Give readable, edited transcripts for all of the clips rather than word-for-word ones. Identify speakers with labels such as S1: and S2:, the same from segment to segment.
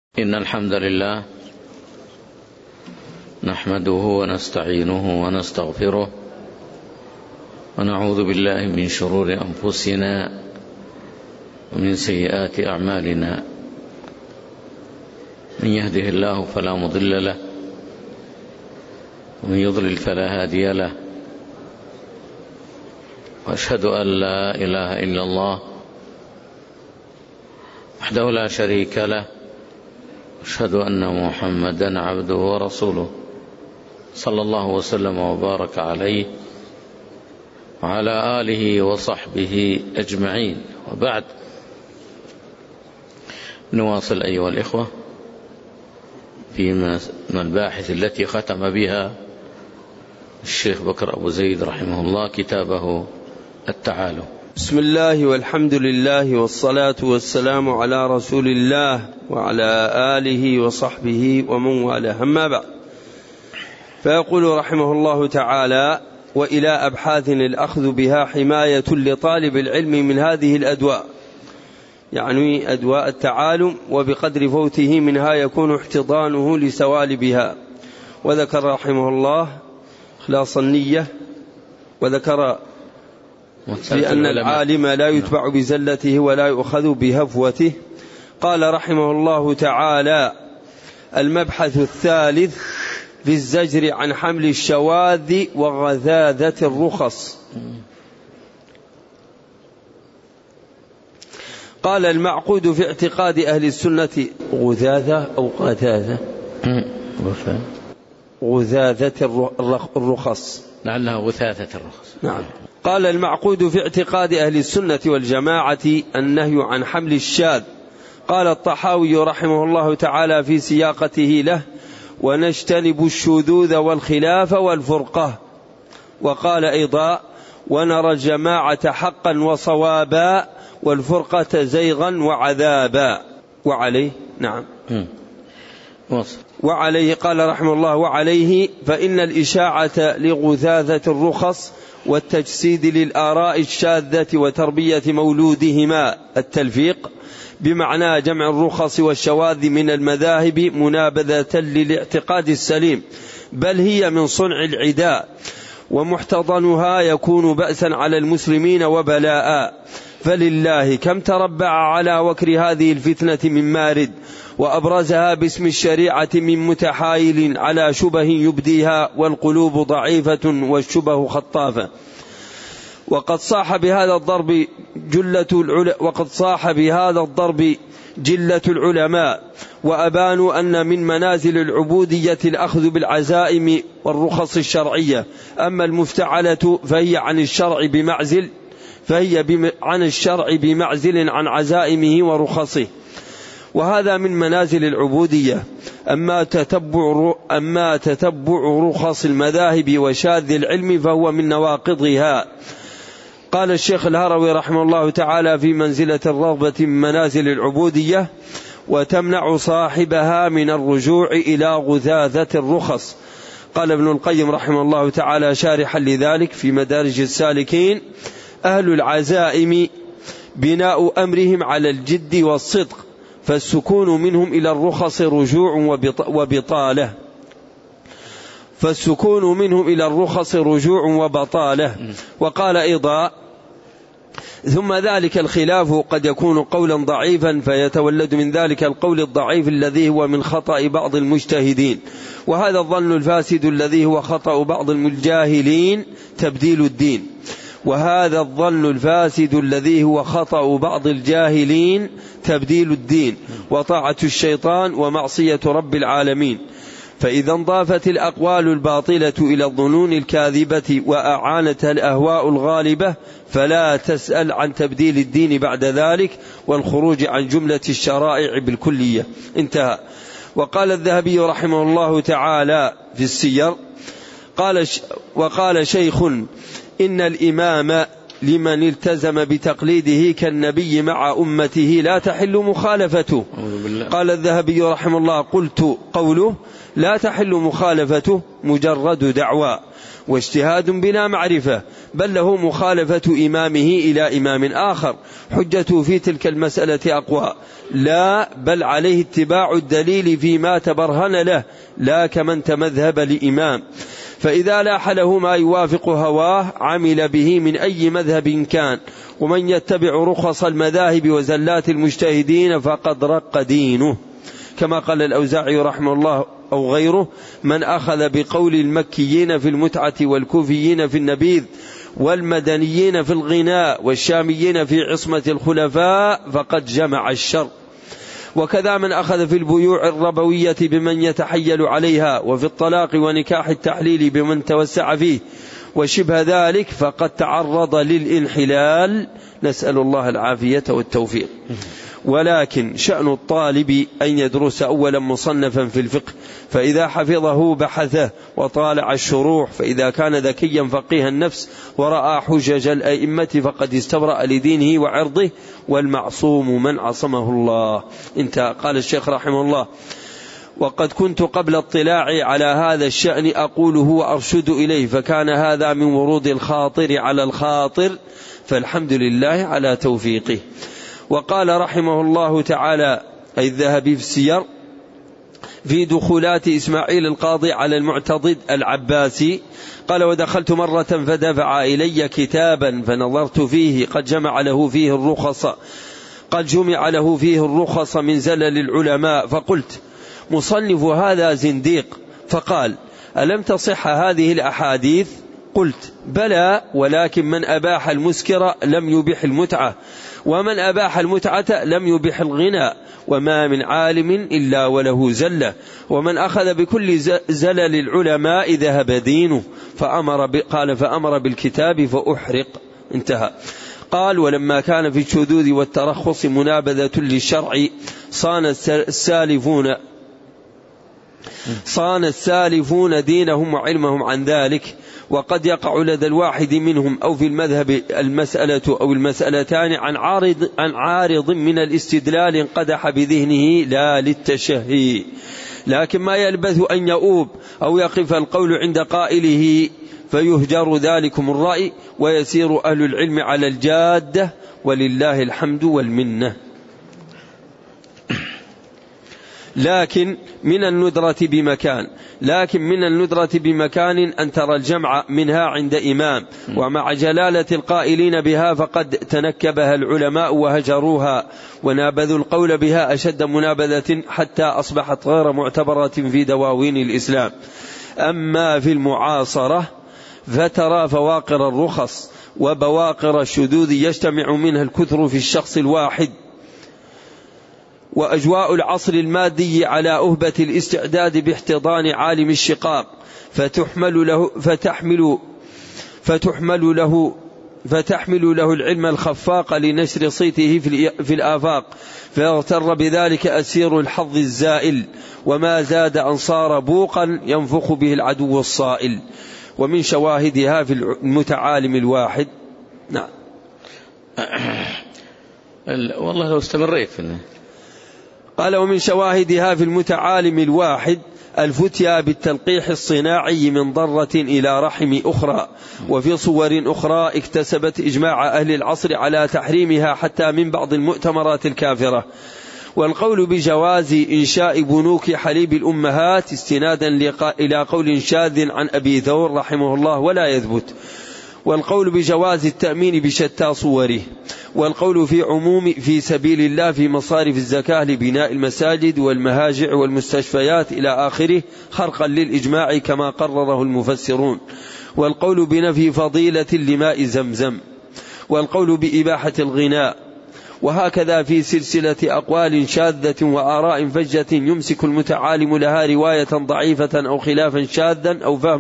S1: إن الحمد لله نحمده ونستعينه ونستغفره ونعوذ بالله من شرور أنفسنا ومن سيئات أعمالنا. من يهده الله فلا مضل له ومن يضلل فلا هادي له، وأشهد أن لا إله إلا الله وحده لا شريك له، أشهد أن محمدا عبده ورسوله صلى الله وسلم وبارك عليه وعلى آله وصحبه أجمعين، وبعد. نواصل أيها الإخوة في المباحث التي ختم بها الشيخ بكر أبو زيد رحمه الله كتابه التعالم.
S2: بسم الله والحمد لله والصلاة والسلام على رسول الله وعلى آله وصحبه ومن والاه، أما بعد. فيقول رحمه الله تعالى: وإلى أبحاث الأخذ بها حماية لطالب العلم من هذه الأدواء، يعني أدواء التعالم، وبقدر فوته منها يكون احتضانه لسوالبها. وذكر رحمه الله إخلاص النية، وذكر لأن العالم لا يتبع بزلته ولا يؤخذ بهفوته. قال رحمه الله تعالى: المبحث الثالث في الزجر عن حمل الشواذ وغذاذة الرخص. قال: المعقود في اعتقاد أهل السنة غذاذة أو غذاذة غذاذة الرخص،
S1: لعلها غثاثة الرخص.
S2: نعم. قال: المعقود في اعتقاد أهل السنة والجماعة النهي عن حمل الشاذ. قال الطحاوي رحمه الله تعالى في سياقته له: ونجتنب الشذوذ والخلاف والفرقة. وقال أيضا: ونرى الجماعة حقا وصوابا والفرقة زيغا وعذابا. وعليه نعم وعليه قال رحمه الله: وعليه فإن الإشاعة لغذاذة الرخص والتجسيد للآراء الشاذة وتربية مولودهما التلفيق بمعنى جمع الرخص والشواذ من المذاهب منابذة للاعتقاد السليم، بل هي من صنع العداء، ومحتضنها يكون بأسا على المسلمين وبلاء. فلله كم تربع على وكر هذه الفتنة من مارد، وأبرزها باسم الشريعة من متحايل على شبه يبديها، والقلوب ضعيفة والشبه خطافة. وقد صاح بهذا الضرب جلة العلماء، وأبانوا أن من منازل العبودية الأخذ بالعزائم والرخص الشرعية، أما المفتعلة فهي عن الشرع بمعزل عن عزائمه ورخصه، وهذا من منازل العبودية. أما تتبع رخص المذاهب وشاذ العلم فهو من نواقضها. قال الشيخ الهروي رحمه الله تعالى في منزلة الرغبة من منازل العبودية: وتمنع صاحبها من الرجوع إلى غذاذة الرخص. قال ابن القيم رحمه الله تعالى شارحا لذلك في مدارج السالكين: أهل العزائم بناء أمرهم على الجد والصدق، فالسكون منهم إلى الرخص رجوع وبطالة. وقال أيضا: ثم ذلك الخلاف قد يكون قولا ضعيفا، فيتولد من ذلك القول الضعيف الذي هو من خطأ بعض المجتهدين، وهذا الظن الفاسد الذي هو خطأ بعض الجاهلين تبديل الدين وطاعة الشيطان ومعصية رب العالمين. فإذا انضافت الأقوال الباطلة إلى الظنون الكاذبة وأعانتها الأهواء الغالبة، فلا تسأل عن تبديل الدين بعد ذلك والخروج عن جملة الشرائع بالكلية. انتهى. وقال الذهبي رحمه الله تعالى في السير: وقال شيخ: إن الإمام لمن التزم بتقليده كالنبي مع أمته لا تحل مخالفته. قال الذهبي رحمه الله: قلت قوله لا تحل مخالفته مجرد دعوى واجتهاد بلا معرفة، بل له مخالفة إمامه إلى إمام آخر حجته في تلك المسألة أقوى، لا بل عليه اتباع الدليل فيما تبرهن له، لا كمن تمذهب لإمام، فإذا لاح له ما يوافق هواه عمل به من أي مذهب كان. ومن يتبع رخص المذاهب وزلات المجتهدين فقد رق دينه، كما قال الأوزاعي رحمه الله أو غيره: من أخذ بقول المكيين في المتعة والكوفيين في النبيذ والمدنيين في الغناء والشاميين في عصمة الخلفاء فقد جمع الشر. وكذا من أخذ في البيوع الربوية بمن يتحيل عليها، وفي الطلاق ونكاح التحليل بمن توسع فيه وشبه ذلك فقد تعرض للانحلال، نسأل الله العافية والتوفيق. ولكن شأن الطالب أن يدرس أولا مصنفا في الفقه، فإذا حفظه بحثه وطالع الشروح، فإذا كان ذكيا فقيها النفس ورأى حجج الأئمة فقد استبرأ لدينه وعرضه، والمعصوم من عصمه الله. انتهى. قال الشيخ رحمه الله: وقد كنت قبل اطلاعي على هذا الشأن أقوله وأرشد إليه، فكان هذا من ورود الخاطر على الخاطر، فالحمد لله على توفيقه. وقال رحمه الله تعالى أي الذهبي في السير في دخولات إسماعيل القاضي على المعتضد العباسي، قال: ودخلت مرة فدفع إلي كتابا فنظرت فيه قد جمع له فيه الرخص من زلل العلماء، فقلت: مصنف هذا زنديق. فقال: ألم تصح هذه الأحاديث؟ قلت: بلى، ولكن من أباح المسكر لم يبح المتعة، ومن أباح المتعة لم يبح الغنى، وما من عالم إلا وله زلة، ومن أخذ بكل زلل العلماء ذهب دينه. فأمر بالكتاب فأحرق. انتهى. قال: ولما كان في الشذوذ والترخص منابذة للشرع صان السالفون دينهم وعلمهم عن ذلك. وقد يقع لدى الواحد منهم أو في المذهب المسألة أو المسألتان عن عارض من الاستدلال انقدح بذهنه لا للتشهي، لكن ما يلبث أن يؤوب أو يقف القول عند قائله فيهجر ذلكم الرأي ويسير أهل العلم على الجادة، ولله الحمد والمنة. لكن من الندرة بمكان أن ترى الجمع منها عند إمام، ومع جلالة القائلين بها فقد تنكبها العلماء وهجروها ونابذوا القول بها أشد منابذة حتى أصبحت غير معتبرة في دواوين الإسلام. أما في المعاصرة فترى فواقر الرخص وبواقر الشذوذ يجتمع منها الكثر في الشخص الواحد، وأجواء العصر المادي على أهبة الاستعداد باحتضان عالم الشقاق، فتحمل له العلم الخفاق لنشر صيته في الآفاق، فيغتر بذلك أسير الحظ الزائل، وما زاد أن صار بوقا ينفخ به العدو الصائل. ومن شواهدها في المتعالم الواحد. نعم.
S1: والله لو استمريت
S2: قال: ومن شواهدها في المتعالم الواحد الفتيا بالتلقيح الصناعي من ضرة إلى رحم أخرى، وفي صور أخرى اكتسبت إجماع أهل العصر على تحريمها حتى من بعض المؤتمرات الكافرة. والقول بجواز إنشاء بنوك حليب الأمهات استنادا إلى قول شاذ عن أبي ثور رحمه الله ولا يثبت. والقول بجواز التأمين بشتى صوره. والقول في عموم في سبيل الله في مصارف الزكاة لبناء المساجد والمهاجع والمستشفيات إلى آخره خرقا للإجماع كما قرره المفسرون. والقول بنفي فضيلة لماء زمزم. والقول بإباحة الغناء. وهكذا في سلسلة أقوال شاذة وآراء فجة يمسك المتعالم لها رواية ضعيفة أو خلافا شاذا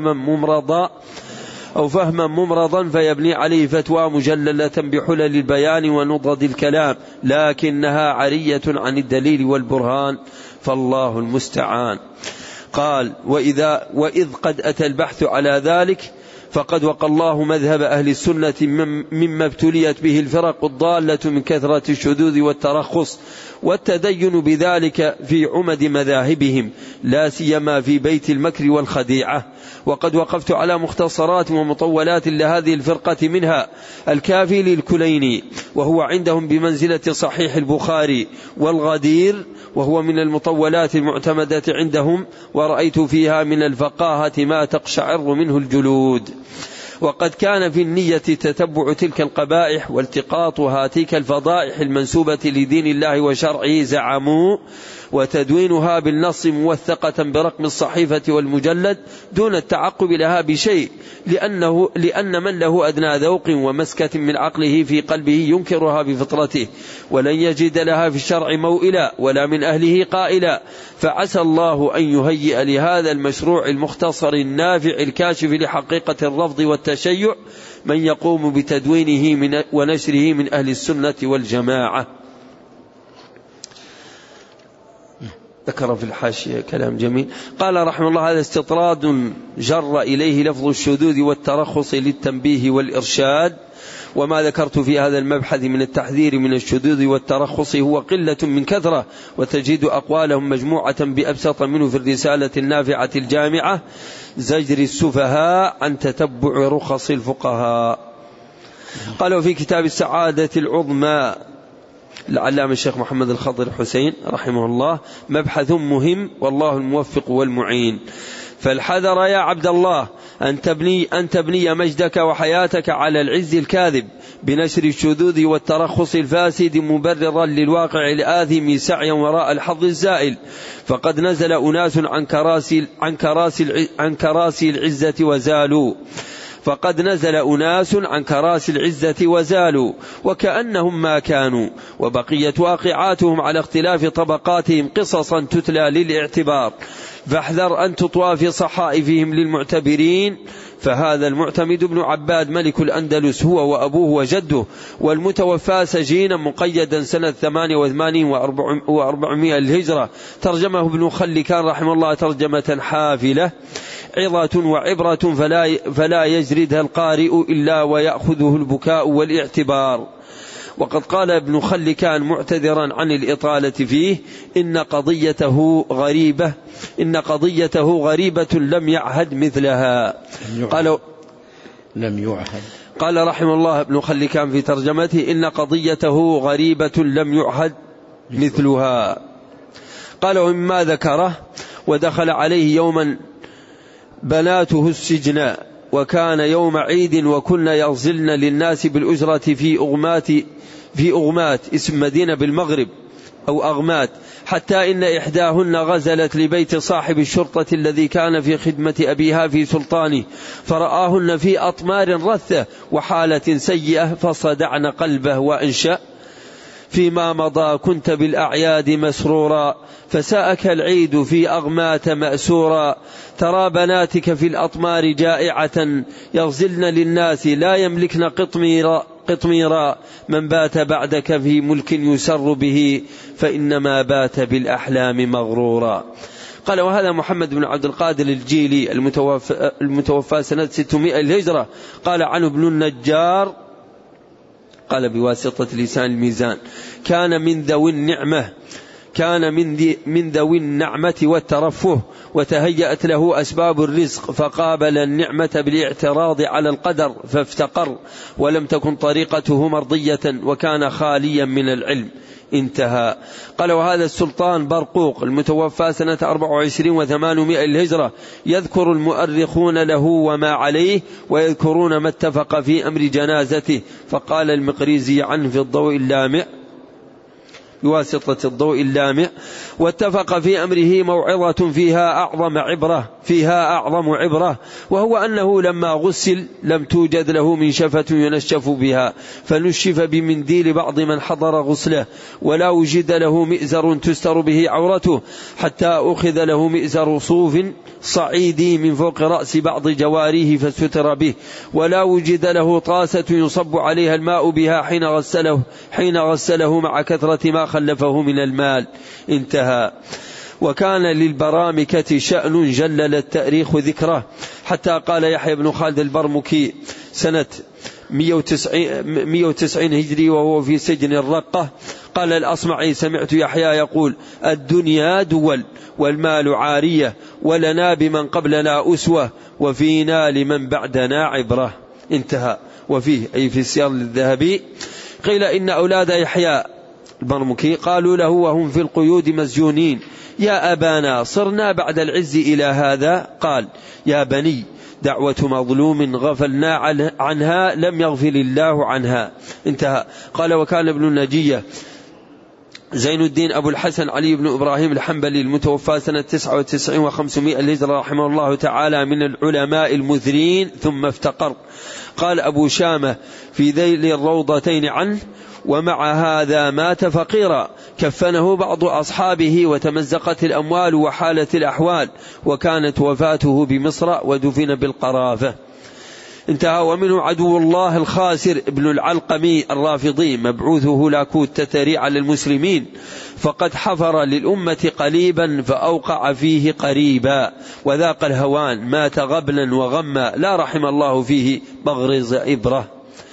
S2: أو فهما ممرضا فيبني عليه فتوى مجللة بحلل البيان ونضد الكلام، لكنها عرية عن الدليل والبرهان، فالله المستعان. قال: وإذ قد أتى البحث على ذلك فقد وقى الله مذهب أهل السنة مما ابتليت به الفرق الضالة من كثرة الشذوذ والترخص والتدين بذلك في عمد مذاهبهم، لا سيما في بيت المكر والخديعة. وقد وقفت على مختصرات ومطولات لهذه الفرقة، منها الكافي للكليني وهو عندهم بمنزلة صحيح البخاري، والغدير وهو من المطولات المعتمدة عندهم، ورأيت فيها من الفقاهة ما تقشعر منه الجلود. وقد كان في النية تتبع تلك القبائح والتقاطها تلك الفضائح المنسوبة لدين الله وشرعه زعموا، وتدوينها بالنص موثقة برقم الصحيفة والمجلد دون التعقب لها بشيء، لأن من له أدنى ذوق ومسكة من عقله في قلبه ينكرها بفطرته، ولن يجد لها في الشرع موئلا ولا من أهله قائلا. فعسى الله أن يهيئ لهذا المشروع المختصر النافع الكاشف لحقيقة الرفض والتشيع من يقوم بتدوينه ونشره من أهل السنة والجماعة. ذكر في الحاشية كلام جميل، قال رحمه الله: هذا استطراد جر إليه لفظ الشذوذ والترخص للتنبيه والإرشاد. وما ذكرت في هذا المبحث من التحذير من الشذوذ والترخص هو قلة من كثرة، وتجد أقوالهم مجموعة بأبسط منه في الرسالة النافعة الجامعة زجر السفهاء عن تتبع رخص الفقهاء. قالوا في كتاب السعادة العظمى العلامة الشيخ محمد الخضر حسين رحمه الله: مبحث مهم والله الموفق والمعين. فالحذر يا عبد الله أن تبني مجدك وحياتك على العز الكاذب بنشر الشذوذ والترخص الفاسد مبررا للواقع الآثم سعيا وراء الحظ الزائل. فقد نزل أناس عن كراسي العزة وزالوا عن كراسي العزة وزالوا وكأنهم ما كانوا، وبقيت واقعاتهم على اختلاف طبقاتهم قصصا تتلى للاعتبار. فاحذر أن تطوى في صحائفهم للمعتبرين. فهذا المعتمد بن عباد ملك الأندلس هو وأبوه وجده، والمتوفى سجينا مقيدا سنة 88 و400 الهجرة. ترجمه ابن خلكان رحمه الله ترجمة حافلة، عظة وعبرة فلا يجردها القارئ إلا ويأخذه البكاء والاعتبار. وقد قال ابن خلكان معتذرا عن الإطالة فيه: إن قضيته غريبة لم يعهد مثلها. قال رحمه الله ابن خلكان في ترجمته: إن قضيته غريبة لم يعهد مثلها. قال: ومما ذكره: ودخل عليه يوما بناته السجن، وكان يوم عيد، وكنا يغزلن للناس بالأجرة في أغمات اسم مدينة بالمغرب أو أغمات، حتى إن إحداهن غزلت لبيت صاحب الشرطة الذي كان في خدمة أبيها في سلطانه، فرآهن في أطمار رثة وحالة سيئة فصدعن قلبه وأنشأ: فيما مضى كنت بالأعياد مسرورا، فساءك العيد في أغمات مأسورا، ترى بناتك في الأطمار جائعة، يغزلن للناس لا يملكن قطميرا، من بات بعدك في ملك يسر به، فإنما بات بالأحلام مغرورا. قال: وهذا محمد بن عبد القادر الجيلي المتوفى سنة 600 الهجرة. قال عنه ابن النجار، قال بواسطة لسان الميزان: كان من ذوي النعمة والترفه، وتهيأت له أسباب الرزق، فقابل النعمة بالاعتراض على القدر فافتقر، ولم تكن طريقته مرضية، وكان خاليا من العلم. انتهى. قال: وهذا السلطان برقوق المتوفى سنة 24 و800 الهجرة. يذكر المؤرخون له وما عليه، ويذكرون ما اتفق في أمر جنازته. فقال المقريزي عنه في الضوء اللامع بواسطة الضوء اللامع: واتفق في أمره موعظة فيها أعظم عبرة، وهو أنه لما غسل لم توجد له منشفة ينشف بها، فنشف بمنديل بعض من حضر غسله، ولا وجد له مئزر تستر به عورته، حتى أخذ له مئزر صوف صعيدي من فوق رأس بعض جواريه فستر به، ولا وجد له طاسة يصب عليها الماء بها حين غسله مع كثرة ما خلفه من المال. انتهى. وكان للبرامكة شأن جلل التاريخ ذكره، حتى قال يحيى بن خالد البرمكي سنة 190 هجري وهو في سجن الرقة، قال الأصمعي: سمعت يحيى يقول: الدنيا دول والمال عارية، ولنا بمن قبلنا أسوة، وفينا لمن بعدنا عبرة. انتهى. وفيه أي في السير الذهبي قيل إن أولاد يحيى البرمكي قالوا له وهم في القيود مسجونين: يا أبانا صرنا بعد العز إلى هذا؟ قال: يا بني، دعوة مظلوم غفلنا عنها لم يغفل الله عنها. انتهى. قال: وكان ابن النجية زين الدين أبو الحسن علي بن إبراهيم الحنبلي المتوفى سنة 99 و500 الهجرة رحمه الله تعالى من العلماء المثرين ثم افتقر. قال أبو شامة في ذيل الروضتين عنه: ومع هذا مات فقيرا، كفنه بعض أصحابه وتمزقت الأموال وحالت الأحوال، وكانت وفاته بمصر ودفن بالقرافة. انتهى. ومنه عدو الله الخاسر ابن العلقمي الرافضي مبعوث هولاكوت تتري على المسلمين، فقد حفر للأمة قليبا فأوقع فيه قريبا، وذاق الهوان، مات غبلا وغما، لا رحم الله فيه مغرز إبرة،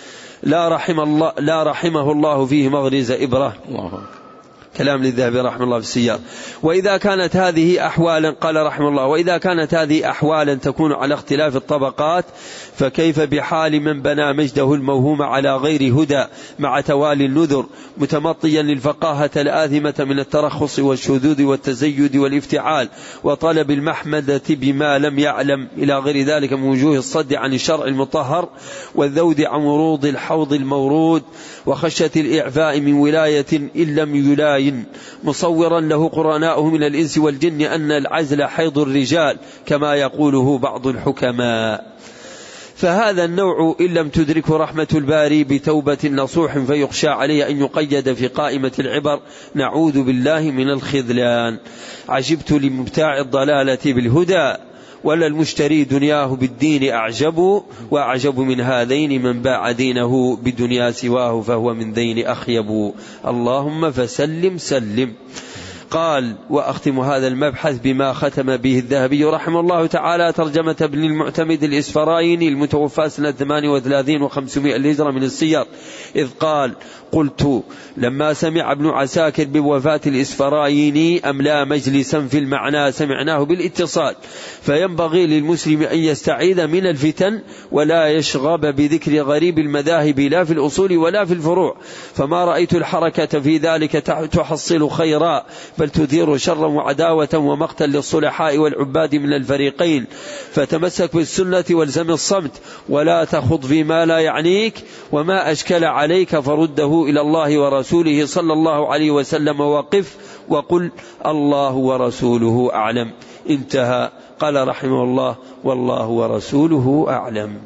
S2: لا رحمه الله فيه مغرز إبرة. كلام للذهبي رحمه الله في السيار. وإذا كانت هذه أحوالا، قال رحمه الله: وإذا كانت هذه أحوالا تكون على اختلاف الطبقات، فكيف بحال من بنى مجده الموهوم على غير هدى مع توالي النذر، متمطيا للفقاهة الآثمة من الترخص والشذوذ والتزيد والافتعال وطلب المحمدة بما لم يعلم إلى غير ذلك من وجوه الصد عن الشرع المطهر والذود عن ورود الحوض المورود وخشية الإعفاء من ولاية إن لم يلاين، مصورا له قرناؤه من الإنس والجن أن العزل حيض الرجال كما يقوله بعض الحكماء. فهذا النوع إن لم تدركه رحمة الباري بتوبة نصوح فيخشى عليه أن يقيد في قائمة العبر، نعوذ بالله من الخذلان. عجبت لمبتاع الضلالة بالهدى، ولا المشتري دنياه بالدين أعجب، وأعجب من هذين من باع دينه بدنيا سواه فهو من دين أخيب. اللهم فسلم سلم. قال: وأختم هذا المبحث بما ختم به الذهبي رحمه الله تعالى ترجمة ابن المعتمد الإسفرايني المتوفى سنة 38 و500 الهجرة من السير، إذ قال: قلت لما سمع ابن عساكر بوفاة الإسفرايني أملا مجلسا في المعنى سمعناه بالاتصال، فينبغي للمسلم أن يستعيذ من الفتن ولا يشغب بذكر غريب المذاهب لا في الأصول ولا في الفروع، فما رأيت الحركة في ذلك تحصل خيرا، بل تثير شرا وعداوة ومقتا للصلحاء والعباد من الفريقين. فتمسك بالسنة والزم الصمت ولا تخض فيما لا يعنيك، وما أشكل عليك فرده إلى الله ورسوله صلى الله عليه وسلم، وقف وقل الله ورسوله أعلم. انتهى. قال رحمه الله: والله ورسوله أعلم.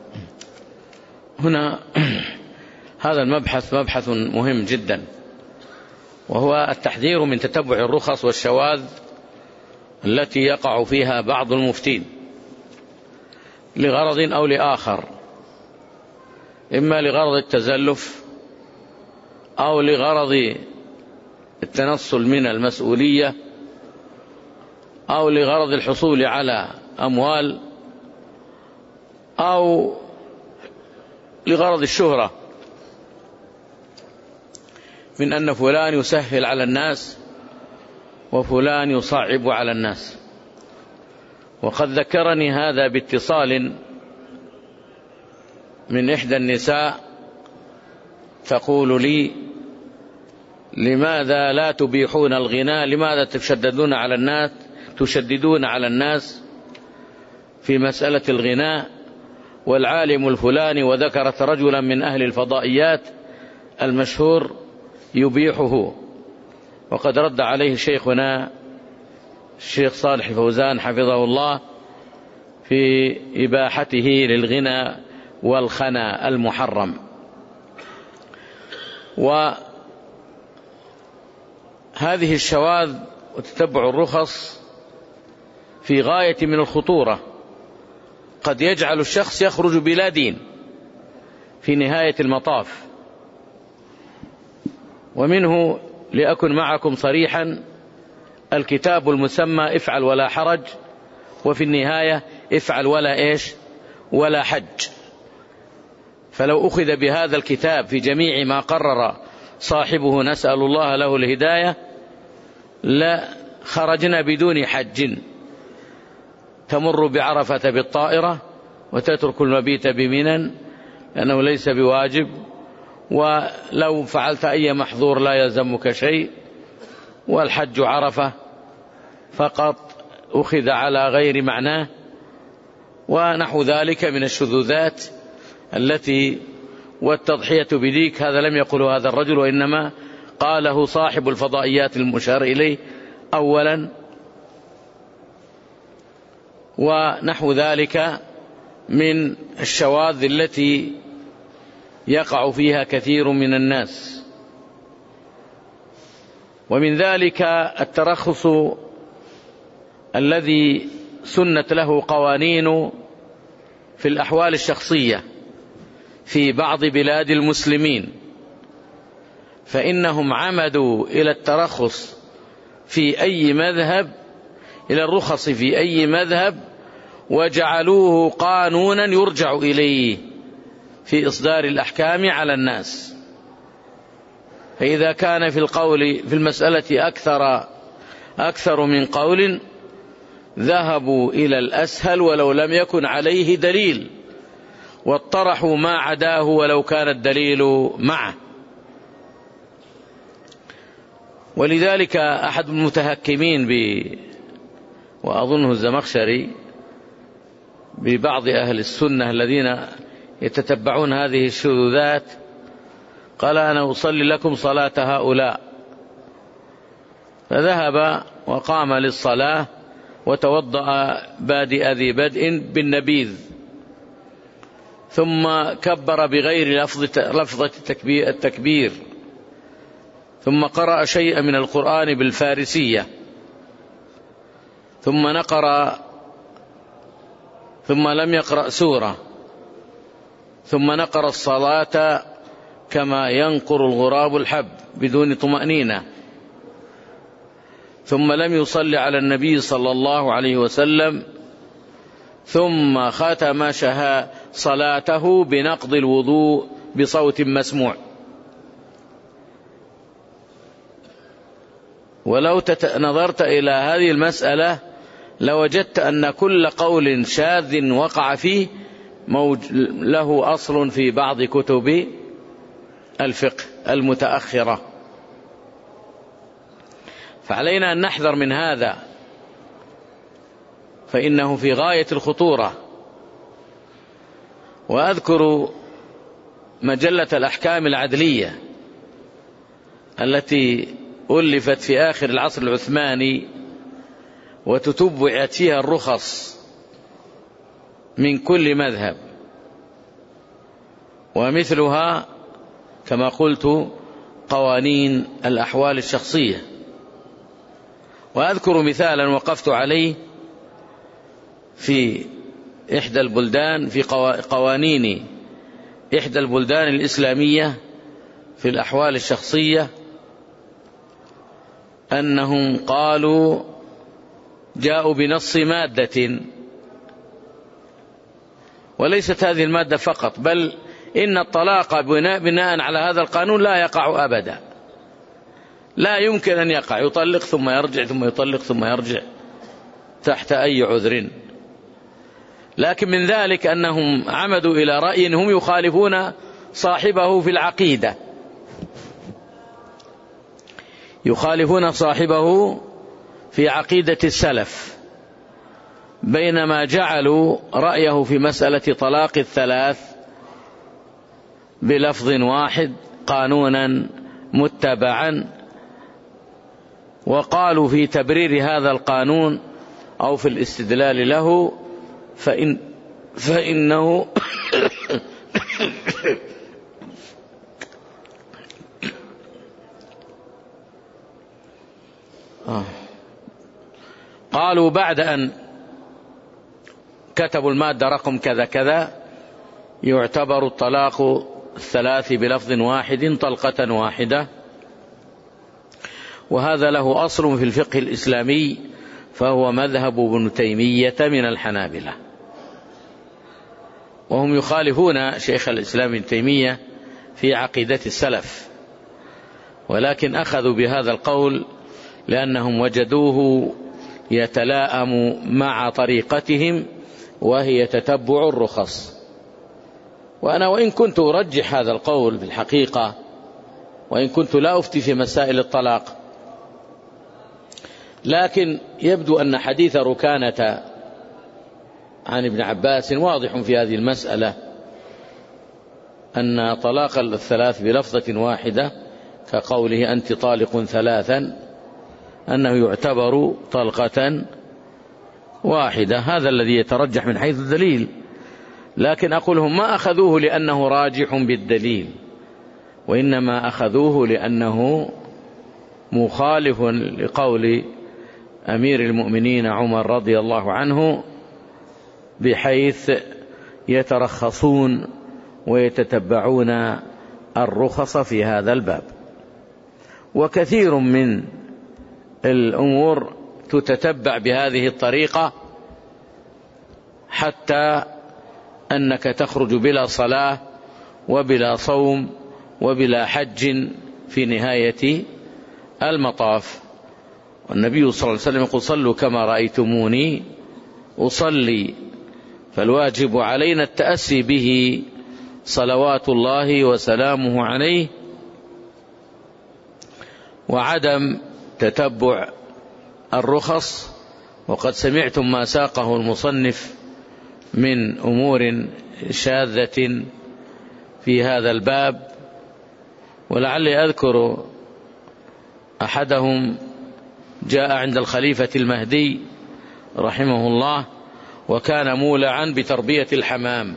S1: هنا هذا المبحث مبحث مهم جدا، وهو التحذير من تتبع الرخص والشواذ التي يقع فيها بعض المفتين لغرض أو لآخر، إما لغرض التزلف أو لغرض التنصل من المسؤولية أو لغرض الحصول على أموال أو لغرض الشهرة، من أن فلان يسهل على الناس وفلان يصعب على الناس. وقد ذكرني هذا باتصال من إحدى النساء تقول لي: لماذا لا تبيحون الغناء؟ لماذا تشددون على الناس في مسألة الغناء؟ والعالم الفلاني، وذكرت رجلا من أهل الفضائيات المشهور يبيحه. وقد رد عليه شيخنا الشيخ صالح الفوزان حفظه الله في إباحته للغنى والخنا المحرم. وهذه الشواذ وتتبع الرخص في غاية من الخطورة، قد يجعل الشخص يخرج بلا دين في نهاية المطاف. ومنه، لأكن معكم صريحا، الكتاب المسمى افعل ولا حرج، وفي النهاية افعل ولا إيش ولا حج. فلو أخذ بهذا الكتاب في جميع ما قرر صاحبه، نسأل الله له الهداية، لا خرجنا بدون حج. تمر بعرفة بالطائرة وتترك المبيت بمنى لأنه ليس بواجب، ولو فعلت أي محظور لا يلزمك شيء، والحج عرفة فقط أخذ على غير معناه، ونحو ذلك من الشذوذات التي والتضحية بديك، هذا لم يقله هذا الرجل، وإنما قاله صاحب الفضائيات المشار إليه أولا، ونحو ذلك من الشواذ التي يقع فيها كثير من الناس. ومن ذلك الترخص الذي سنت له قوانين في الأحوال الشخصية في بعض بلاد المسلمين، فإنهم عمدوا إلى الترخص في أي مذهب، إلى الرخص في أي مذهب، وجعلوه قانونا يرجع إليه في إصدار الأحكام على الناس. فإذا كان في القول في المسألة أكثر من قول، ذهبوا إلى الأسهل ولو لم يكن عليه دليل، واطرحوا ما عداه ولو كان الدليل معه. ولذلك أحد المتهكمين وأظنه الزمخشري ببعض أهل السنة الذين يتتبعون هذه الشذوذات قال: أنا أصلي لكم صلاة هؤلاء. فذهب وقام للصلاة وتوضأ بادئ ذي بدء بالنبيذ، ثم كبر بغير لفظة التكبير، ثم قرأ شيئا من القرآن بالفارسية، ثم لم يقرأ سورة، ثم نقر الصلاة كما ينقر الغراب الحب بدون طمأنينة، ثم لم يصلي على النبي صلى الله عليه وسلم، ثم ختم صلاته بنقض الوضوء بصوت مسموع. ولو نظرت إلى هذه المسألة لوجدت أن كل قول شاذ وقع فيه له أصل في بعض كتب الفقه المتأخرة. فعلينا أن نحذر من هذا، فإنه في غاية الخطورة. وأذكر مجلة الأحكام العدلية التي ألفت في آخر العصر العثماني، وتتبعت فيها الرخص من كل مذهب، ومثلها كما قلت قوانين الأحوال الشخصية. وأذكر مثالا وقفت عليه في إحدى البلدان، في قوانين إحدى البلدان الإسلامية في الأحوال الشخصية، أنهم قالوا جاءوا بنص مادة، وليست هذه المادة فقط، بل إن الطلاق بناء على هذا القانون لا يقع أبدا، لا يمكن أن يقع، يطلق ثم يرجع ثم يطلق ثم يرجع تحت أي عذر. لكن من ذلك أنهم عمدوا إلى رأي هم يخالفون صاحبه في العقيدة، يخالفون صاحبه في عقيدة السلف، بينما جعلوا رأيه في مسألة طلاق الثلاث بلفظ واحد قانونا متبعا، وقالوا في تبرير هذا القانون أو في الاستدلال له فإنه قالوا بعد أن كتبوا المادة رقم كذا كذا يعتبر الطلاق الثلاث بلفظ واحد طلقة واحدة، وهذا له أصل في الفقه الإسلامي، فهو مذهب ابن تيمية من الحنابلة، وهم يخالفون شيخ الإسلام ابن تيمية في عقيدة السلف، ولكن أخذوا بهذا القول لأنهم وجدوه يتلائم مع طريقتهم، وهي تتبع الرخص. وأنا وإن كنت أرجح هذا القول في الحقيقة، وإن كنت لا أفتي في مسائل الطلاق، لكن يبدو أن حديث ركانة عن ابن عباس واضح في هذه المسألة، أن طلاق الثلاث بلفظة واحدة كقوله أنت طالق ثلاثا، أنه يعتبر طلقة واحدة. هذا الذي يترجح من حيث الدليل، لكن أقول هم ما أخذوه لأنه راجح بالدليل، وإنما أخذوه لأنه مخالف لقول أمير المؤمنين عمر رضي الله عنه، بحيث يترخصون ويتتبعون الرخص في هذا الباب. وكثير من الأمور تتتبع بهذه الطريقة، حتى أنك تخرج بلا صلاة وبلا صوم وبلا حج في نهاية المطاف. والنبي صلى الله عليه وسلم يقول صلوا كما رأيتموني أصلي، فالواجب علينا التأسي به صلوات الله وسلامه عليه، وعدم تتبع الرخص. وقد سمعتم ما ساقه المصنف من أمور شاذة في هذا الباب، ولعلي أذكر أحدهم جاء عند الخليفة المهدي رحمه الله، وكان مولعا بتربية الحمام،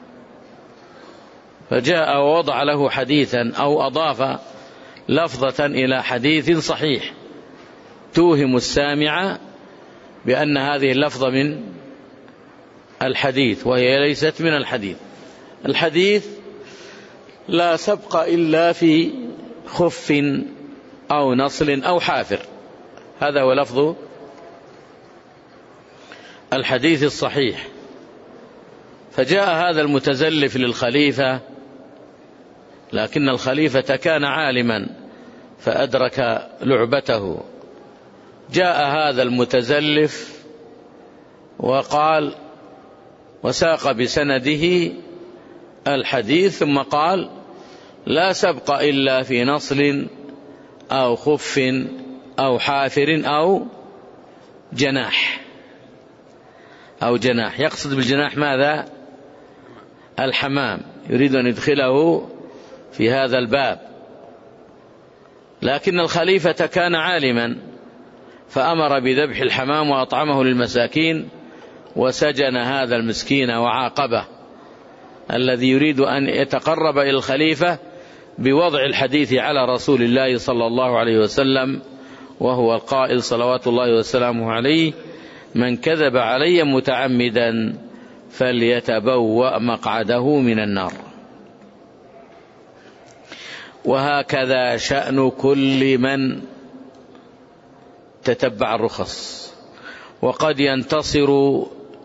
S1: فجاء ووضع له حديثا أو أضاف لفظة إلى حديث صحيح توهم السامع بأن هذه اللفظة من الحديث، وهي ليست من الحديث. الحديث لا سبق إلا في خف أو نصل أو حافر، هذا هو لفظ الحديث الصحيح. فجاء هذا المتزلف للخليفة، لكن الخليفة كان عالما فأدرك لعبته. جاء هذا المتزلف وقال وساق بسنده الحديث، ثم قال لا سبق إلا في نصل أو خف أو حافر أو جناح. يقصد بالجناح ماذا؟ الحمام، يريد أن يدخله في هذا الباب. لكن الخليفة كان عالما فأمر بذبح الحمام وأطعمه للمساكين، وسجن هذا المسكين وعاقبه الذي يريد أن يتقرب إلى الخليفة بوضع الحديث على رسول الله صلى الله عليه وسلم، وهو القائل صلوات الله وسلامه عليه من كذب علي متعمدا فليتبوأ مقعده من النار. وهكذا شأن كل من تتبع الرخص، وقد ينتصر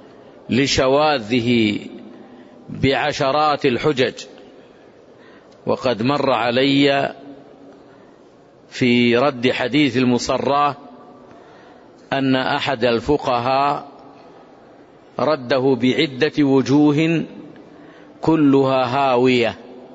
S1: لشواذه بعشرات الحجج. وقد مر علي في رد حديث المصراه أن أحد الفقهاء رده بعدة وجوه كلها هاوية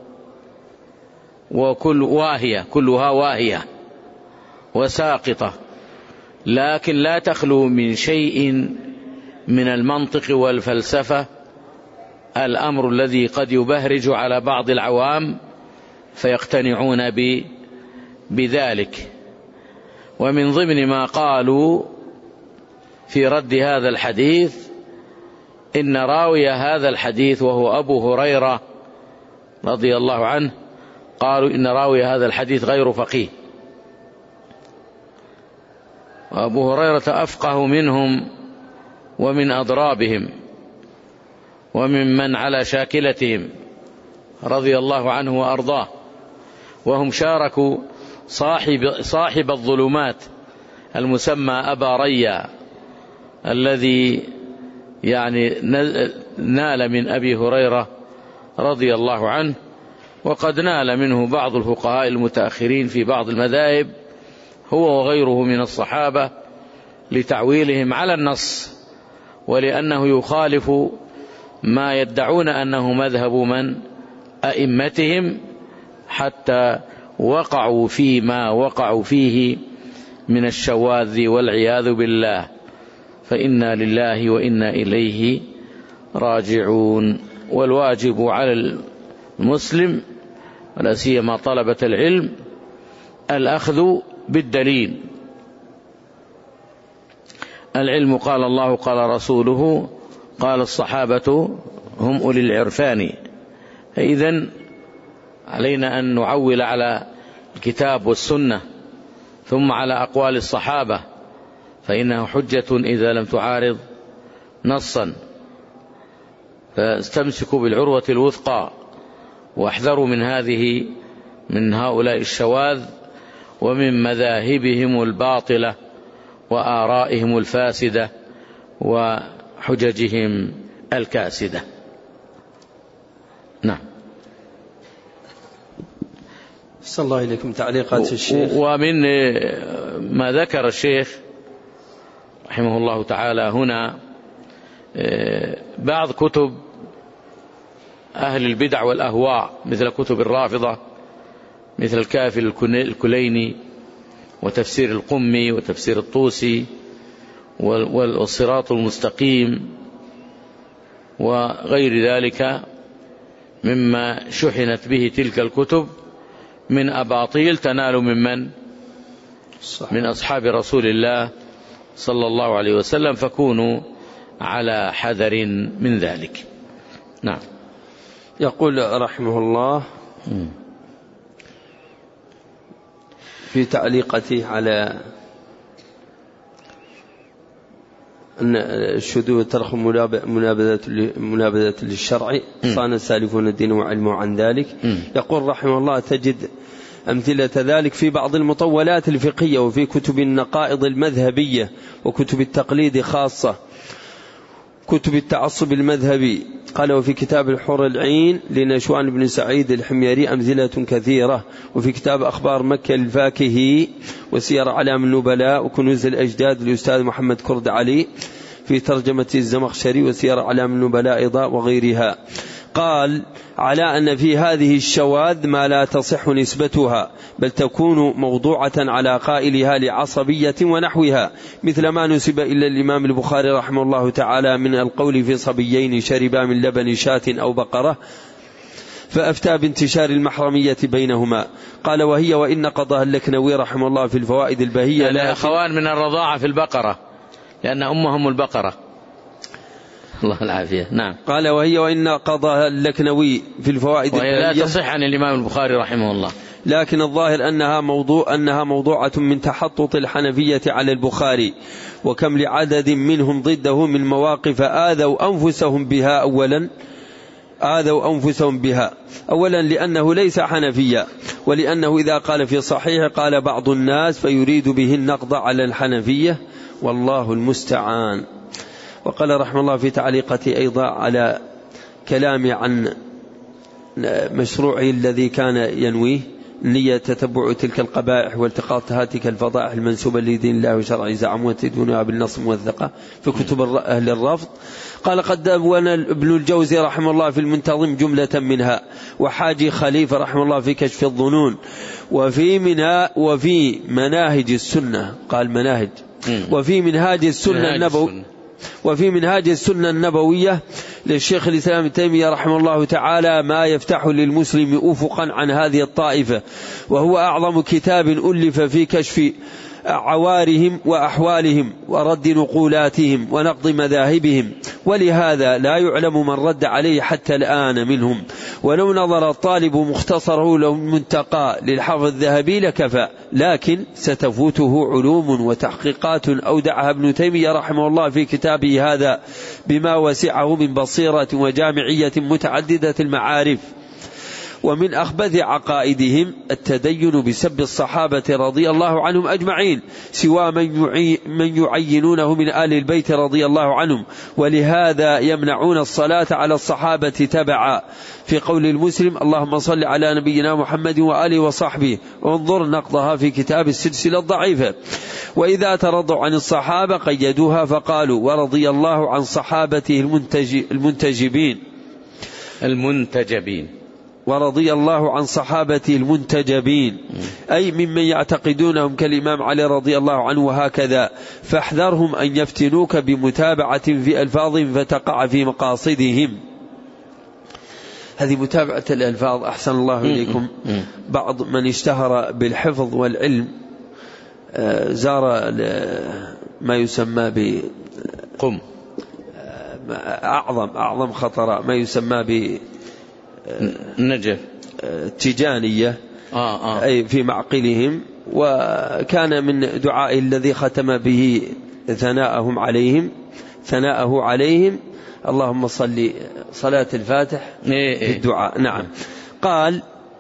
S1: كلها واهية وساقطة، لكن لا تخلو من شيء من المنطق والفلسفة، الأمر الذي قد يبهرج على بعض العوام فيقتنعون بذلك. ومن ضمن ما قالوا في رد هذا الحديث إن راوي هذا الحديث وهو أبو هريرة رضي الله عنه، قالوا إن راوي هذا الحديث غير فقيه، وأبو هريرة أفقه منهم ومن أضرابهم وممن على شاكلتهم رضي الله عنه وأرضاه، وهم شاركوا صاحب الظلمات المسمى أبا ريا، الذي يعني نال من أبي هريرة رضي الله عنه، وقد نال منه بعض الفقهاء المتأخرين في بعض المذاهب هو وغيره من الصحابة لتعويلهم على النص، ولأنه يخالف ما يدعون أنه مذهب من أئمتهم، حتى وقعوا فيما وقعوا فيه من الشواذ والعياذ بالله، فإنا لله وإنا إليه راجعون. والواجب على المسلم ولا سيما طلبة العلم الأخذ بالدليل. العلم قال الله قال رسوله قال الصحابة هم أولي العرفان، فإذن علينا أن نعول على الكتاب والسنة ثم على أقوال الصحابة، فإنه حجة إذا لم تعارض نصا. فاستمسكوا بالعروة الوثقى واحذروا من هؤلاء الشواذ ومن مذاهبهم الباطلة وآرائهم الفاسدة وحججهم الكاسدة. نعم.
S2: صلى الله إليكم. تعليقات الشيخ.
S1: ومن ما ذكر الشيخ رحمه الله تعالى هنا بعض كتب أهل البدع والأهواء مثل كتب الرافضة، مثل الكافي الكليني وتفسير القمي وتفسير الطوسي والصراط المستقيم وغير ذلك مما شحنت به تلك الكتب من أباطيل تنال من أصحاب رسول الله صلى الله عليه وسلم، فكونوا على حذر من ذلك. نعم.
S2: يقول رحمه الله في تعليقته على أن الشذوذ ترخ منابذة للشرع صان السالفون الدين وعلموا عن ذلك. يقول رحمه الله تجد أمثلة ذلك في بعض المطولات الفقهية وفي كتب النقائض المذهبية وكتب التقليد خاصة، كتب التعصب المذهبي. قال وفي كتاب الحور العين لنشوان بن سعيد الحميري أمثلة كثيرة، وفي كتاب أخبار مكة الفاكهي وسير علام النبلاء وكنوز الأجداد للأستاذ محمد كرد علي في ترجمة الزمخشري وسير علام النبلاء أيضا وغيرها. قال على أن في هذه الشواذ ما لا تصح نسبتها بل تكون موضوعة على قائلها لعصبية ونحوها، مثل ما نسب إلى الإمام البخاري رحمه الله تعالى من القول في صبيين شربا من لبن شاة أو بقرة فأفتى بانتشار المحرمية بينهما. قال وهي وإن قضاها اللكنوي رحمه الله في الفوائد البهية
S1: لا أخوان من الرضاعة في البقرة لأن أمهم البقرة. الله العافية. نعم.
S2: قال وهي وإن قضاها اللكنوي في الفوائد
S1: البهية لا تصح عن الإمام البخاري رحمه الله،
S2: لكن الظاهر أنها موضوعة من تحطط الحنفية على البخاري، وكم لعدد منهم ضده من مواقف آذوا أنفسهم بها أولا لأنه ليس حنفيا، ولأنه إذا قال في صحيح قال بعض الناس فيريد به النقض على الحنفية والله المستعان. وقال رحمه الله في تعليقته أيضا على كلامي عن مشروعه الذي كان ينويه نية تتبع تلك القبائح والتقاط هاتك الفضائح المنسوبة لدين الله وشرعه زعموا تدونها بالنص موثقة في كتب أهل الرفض. قال قد دون ابن الجوزي رحمه الله في المنتظم جملة منها، وحاجي خليفة رحمه الله في كشف الظنون، وفي مناهج السنة قال مناهج وفي منهاج السنة النبوية للشيخ الإسلام ابن تيمية رحمه الله تعالى ما يفتح للمسلم أفقا عن هذه الطائفة، وهو أعظم كتاب ألف في كشف عوارهم وأحوالهم ورد نقولاتهم ونقض مذاهبهم، ولهذا لا يعلم من رد عليه حتى الآن منهم، ولو نظر الطالب مختصره لو منتقى للحافظ الذهبي لكفى، لكن ستفوته علوم وتحقيقات أودعها ابن تيمية رحمه الله في كتابه هذا بما وسعه من بصيرة وجامعية متعددة المعارف. ومن أخبث عقائدهم التدين بسب الصحابة رضي الله عنهم أجمعين سوى من يعينونه من آل البيت رضي الله عنهم، ولهذا يمنعون الصلاة على الصحابة تبعا في قول المسلم اللهم صل على نبينا محمد وآله وصحبه، وانظر نقضها في كتاب السلسلة الضعيفة. وإذا ترضوا عن الصحابة قيدوها فقالوا ورضي الله عن صحابته المنتجبين ورضي الله عن صحابته المنتجبين، أي ممن يعتقدونهم كالإمام علي رضي الله عنه وهكذا، فاحذرهم أن يفتنوك بمتابعة في ألفاظهم فتقع في مقاصدهم. هذه متابعة الألفاظ أحسن الله إليكم. بعض من اشتهر بالحفظ والعلم زار ما يسمى
S1: قم
S2: أعظم خطر ما يسمى
S1: بالنجف
S2: تيجانية أي في معقلهم، وكان من دعائه الذي ختم به ثناءه عليهم اللهم صل صلاة الفاتح في الدعاء. نعم. قال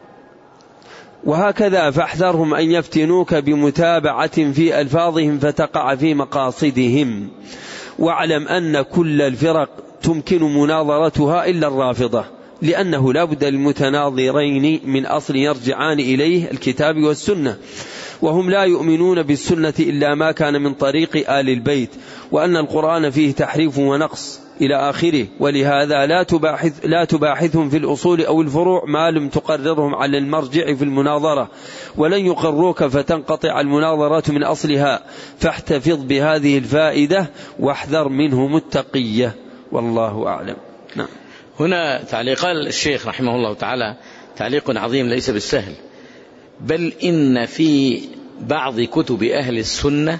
S2: وهكذا فاحذرهم أن يفتنوك بمتابعة في ألفاظهم فتقع في مقاصدهم، واعلم أن كل الفرق تمكن مناظرتها إلا الرافضة، لأنه لا بد للمتناظرين من أصل يرجعان إليه الكتاب والسنة، وهم لا يؤمنون بالسنة إلا ما كان من طريق آل البيت، وأن القرآن فيه تحريف ونقص إلى آخره. ولهذا لا تباحثهم في الأصول أو الفروع ما لم تقررهم على المرجع في المناظرة، ولن يقروك فتنقطع المناظرة من أصلها، فاحتفظ بهذه الفائدة واحذر منهم التقية، والله أعلم. نعم.
S1: هنا تعليق الشيخ رحمه الله تعالى تعليق عظيم ليس بالسهل، بل إن في بعض كتب أهل السنة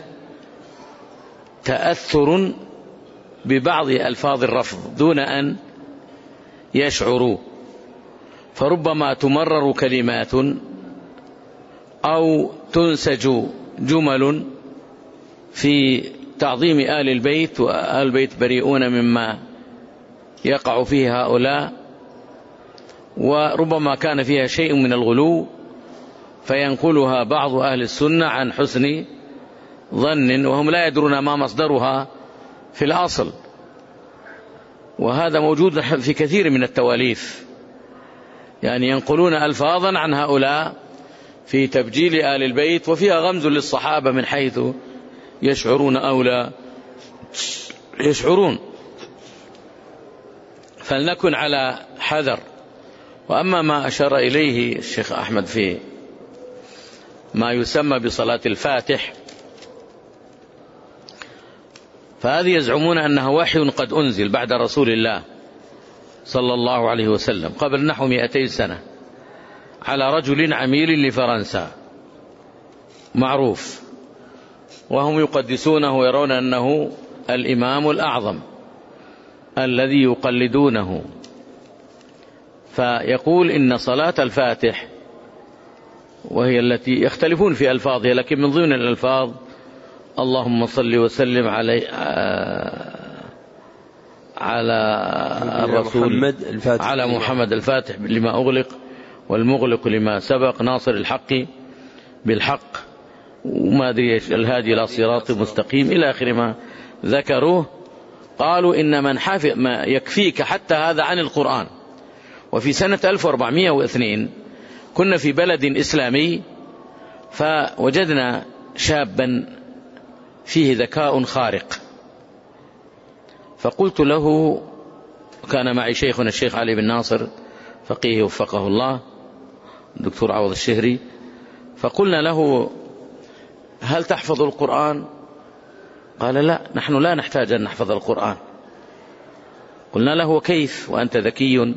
S1: تأثر ببعض ألفاظ الرفض دون أن يشعروا، فربما تمرر كلمات أو تنسج جمل في تعظيم آل البيت، وآل البيت بريئون مما يقع فيه هؤلاء، وربما كان فيها شيء من الغلو فينقلها بعض أهل السنة عن حسن ظن وهم لا يدرون ما مصدرها في الأصل، وهذا موجود في كثير من التواليف، يعني ينقلون ألفاظا عن هؤلاء في تبجيل آل البيت وفيها غمز للصحابة من حيث يشعرون أو لا يشعرون، فلنكن على حذر. وأما ما أشار إليه الشيخ أحمد في ما يسمى بصلاة الفاتح، فهذه يزعمون أنها وحي قد أنزل بعد رسول الله صلى الله عليه وسلم قبل نحو 200 سنة على رجل عميل لفرنسا معروف، وهم يقدسونه ويرون أنه الإمام الأعظم الذي يقلدونه، فيقول إن صلاة الفاتح، وهي التي يختلفون في ألفاظها، لكن من ضمن الألفاظ اللهم صل وسلم على الرسول على محمد الفاتح لما أغلق والمغلق لما سبق ناصر الحق بالحق وما أدري الهادي إلى صراط مستقيم إلى آخر ما ذكروه. قالوا إن من حافظ ما يكفيك حتى هذا عن القرآن. وفي سنة 1402 كنا في بلد إسلامي فوجدنا شابا فيه ذكاء خارق، فقلت له، كان معي شيخنا الشيخ علي بن ناصر فقيه وفقه الله الدكتور عوض الشهري، فقلنا له هل تحفظ القرآن؟ قال لا، نحن لا نحتاج أن نحفظ القرآن. قلنا له وكيف وأنت ذكي؟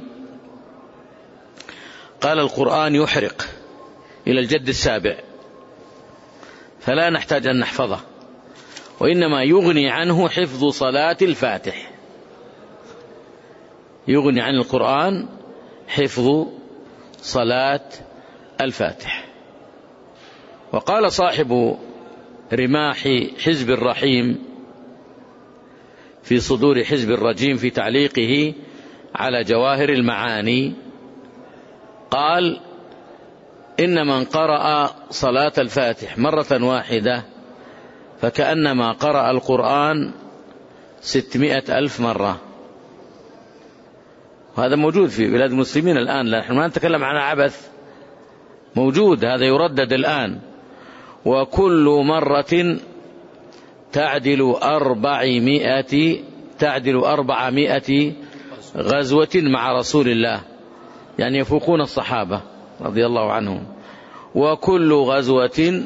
S1: قال القرآن يحرق إلى الجد السابع، فلا نحتاج أن نحفظه، وإنما يغني عنه حفظ صلاة الفاتح، يغني عن القرآن حفظ صلاة الفاتح. وقال صاحب رماح حزب الرحيم في صدور حزب الرجيم في تعليقه على جواهر المعاني، قال إن من قرأ صلاة الفاتح مرة واحدة فكأنما قرأ القرآن 600,000 مرة. وهذا موجود في بلاد المسلمين الآن، نحن ما نتكلم عن عبث، موجود، هذا يردد الآن. وكل مرة تعدل 400 غزوة مع رسول الله، يعني يفوقون الصحابة رضي الله عنهم. وكل غزوة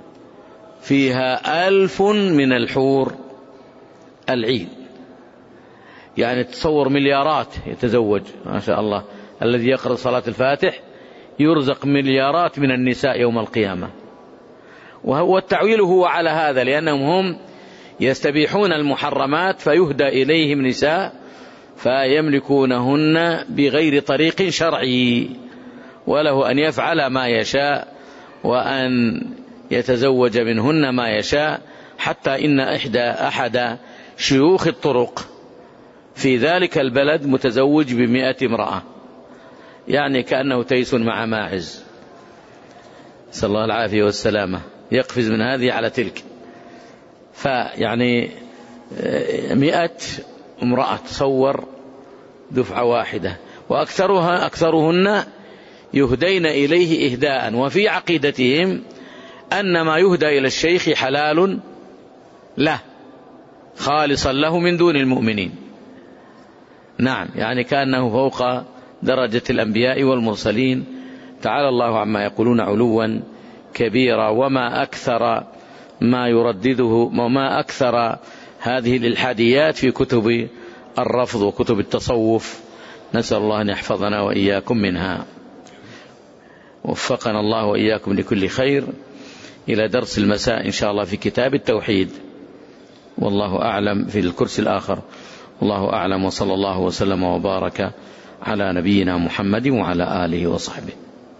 S1: فيها 1000 من الحور العين، يعني تصور مليارات يتزوج ما شاء الله. الذي يقرأ صلاة الفاتح يرزق مليارات من النساء يوم القيامة. وهو التعويل هو على هذا، لأنهم هم يستبيحون المحرمات فيهدى إليهم نساء فيملكونهن بغير طريق شرعي، وله أن يفعل ما يشاء وأن يتزوج منهن ما يشاء، حتى إن أحد شيوخ الطرق في ذلك البلد متزوج ب100 امرأة، يعني كأنه تيس مع ماعز، صلى الله العافية والسلامة، يقفز من هذه على تلك. فيعني 100 امرأة تصور دفعة واحدة، وأكثرهن يهدين إليه إهداء. وفي عقيدتهم أن ما يهدى إلى الشيخ حلال له خالصا له من دون المؤمنين. نعم، يعني كأنه فوق درجة الأنبياء والمرسلين، تعالى الله عما يقولون علوا كبيرا. وما أكثر ما يردده وما أكثر هذه الإلحاديات في كتب الرفض وكتب التصوف، نسأل الله أن يحفظنا وإياكم منها. وفقنا الله وإياكم لكل خير. إلى درس المساء إن شاء الله في كتاب التوحيد، والله أعلم في الكرسي الآخر. الله أعلم، وصلى الله وسلم وبارك على نبينا محمد وعلى آله وصحبه.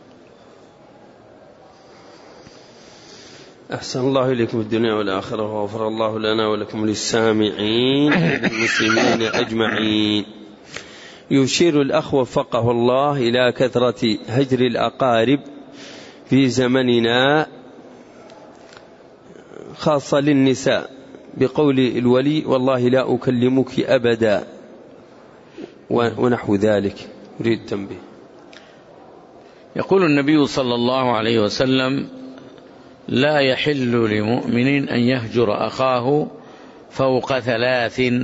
S2: أحسن الله إليكم الدنيا والآخرة، وغفر الله لنا ولكم للسامعين والمسلمين أجمعين. يشير الأخ وفقه الله إلى كثرة هجر الأقارب في زمننا، خاصة للنساء، بقول الولي والله لا أكلمك أبدا ونحو ذلك. أريد تنبيه.
S1: يقول النبي صلى الله عليه وسلم: لا يحل لمؤمن أن يهجر أخاه فوق 3،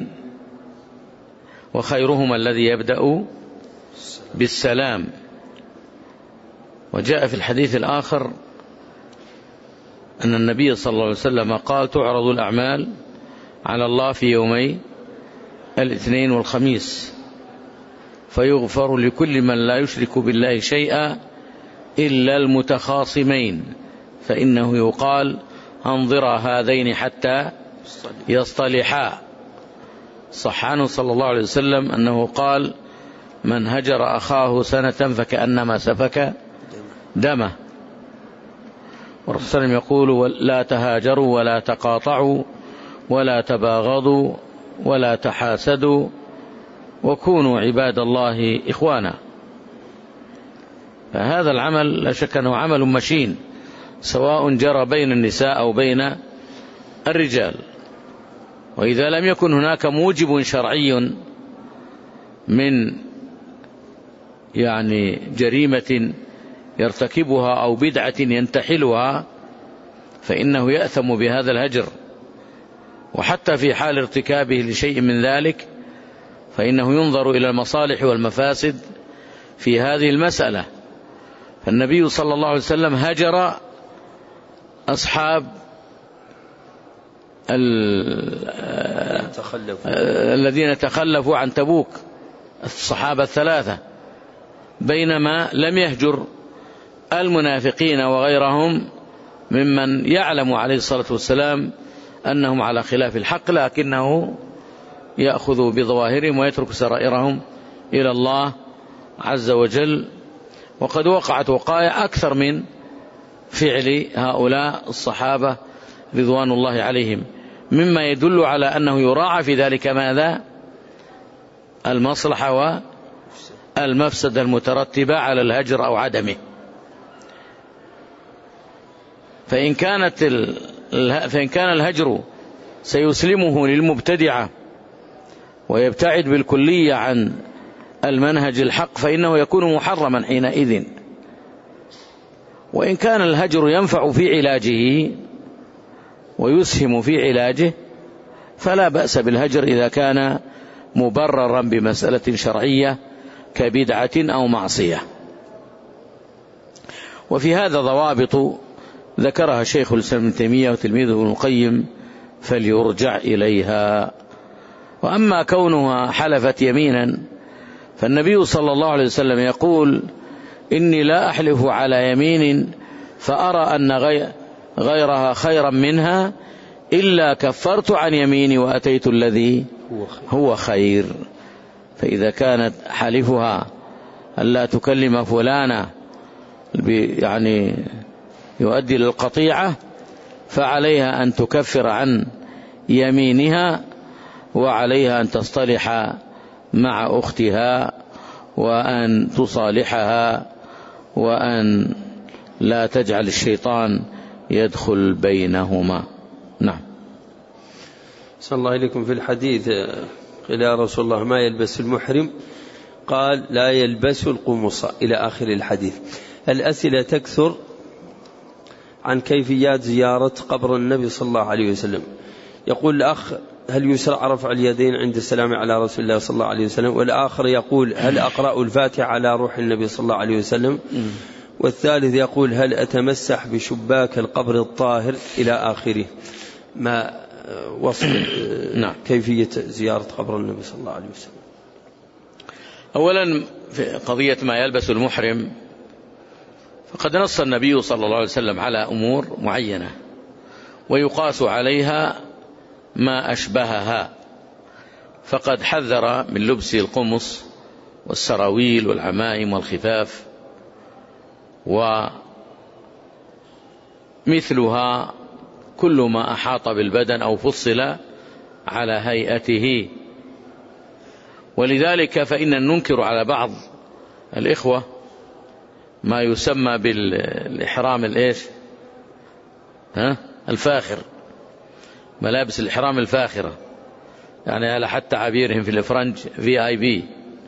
S1: وخيرهما الذي يبدأ بالسلام. وجاء في الحديث الآخر أن النبي صلى الله عليه وسلم قال: تعرض الأعمال على الله في يومي الاثنين والخميس، فيغفر لكل من لا يشرك بالله شيئا إلا المتخاصمين، فإنه يقال: انظرا هذين حتى يصطلحا. صح عنه صلى الله عليه وسلم أنه قال: من هجر أخاه سنة فكأنما سفك دمه. والرسول صلى الله عليه وسلم يقول: لا تهاجروا ولا تقاطعوا ولا تباغضوا ولا تحاسدوا وكونوا عباد الله إخوانا. فهذا العمل لا شك أنه عمل مشين، سواء جرى بين النساء أو بين الرجال. وإذا لم يكن هناك موجب شرعي من يعني جريمة يرتكبها أو بدعة ينتحلها فإنه يأثم بهذا الهجر. وحتى في حال ارتكابه لشيء من ذلك فإنه ينظر إلى المصالح والمفاسد في هذه المسألة. فالنبي صلى الله عليه وسلم هجر أصحاب الذين تخلفوا عن تبوك، الصحابة 3، بينما لم يهجر المنافقين وغيرهم ممن يعلم عليه الصلاة والسلام أنهم على خلاف الحق، لكنه يأخذ بظواهرهم ويترك سرائرهم إلى الله عز وجل. وقد وقعت وقائع أكثر من فعل هؤلاء الصحابة رضوان الله عليهم، مما يدل على أنه يراعى في ذلك ماذا؟ المصلحة المفسدة المترتبة على الهجر أو عدمه. فإن كان الهجر سيسلمه للمبتدعة ويبتعد بالكلية عن المنهج الحق فإنه يكون محرما حينئذ. وإن كان الهجر ينفع في علاجه ويسهم في علاجه فلا بأس بالهجر إذا كان مبررا بمسألة شرعية كبدعة أو معصية. وفي هذا ضوابط ذكرها شيخ الإسلام ابن تيمية وتلميذه ابن القيم فليرجع إليها. وأما كونها حلفت يمينا فالنبي صلى الله عليه وسلم يقول: إني لا أحلف على يمين فأرى أن غيرها خيرا منها إلا كفرت عن يميني وأتيت الذي هو خير. فإذا كانت حلفها ألا تكلم فلانا يعني يؤدي للقطيعة فعليها أن تكفر عن يمينها، وعليها أن تصطلح مع أختها وأن تصالحها وأن لا تجعل الشيطان يدخل بينهما. نعم.
S2: صلى الله عليكم. في الحديث قيل يا رسول الله ما يلبس المحرم؟ قال: لا يلبس القمص، إلى آخر الحديث. الأسئلة تكثر عن كيفيات زيارة قبر النبي صلى الله عليه وسلم. يقول الأخ: هل يشرع رفع اليدين عند السلام على رسول الله صلى الله عليه وسلم؟ والآخر يقول: هل أقرأ الفاتحة على روح النبي صلى الله عليه وسلم؟ والثالث يقول: هل أتمسح بشباك القبر الطاهر؟ إلى آخره. ما وصف كيفية زيارة قبر النبي صلى الله عليه وسلم؟
S1: أولا في قضية ما يلبس المحرم فقد نص النبي صلى الله عليه وسلم على أمور معينة ويقاس عليها ما أشبهها، فقد حذر من لبس القمص والسراويل والعمائم والخفاف ومثلها كل ما أحاط بالبدن أو فصل على هيئته. ولذلك فإن ننكر على بعض الإخوة ما يسمى بالإحرام الفاخر، ملابس الإحرام الفاخرة، يعني على حتى تعابيرهم في الفرنج VIP،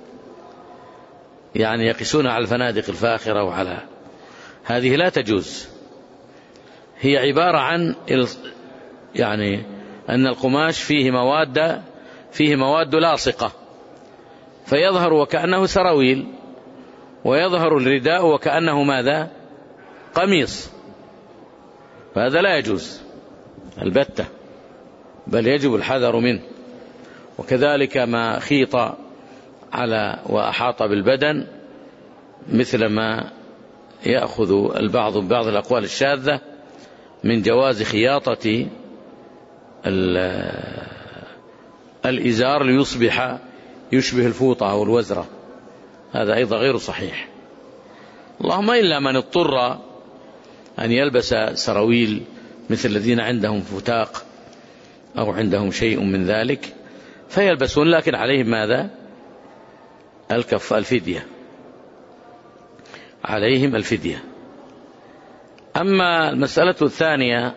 S1: يعني يقيسون على الفنادق الفاخرة وعلى هذه لا تجوز. هي عبارة عن يعني أن القماش فيه مواد لاصقة فيظهر وكأنه سراويل، ويظهر الرداء وكأنه ماذا؟ قميص، فهذا لا يجوز البتة، بل يجب الحذر منه. وكذلك ما خيط على وأحاط بالبدن مثل ما يأخذ البعض ببعض الأقوال الشاذة من جواز خياطة الإزار ليصبح يشبه الفوطة أو الوزرة، هذا أيضا غير صحيح. اللهم إلا من اضطر أن يلبس سراويل مثل الذين عندهم فتاق أو عندهم شيء من ذلك فيلبسون، لكن عليهم ماذا؟ الفدية، عليهم الفدية. أما المسألة الثانية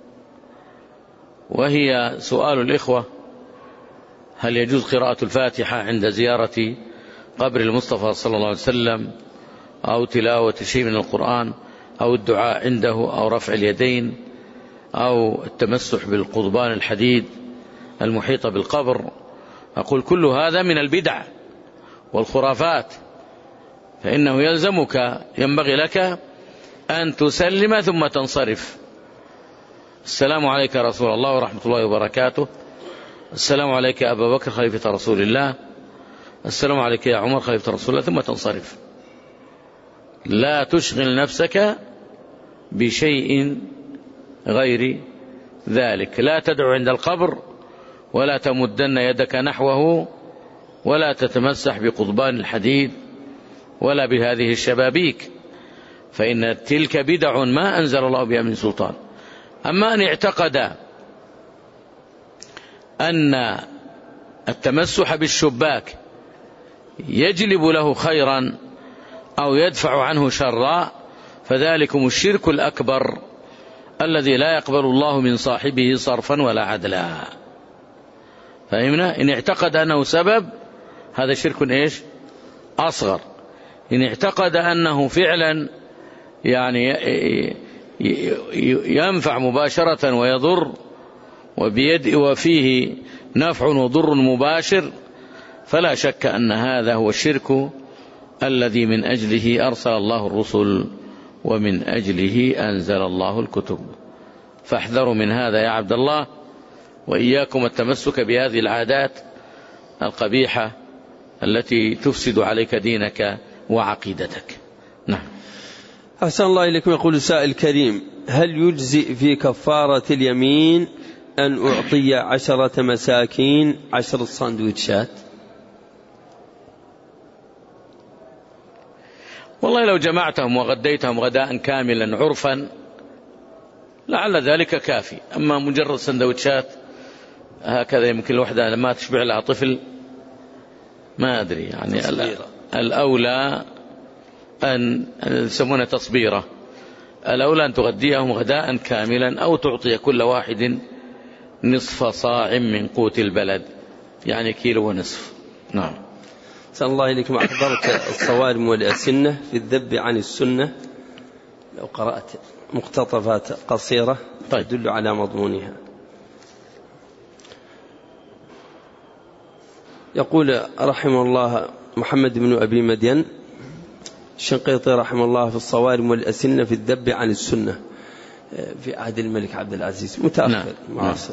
S1: وهي سؤال الإخوة: هل يجوز قراءة الفاتحة عند زيارة قبر المصطفى صلى الله عليه وسلم أو تلاوة شيء من القرآن أو الدعاء عنده أو رفع اليدين أو التمسح بالقضبان الحديد المحيطة بالقبر؟ أقول كل هذا من البدع والخرافات، فإنه ينبغي لك أن تسلم ثم تنصرف. السلام عليك يا رسول الله ورحمة الله وبركاته، السلام عليك يا أبا بكر خليفة رسول الله، السلام عليك يا عمر خليفة رسول الله، ثم تنصرف. لا تشغل نفسك بشيء غير ذلك، لا تدعو عند القبر ولا تمدن يدك نحوه ولا تتمسح بقضبان الحديد ولا بهذه الشبابيك، فإن تلك بدع ما أنزل الله بها من سلطان. أما أن اعتقد أن التمسح بالشباك يجلب له خيرا أو يدفع عنه شرا فذلكم الشرك الأكبر الذي لا يقبل الله من صاحبه صرفا ولا عدلا. فهمنا؟ إن اعتقد أنه سبب هذا شرك إيش؟ أصغر. إن اعتقد أنه فعلا يعني ينفع مباشرة ويضر وفيه نفع وضر مباشر فلا شك أن هذا هو الشرك الذي من أجله أرسل الله الرسل ومن أجله أنزل الله الكتب. فاحذروا من هذا يا عبد الله، وإياكم التمسك بهذه العادات القبيحة التي تفسد عليك دينك وعقيدتك. نعم.
S2: أحسن الله إليكم. يقول سائل كريم: هل يجزئ في كفارة اليمين أن أعطي 10 مساكين 10 ساندويتشات؟
S1: والله لو جمعتهم وغديتهم غداء كاملا عرفا لعل ذلك كافي. أما مجرد سندوتشات هكذا يمكن الوحدة لما تشبع لها طفل ما أدري يعني الأولى أن يسمونه تصبيرة، الأولى أن تغديهم غداء كاملا أو تعطي كل واحد نصف صاع من قوت البلد يعني 1.5 كيلو. نعم.
S2: أحسن الله إليكم. أحضرت الصوارم والأسنة في الذب عن السنة، لو قرأت مقتطفات قصيرة تدل على مضمونها. يقول رحمه الله محمد بن أبي مدين الشنقيطي رحمه الله في الصوارم والأسنة في الذب عن السنة في عهد الملك عبد العزيز متأخر معاصر.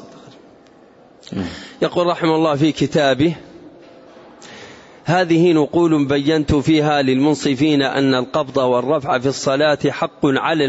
S2: يقول رحمه الله في كتابه: هذه نقول بينت فيها للمنصفين أن القبض والرفع في الصلاة حق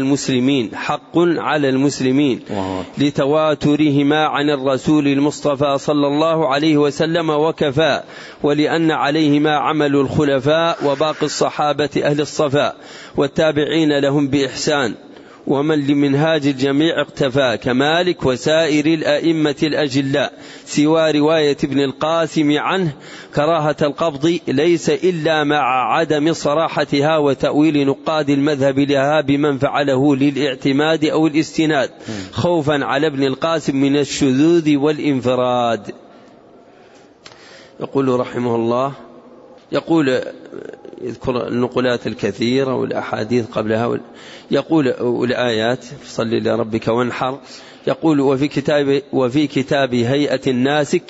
S2: على المسلمين لتواترهما عن الرسول المصطفى صلى الله عليه وسلم وكفى، ولأن عليهما عمل الخلفاء وباقي الصحابة أهل الصفاء والتابعين لهم بإحسان، ومن لمنهاج الجميع اقتفى كمالك وسائر الأئمة الأجلاء، سوى رواية ابن القاسم عنه كراهة القبض ليس إلا مع عدم صراحتها وتأويل نقاد المذهب لها بمن فعله للاعتماد أو الاستناد خوفا على ابن القاسم من الشذوذ والانفراد. يقول رحمه الله، يقول يذكر النقلات الكثيرة والأحاديث قبلها، يقول الآيات صل لربك وانحر. يقول وفي كتاب هيئة الناسك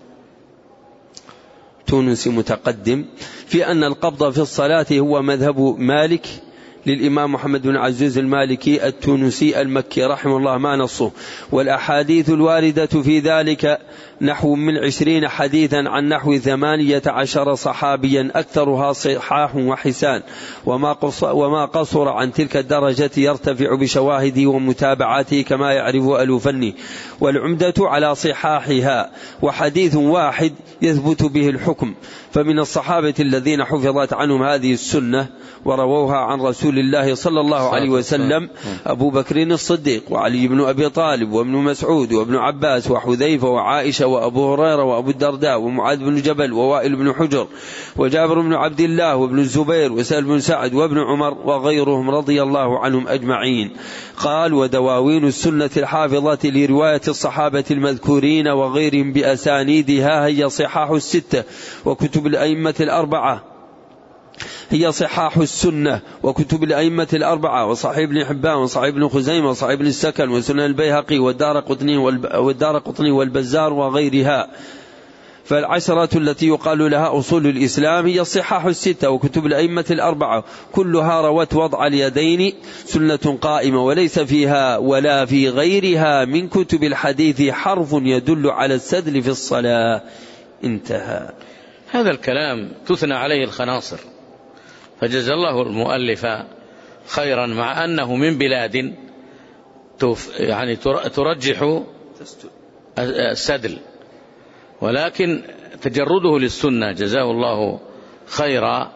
S2: تونسي متقدم في أن القبض في الصلاة هو مذهب مالك للإمام محمد بن عزوز المالكي التونسي المكي رحمه الله ما نصه، والأحاديث الواردة في ذلك نحو من 20 حديثا عن نحو 18 صحابيا أكثرها صحاح وحسان، وما قصر عن تلك الدرجة يرتفع بشواهده ومتابعاته كما يعرف أهل فنه، والعمدة على صحاحها، وحديث واحد يثبت به الحكم. فمن الصحابة الذين حفظت عنهم هذه السنة ورووها عن رسول الله صلى الله عليه وسلم أبو بكر الصديق وعلي بن أبي طالب وابن مسعود وابن عباس وحذيفة وعائشة وأبو هريرة وأبو الدرداء ومعاذ بن جبل ووائل بن حجر وجابر بن عبد الله وابن الزبير وسهل بن سعد وابن عمر وغيرهم رضي الله عنهم أجمعين. قال: ودواوين السنة الحافظة لرواية الصحابة المذكورين وغيرهم بأسانيدها هي صحاح الستة وكتب الأئمة الأربعة، هي صحاح السنة وكتب الأئمة الأربعة وصحيح ابن حبان وصحيح ابن خزيمة وصحيح ابن السكن وسنن البيهقي والدار قطني والبزار وغيرها. فالعشرة التي يقال لها أصول الإسلام هي الصحاح الستة وكتب الأئمة الأربعة، كلها روت وضع اليدين سنة قائمة، وليس فيها ولا في غيرها من كتب الحديث حرف يدل على السدل في الصلاة. انتهى.
S1: هذا الكلام تثنى عليه الخناصر، فجزا الله المؤلف خيرا، مع أنه من بلاد يعني ترجح السدل، ولكن تجرده للسنة جزاه الله خيرا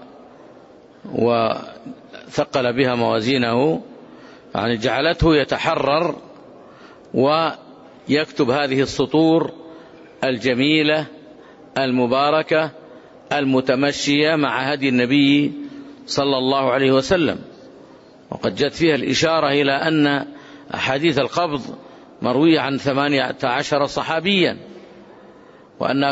S1: وثقل بها موازينه، يعني جعلته يتحرر ويكتب هذه السطور الجميلة المباركة المتمشية مع هدي النبي صلى الله عليه وسلم. وقد جاءت فيها الإشارة إلى أن أحاديث القبض مروية عن 18 صحابيا، وأن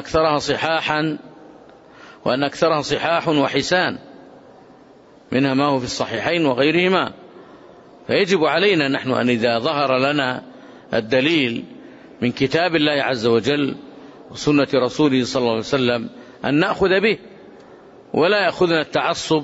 S1: أكثرها صحاح وحسان، منها ما هو في الصحيحين وغيرهما. فيجب علينا نحن أن إذا ظهر لنا الدليل من كتاب الله عز وجل وسنة رسوله صلى الله عليه وسلم أن نأخذ به، ولا يأخذنا التعصب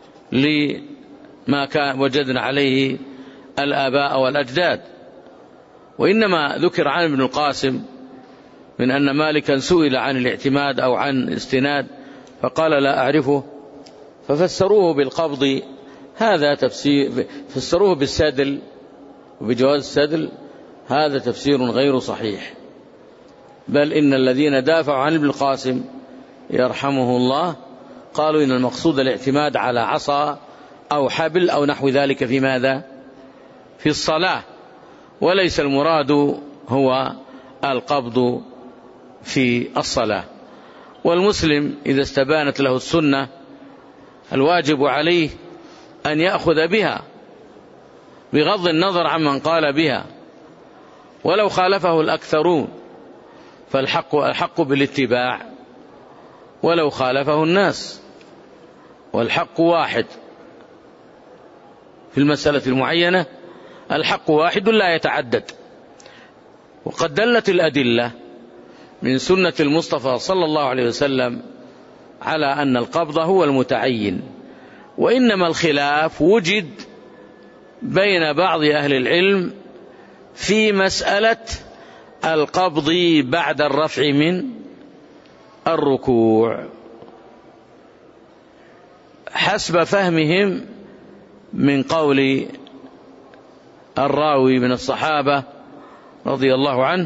S1: لما كان وجدنا عليه الآباء والأجداد. وإنما ذكر عن ابن القاسم من أن مالكا سئل عن الاعتماد أو عن استناد فقال لا أعرفه، ففسروه بالقبض، هذا تفسير، فسروه بالسدل وبجواز السدل، هذا تفسير غير صحيح. بل إن الذين دافعوا عن ابن القاسم يرحمه الله قالوا إن المقصود الاعتماد على عصا أو حبل أو نحو ذلك في ماذا؟ في الصلاة، وليس المراد هو القبض في الصلاة. والمسلم إذا استبانت له السنة الواجب عليه أن يأخذ بها بغض النظر عمن قال بها، ولو خالفه الأكثرون فالحق بالاتباع ولو خالفه الناس، والحق واحد في المسألة المعينة، الحق واحد لا يتعدد. وقد دلت الأدلة من سنة المصطفى صلى الله عليه وسلم على أن القبض هو المتعين، وإنما الخلاف وجد بين بعض أهل العلم في مسألة القبض بعد الرفع من الركوع حسب فهمهم من قول الراوي من الصحابة رضي الله عنه،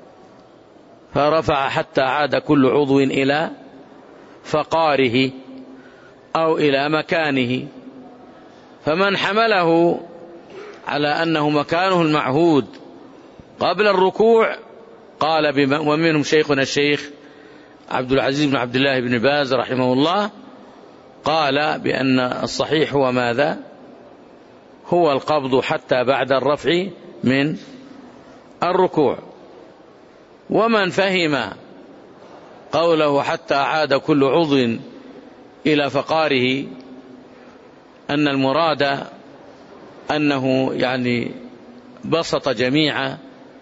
S1: فرفع حتى عاد كل عضو إلى فقاره أو إلى مكانه. فمن حمله على أنه مكانه المعهود قبل الركوع قال ومنهم شيخنا الشيخ عبد العزيز بن عبد الله بن باز رحمه الله قال بأن الصحيح هو ماذا؟ هو القبض حتى بعد الرفع من الركوع. ومن فهم قوله حتى عاد كل عضو إلى فقاره أن المراد أنه يعني بسط جميع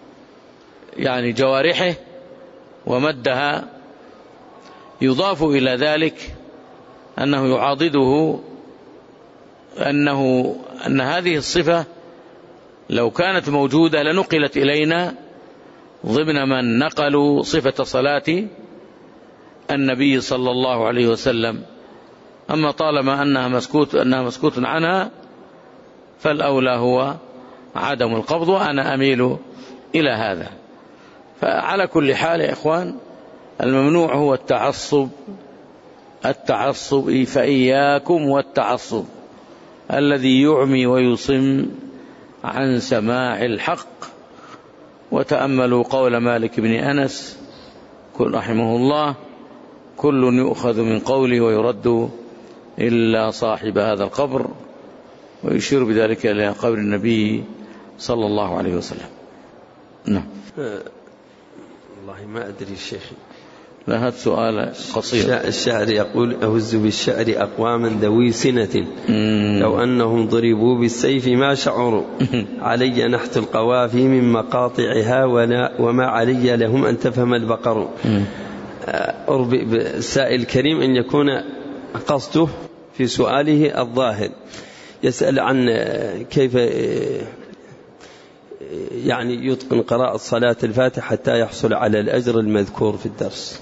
S1: جوارحه ومدها، يضاف إلى ذلك أنه يعاضده أن هذه الصفة لو كانت موجودة لنقلت إلينا ضمن من نقلوا صفة صلاة النبي صلى الله عليه وسلم. أما طالما أنها مسكوت عنها فالأولى هو عدم القبض، وأنا أميل إلى هذا. فعلى كل حال يا إخوان الممنوع هو التعصب، فإياكم والتعصب الذي يعمي ويصم عن سماع الحق. وتأملوا قول مالك بن أنس رحمه الله: كل يؤخذ من قوله ويرد إلا صاحب هذا القبر، ويشير بذلك إلى قبر النبي صلى الله عليه وسلم. نعم.
S2: والله ما أدري الشيخ،
S1: لا هذا سؤال قصير.
S2: الشعر يقول: أهز بالشعر أقواما ذوي سنة لو أنهم ضربوا بالسيف ما شعروا علي نحت القوافي من مقاطعها وما علي لهم أن تفهم البقر. أربئ بالسائل الكريم أن يكون قصده في سؤاله الظاهر، يسأل عن كيف يتقن قراءة صلاة الفاتحة حتى يحصل على الأجر المذكور في الدرس.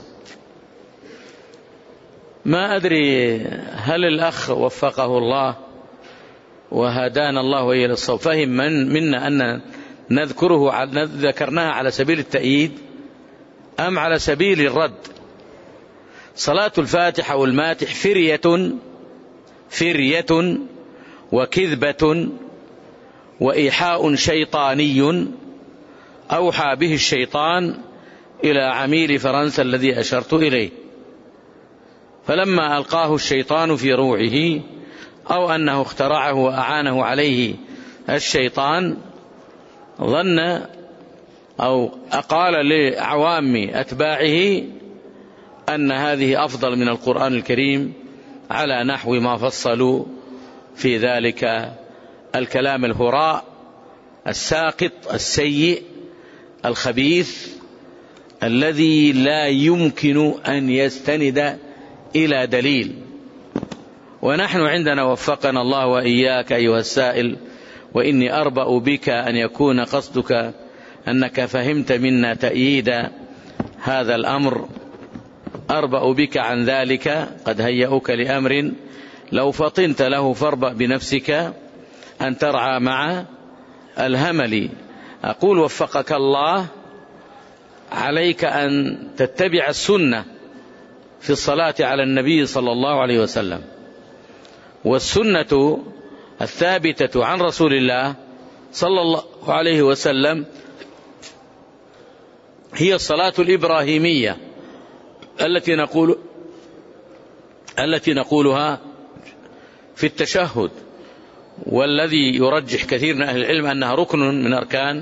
S1: ما أدري هل الأخ وفقه الله وهدانا الله وإياه للصواب فهم منا أن ذكرناها على سبيل التأييد أم على سبيل الرد. صلاة الفاتحة والماتح فرية وكذبة وإيحاء شيطاني أوحى به الشيطان إلى عميل فرنسا الذي أشرت إليه. فلما ألقاه الشيطان في روعه أو أنه اخترعه وأعانه عليه الشيطان ظن أو أقال لعوام أتباعه أن هذه أفضل من القرآن الكريم على نحو ما فصلوا في ذلك الكلام الهراء الساقط السيء الخبيث الذي لا يمكن أن يستند إلى دليل. ونحن عندنا وفقنا الله وإياك أيها السائل، وإني أربأ بك أن يكون قصدك أنك فهمت منا تأييد هذا الأمر، أربأ بك عن ذلك، قد هيئوك لأمر لو فطنت له فاربأ بنفسك أن ترعى مع الهمل. أقول وفقك الله، عليك أن تتبع السنة في الصلاة على النبي صلى الله عليه وسلم، والسنة الثابتة عن رسول الله صلى الله عليه وسلم هي الصلاة الإبراهيمية التي نقولها في التشهد، والذي يرجح كثير من أهل العلم أنها ركن من أركان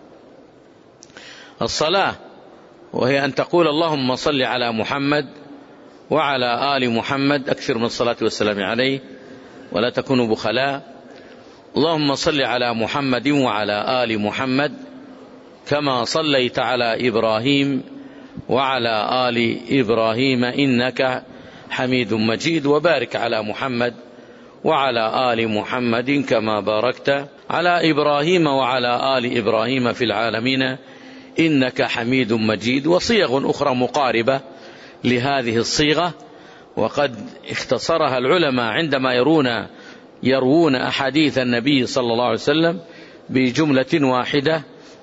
S1: الصلاة، وهي أن تقول اللهم صل على محمد وعلى آل محمد، أكثر من الصلاة والسلام عليه ولا تكونوا بخلاء. اللهم صل على محمد وعلى آل محمد كما صليت على إبراهيم وعلى آل إبراهيم إنك حميد مجيد، وبارك على محمد وعلى آل محمد كما باركت على إبراهيم وعلى آل إبراهيم في العالمين إنك حميد مجيد. وصيغ أخرى مقاربة لهذه الصيغة، وقد اختصرها العلماء عندما يروون أحاديث النبي صلى الله عليه وسلم بجملة واحدة،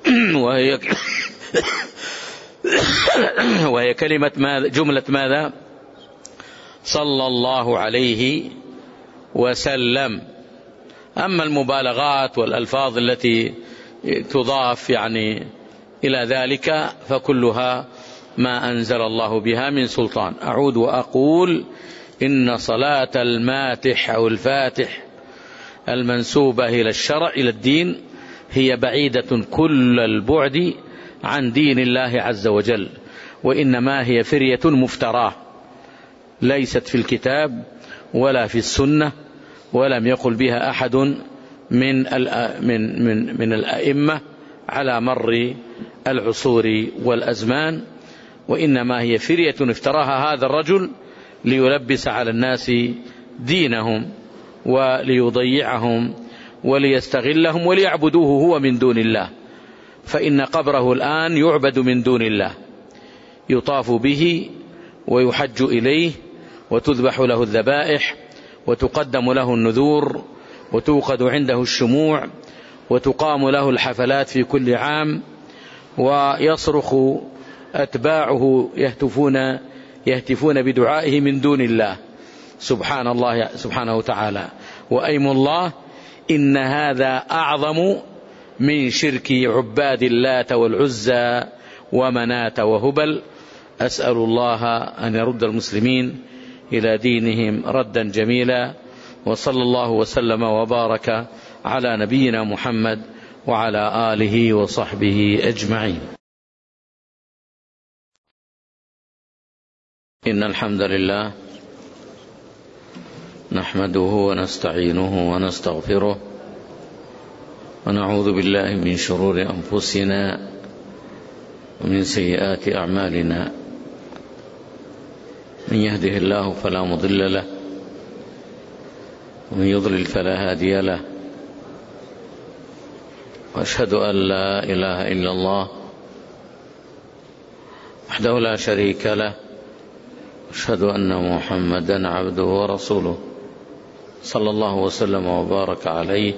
S1: وهي جملة ماذا؟ صلى الله عليه وسلم. أما المبالغات والألفاظ التي تضاف إلى ذلك فكلها ما أنزل الله بها من سلطان. أعود وأقول إن صلاة الماتح أو الفاتح المنسوبة إلى الشرع إلى الدين هي بعيدة كل البعد عن دين الله عز وجل، وإنما هي فرية مفتراه ليست في الكتاب ولا في السنة، ولم يقل بها أحد من الأئمة على مر العصور والأزمان، وإنما هي فرية افتراها هذا الرجل ليلبس على الناس دينهم وليضيعهم وليستغلهم وليعبدوه هو من دون الله. فإن قبره الآن يعبد من دون الله، يطاف به ويحج إليه وتذبح له الذبائح وتقدم له النذور وتوقد عنده الشموع وتقام له الحفلات في كل عام، ويصرخ أتباعه يهتفون بدعائه من دون الله سبحان الله سبحانه وتعالى. وأيم الله إن هذا أعظم من شرك عباد اللات والعزى ومناة وهبل. أسأل الله أن يرد المسلمين إلى دينهم ردا جميلا، وصلى الله وسلم وبارك على نبينا محمد وعلى آله وصحبه أجمعين. إن الحمد لله نحمده ونستعينه ونستغفره ونعوذ بالله من شرور أنفسنا ومن سيئات أعمالنا، من يهده الله فلا مضل له ومن يضلل فلا هادي له، وأشهد أن لا إله إلا الله وحده لا شريك له، أشهد أن محمدا عبده ورسوله صلى الله وسلم وبارك عليه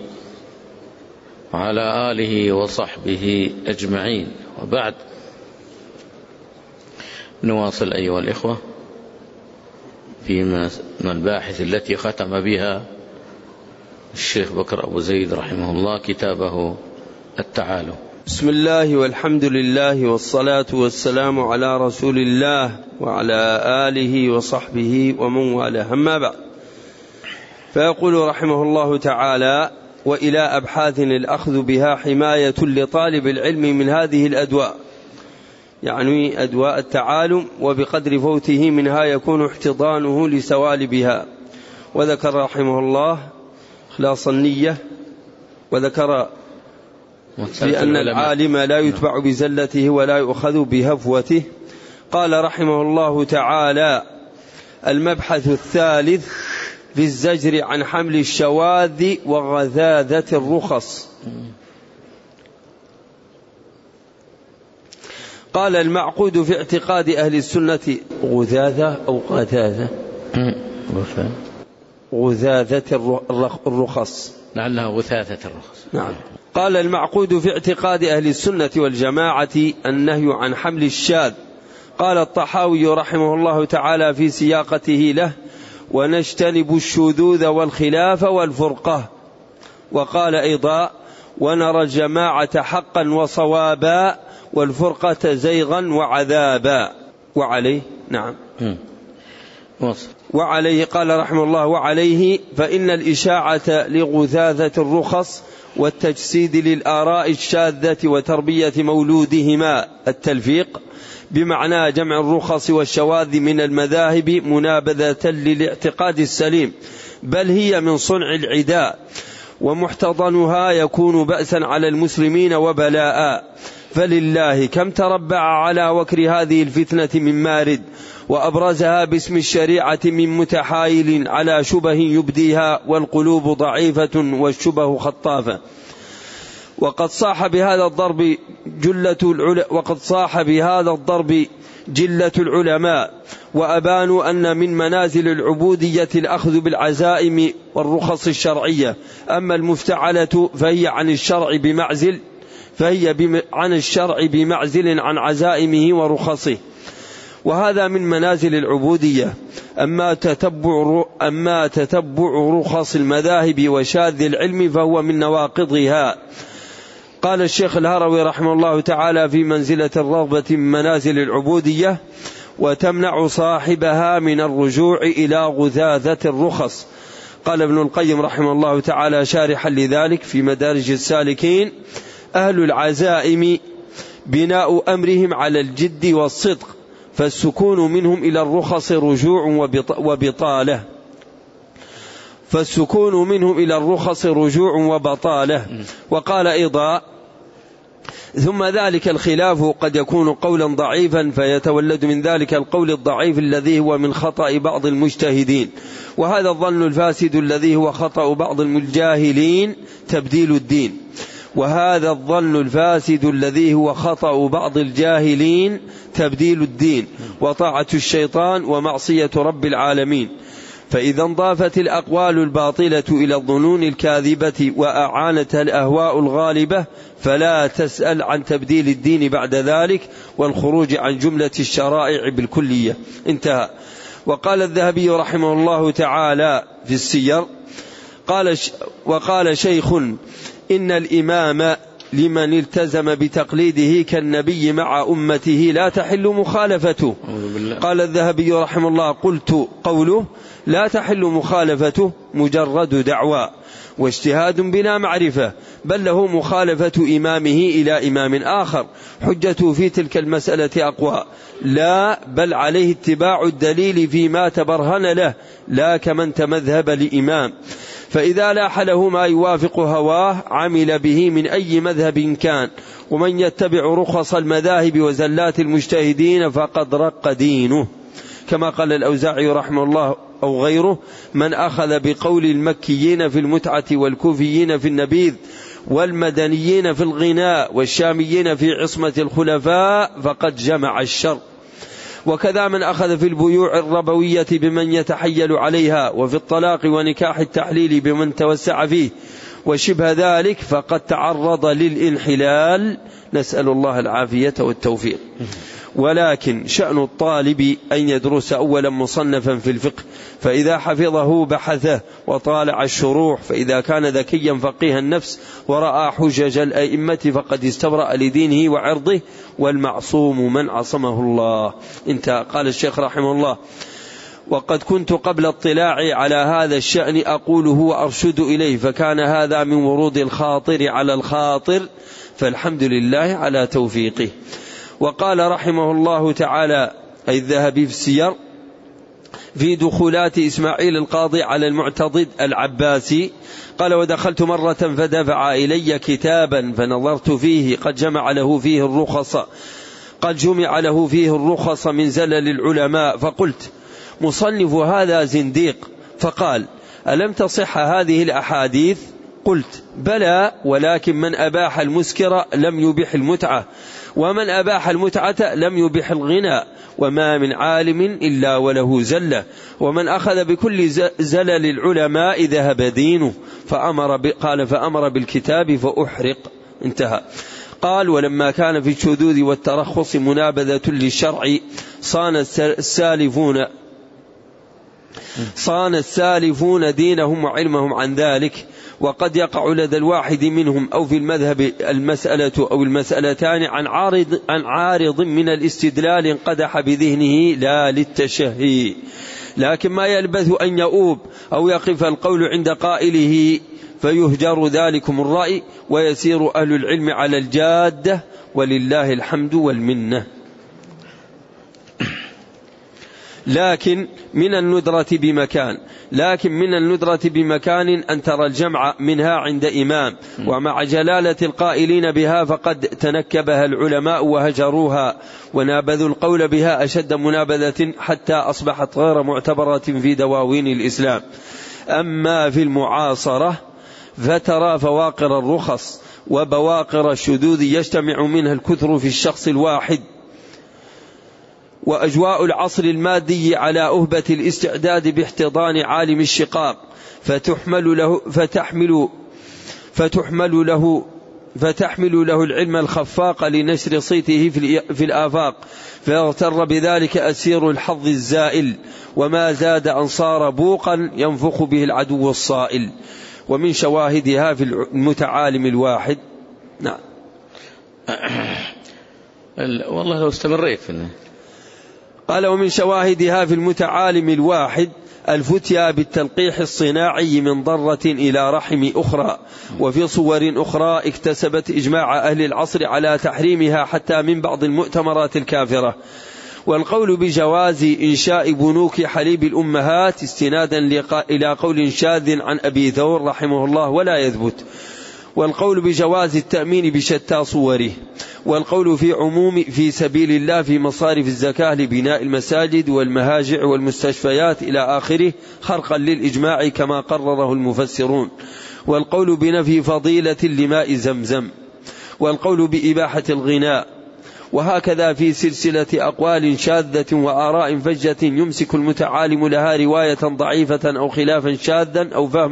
S1: وعلى آله وصحبه أجمعين. وبعد، نواصل أيها الإخوة في المباحث التي ختم بها الشيخ بكر أبو زيد رحمه الله كتابه التعالم.
S2: بسم الله والحمد لله والصلاة والسلام على رسول الله وعلى آله وصحبه ومن والاه، أما بعد. فيقول رحمه الله تعالى: وإلى أبحاث الأخذ بها حماية لطالب العلم من هذه الأدواء، يعني أدواء التعالم، وبقدر فوته منها يكون احتضانه لسوالبها. وذكر رحمه الله إخلاص النية، وذكر بأن العالم لا يتبع بزلته ولا يؤخذ بهفوته. قال رحمه الله تعالى: المبحث الثالث في الزجر عن حمل الشواذ وغذاذة الرخص. قال: المعقود في اعتقاد أهل السنة غذاذة أو غذاذة غذاذة الرخص،
S1: لعلها غثاثة الرخص.
S2: نعم. قال: المعقود في اعتقاد أهل السنة والجماعة النهي عن حمل الشاذ. قال الطحاوي رحمه الله تعالى في سياقته له: ونجتنب الشذوذ والخلاف والفرقة. وقال أيضا: ونرى الجماعة حقا وصوابا والفرقة زيغا وعذابا. وعليه نعم وعليه قال رحمه الله: وعليه فإن الإشاعة لغثاثة الرخص والتجسيد للآراء الشاذة وتربية مولودهما التلفيق بمعنى جمع الرخص والشواذ من المذاهب منابذة للاعتقاد السليم، بل هي من صنع العداء، ومحتضنها يكون بأسا على المسلمين وبلاء. فلله كم تربع على وكر هذه الفتنة من مارد، وأبرزها باسم الشريعة من متحايل على شبه يبديها، والقلوب ضعيفة والشبه خطافة. وقد صاح بهذا الضرب جلة العلماء، وأبانوا أن من منازل العبودية الأخذ بالعزائم والرخص الشرعية، أما المفتعلة فهي عن الشرع بمعزل عن عزائمه ورخصه، وهذا من منازل العبودية. أما تتبع رخص المذاهب وشاذ العلم فهو من نواقضها. قال الشيخ الهروي رحمه الله تعالى في منزلة الرغبة من منازل العبودية: وتمنع صاحبها من الرجوع إلى غذاذة الرخص. قال ابن القيم رحمه الله تعالى شارحا لذلك في مدارج السالكين: أهل العزائم بناء أمرهم على الجد والصدق، فالسكون منهم إلى الرخص رجوع وبطالة. وقال أيضا: ثم ذلك الخلاف قد يكون قولا ضعيفا، فيتولد من ذلك القول الضعيف الذي هو من خطأ بعض المجتهدين، وهذا الظن الفاسد الذي هو خطأ بعض الجاهلين تبديل الدين وطاعة الشيطان ومعصية رب العالمين. فإذا انضافت الأقوال الباطلة إلى الظنون الكاذبة وأعانتها الأهواء الغالبة فلا تسأل عن تبديل الدين بعد ذلك والخروج عن جملة الشرائع بالكلية. انتهى. وقال الذهبي رحمه الله تعالى في السير: وقال شيخ: إن الإمام لمن التزم بتقليده كالنبي مع أمته لا تحل مخالفته. قال الذهبي رحمه الله: قلت قوله لا تحل مخالفته مجرد دعوى واجتهاد بلا معرفة، بل له مخالفة إمامه إلى إمام آخر حجته في تلك المسألة أقوى، لا بل عليه اتباع الدليل فيما تبرهن له، لا كمن تمذهب لإمام، فإذا لاح له ما يوافق هواه عمل به من أي مذهب كان. ومن يتبع رخص المذاهب وزلات المجتهدين فقد رق دينه، كما قال الأوزاعي رحمه الله أو غيره: من أخذ بقول المكيين في المتعة والكوفيين في النبيذ والمدنيين في الغناء والشاميين في عصمة الخلفاء فقد جمع الشر. وكذا من أخذ في البيوع الربوية بمن يتحيل عليها، وفي الطلاق ونكاح التحليل بمن توسع فيه وشبه ذلك فقد تعرض للانحلال، نسأل الله العافية والتوفيق. ولكن شأن الطالب أن يدرس أولا مصنفا في الفقه، فإذا حفظه بحثه وطالع الشروح، فإذا كان ذكيا فقيها النفس ورأى حجج الأئمة فقد استبرأ لدينه وعرضه، والمعصوم من عصمه الله. انتهى. قال الشيخ رحمه الله: وقد كنت قبل اطلاعي على هذا الشأن أقوله وأرشد إليه، فكان هذا من ورود الخاطر على الخاطر، فالحمد لله على توفيقه. وقال رحمه الله تعالى أي الذهبي في السير في دخولات إسماعيل القاضي على المعتضد العباسي، قال: ودخلت مرة فدفع إلي كتابا فنظرت فيه قد جمع له فيه الرخص من زلل العلماء، فقلت: مصنف هذا زنديق. فقال: ألم تصح هذه الأحاديث؟ قلت: بلى، ولكن من أباح المسكر لم يبح المتعة، ومن أباح المتعة لم يبح الغنى، وما من عالم إلا وله زلة، ومن أخذ بكل زلل العلماء ذهب دينه. فأمر بالكتاب فأحرق. انتهى. قال: ولما كان في الشذوذ والترخص منابذة للشرع صان السالفون دينهم وعلمهم عن ذلك. وقد يقع لدى الواحد منهم أو في المذهب المسألة أو المسألتان عن عارض من الاستدلال انقدح بذهنه لا للتشهي، لكن ما يلبث أن يؤوب أو يقف القول عند قائله، فيهجر ذلكم الرأي ويسير أهل العلم على الجادة، ولله الحمد والمنة. لكن من الندرة بمكان أن ترى الجمع منها عند إمام، ومع جلالة القائلين بها فقد تنكبها العلماء وهجروها ونابذوا القول بها أشد منابذة، حتى أصبحت غير معتبرة في دواوين الإسلام. أما في المعاصرة فترى فواقر الرخص وبواقر الشذوذ يجتمع منها الكثر في الشخص الواحد، وأجواء العصر المادي على أهبة الاستعداد باحتضان عالم الشقاق، فتحمل له العلم الخفاق لنشر صيته في الآفاق، فيغتر بذلك أسير الحظ الزائل، وما زاد أن صار بوقا ينفخ به العدو الصائل. ومن شواهدها في المتعالم الواحد. نعم.
S1: والله لو استمريت
S2: قال: ومن شواهدها في المتعالم الواحد الفتيا بالتلقيح الصناعي من ضرة إلى رحم أخرى، وفي صور أخرى اكتسبت إجماع أهل العصر على تحريمها حتى من بعض المؤتمرات الكافرة. والقول بجواز إنشاء بنوك حليب الأمهات استنادا إلى قول شاذ عن أبي ثور رحمه الله ولا يثبت. والقول بجواز التأمين بشتى صوره. والقول في عموم في سبيل الله في مصارف الزكاة لبناء المساجد والمهاجع والمستشفيات إلى آخره خرقا للإجماع كما قرره المفسرون. والقول بنفي فضيلة لماء زمزم. والقول بإباحة الغناء. وهكذا في سلسلة أقوال شاذة وآراء فجة يمسك المتعالم لها رواية ضعيفة أو خلافا شاذا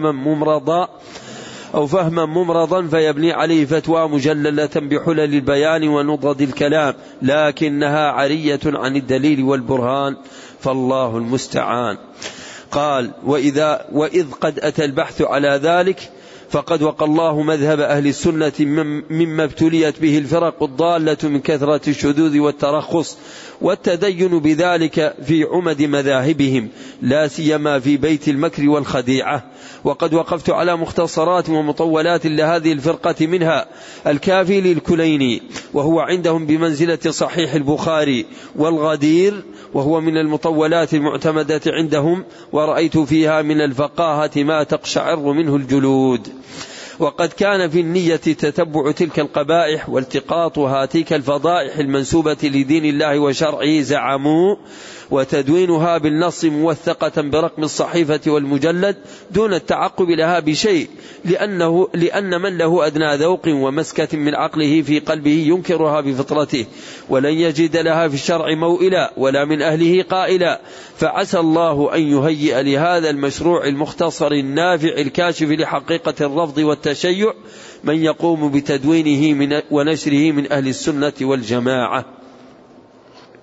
S2: أو فهما ممرضا فيبني عليه فتوى مجللة بحلل البيان ونضد الكلام، لكنها عرية عن الدليل والبرهان، فالله المستعان. قال: وإذ قد أتى البحث على ذلك فقد وقى الله مذهب أهل السنة مما ابتليت به الفرق الضالة من كثرة الشذوذ والترخص والتدين بذلك في عمد مذاهبهم، لا سيما في بيت المكر والخديعة. وقد وقفت على مختصرات ومطولات لهذه الفرقة، منها الكافي للكليني وهو عندهم بمنزلة صحيح البخاري، والغدير وهو من المطولات المعتمدة عندهم، ورأيت فيها من الفقاهة ما تقشعر منه الجلود. وقد كان في النية تتبع تلك القبائح والتقاط هاتيك الفضائح المنسوبة لدين الله وشرعه زعموا، وتدوينها بالنص موثقة برقم الصحيفة والمجلد دون التعقب لها بشيء، لأن من له أدنى ذوق ومسكة من عقله في قلبه ينكرها بفطرته، ولن يجد لها في الشرع موئلا ولا من أهله قائلا. فعسى الله أن يهيئ لهذا المشروع المختصر النافع الكاشف لحقيقة الرفض والتشيع من يقوم بتدوينه ونشره من أهل السنة والجماعة.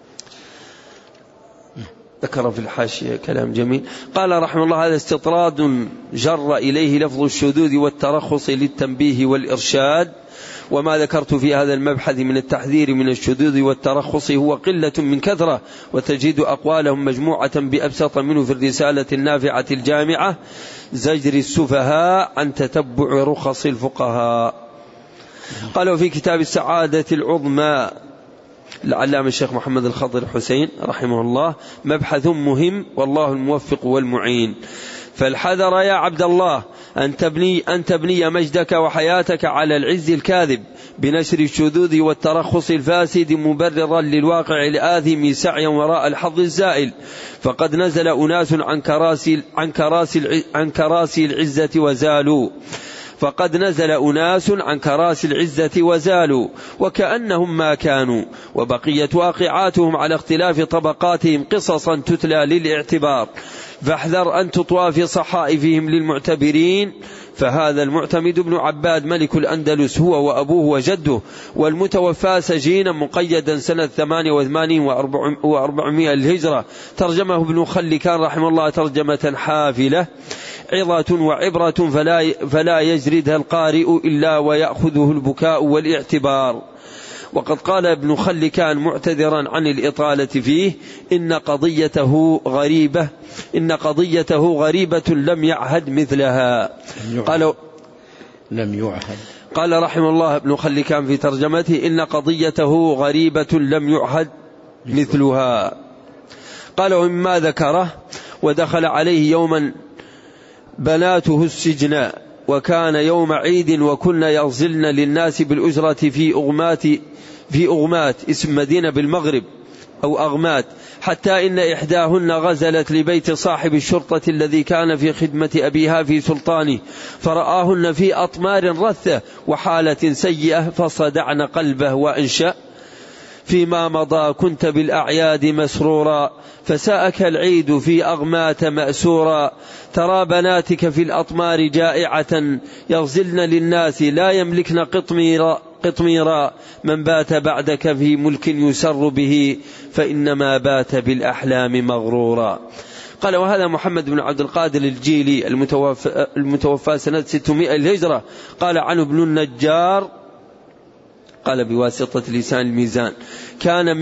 S2: ذكر في الحاشية كلام جميل. قال رحمه الله: هذا استطراد جر إليه لفظ الشذوذ والترخص للتنبيه والإرشاد، وما ذكرت في هذا المبحث من التحذير من الشذوذ والترخص هو قلة من كثرة، وتجد أقوالهم مجموعة بأبسط منه في الرسالة النافعة الجامعة زجر السفهاء عن تتبع رخص الفقهاء. قالوا في كتاب السعادة العظمى العلامة الشيخ محمد الخضر حسين رحمه الله: مبحث مهم والله الموفق والمعين. فالحذر يا عبد الله أن تبني مجدك وحياتك على العز الكاذب بنشر الشذوذ والترخص الفاسد مبررا للواقع الآثم سعيا وراء الحظ الزائل. فقد نزل أناس عن كراسي العزة وزالوا وكأنهم ما كانوا، وبقيت واقعاتهم على اختلاف طبقاتهم قصصا تتلى للاعتبار، فاحذر أن تطوى في صحائفهم للمعتبرين. فهذا المعتمد بن عباد ملك الأندلس هو وأبوه وجده، والمتوفى سجينا مقيدا سنة 88 و400 الهجرة. ترجمه ابن خلكان رحمه الله ترجمة حافلة، عظة وعبرة فلا يجردها القارئ إلا ويأخذه البكاء والاعتبار. وقد قال ابن خلكان معتذرا عن الإطالة فيه: إن قضيته غريبة لم يعهد مثلها. قال رحمه الله ابن خلكان في ترجمته: إن قضيته غريبة لم يعهد مثلها. قال: ومما ذكره: ودخل عليه يوما بناته السجن، وكان يوم عيد، وكنا يغزلن للناس بالأجرة في أغمات اسم مدينة بالمغرب أو أغمات، حتى إن إحداهن غزلت لبيت صاحب الشرطة الذي كان في خدمة أبيها في سلطانه، فرآهن في أطمار رثة وحالة سيئة فصدعن قلبه وأنشأ: فيما مضى كنت بالأعياد مسرورا، فساءك العيد في أغمات مأسورا، ترى بناتك في الأطمار جائعة، يغزلن للناس لا يملكن قطميرا، من بات بعدك في ملك يسر به، فإنما بات بالأحلام مغرورا. قال: وهذا محمد بن عبد القادر الجيلي المتوفى سنة 600 الهجرة. قال عنه ابن النجار، قال بواسطة لسان الميزان: كان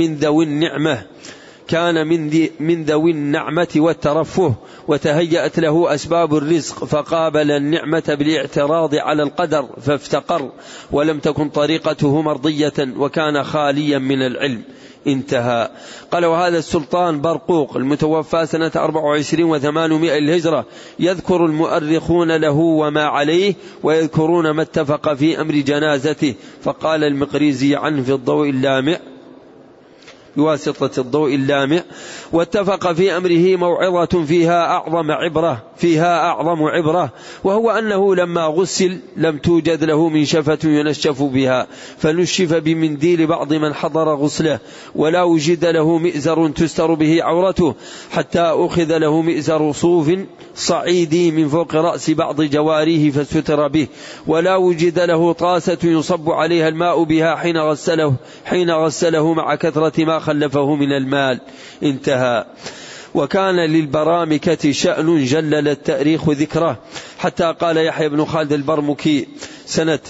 S2: من ذوي النعمة والترفه، وتهيأت له أسباب الرزق، فقابل النعمة بالاعتراض على القدر فافتقر، ولم تكن طريقته مرضية، وكان خاليا من العلم. انتهى. قال: وهذا السلطان برقوق المتوفى سنة 24 و800 الهجرة، يذكر المؤرخون له وما عليه، ويذكرون ما اتفق في أمر جنازته. فقال المقريزي عنه في الضوء اللامع بواسطة الضوء اللامع: واتفق في أمره موعظة فيها أعظم عبرة، وهو أنه لما غسل لم توجد له منشفة ينشف بها، فنشف بمنديل بعض من حضر غسله، ولا وجد له مئزر تستر به عورته، حتى أخذ له مئزر صوف صعيدي من فوق رأس بعض جواريه فستر به، ولا وجد له طاسة يصب عليها الماء بها حين غسله مع كثرة ما خلفه من المال. انتهى. وكان للبرامكة شأن جلل التاريخ ذكره، حتى قال يحيى بن خالد البرمكي سنة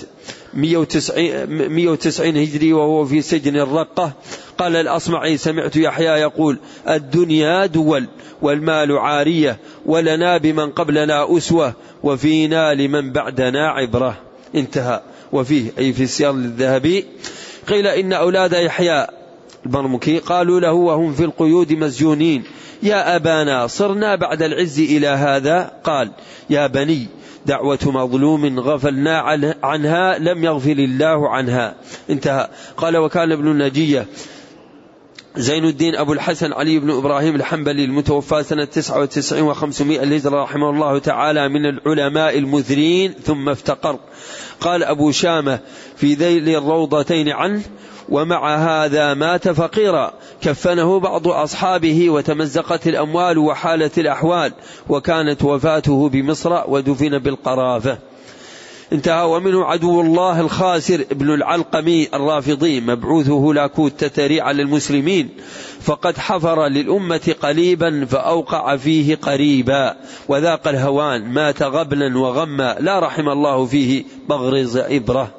S2: 190 هجري وهو في سجن الرقة، قال الأصمعي: سمعت يحيى يقول: الدنيا دول، والمال عارية، ولنا بمن قبلنا أسوة، وفينا لمن بعدنا عبرة. انتهى. وفيه أي في السير للذهبي: قيل إن أولاد يحيى البرمكي قالوا له وهم في القيود مسجونين: يا أبانا، صرنا بعد العز إلى هذا؟ قال: يا بني، دعوة مظلوم غفلنا عنها لم يغفل الله عنها. انتهى. قال: وكان ابن النجية زين الدين أبو الحسن علي بن إبراهيم الحنبلي المتوفى سنة 99 و500 الهجرة رحمه الله تعالى من العلماء المثرين، ثم افتقر. قال أبو شامة في ذيل الروضتين عنه: ومع هذا مات فقيرا، كفنه بعض أصحابه، وتمزقت الأموال وحالت الأحوال، وكانت وفاته بمصر ودفن بالقرافة. انتهى. ومنه عدو الله الخاسر ابن العلقمي الرافضي مبعوثه لاكوت تتري على المسلمين، فقد حفر للأمة قليبا فأوقع فيه قريبا، وذاق الهوان مات غبنا وغما، لا رحم الله فيه مغرز إبرة،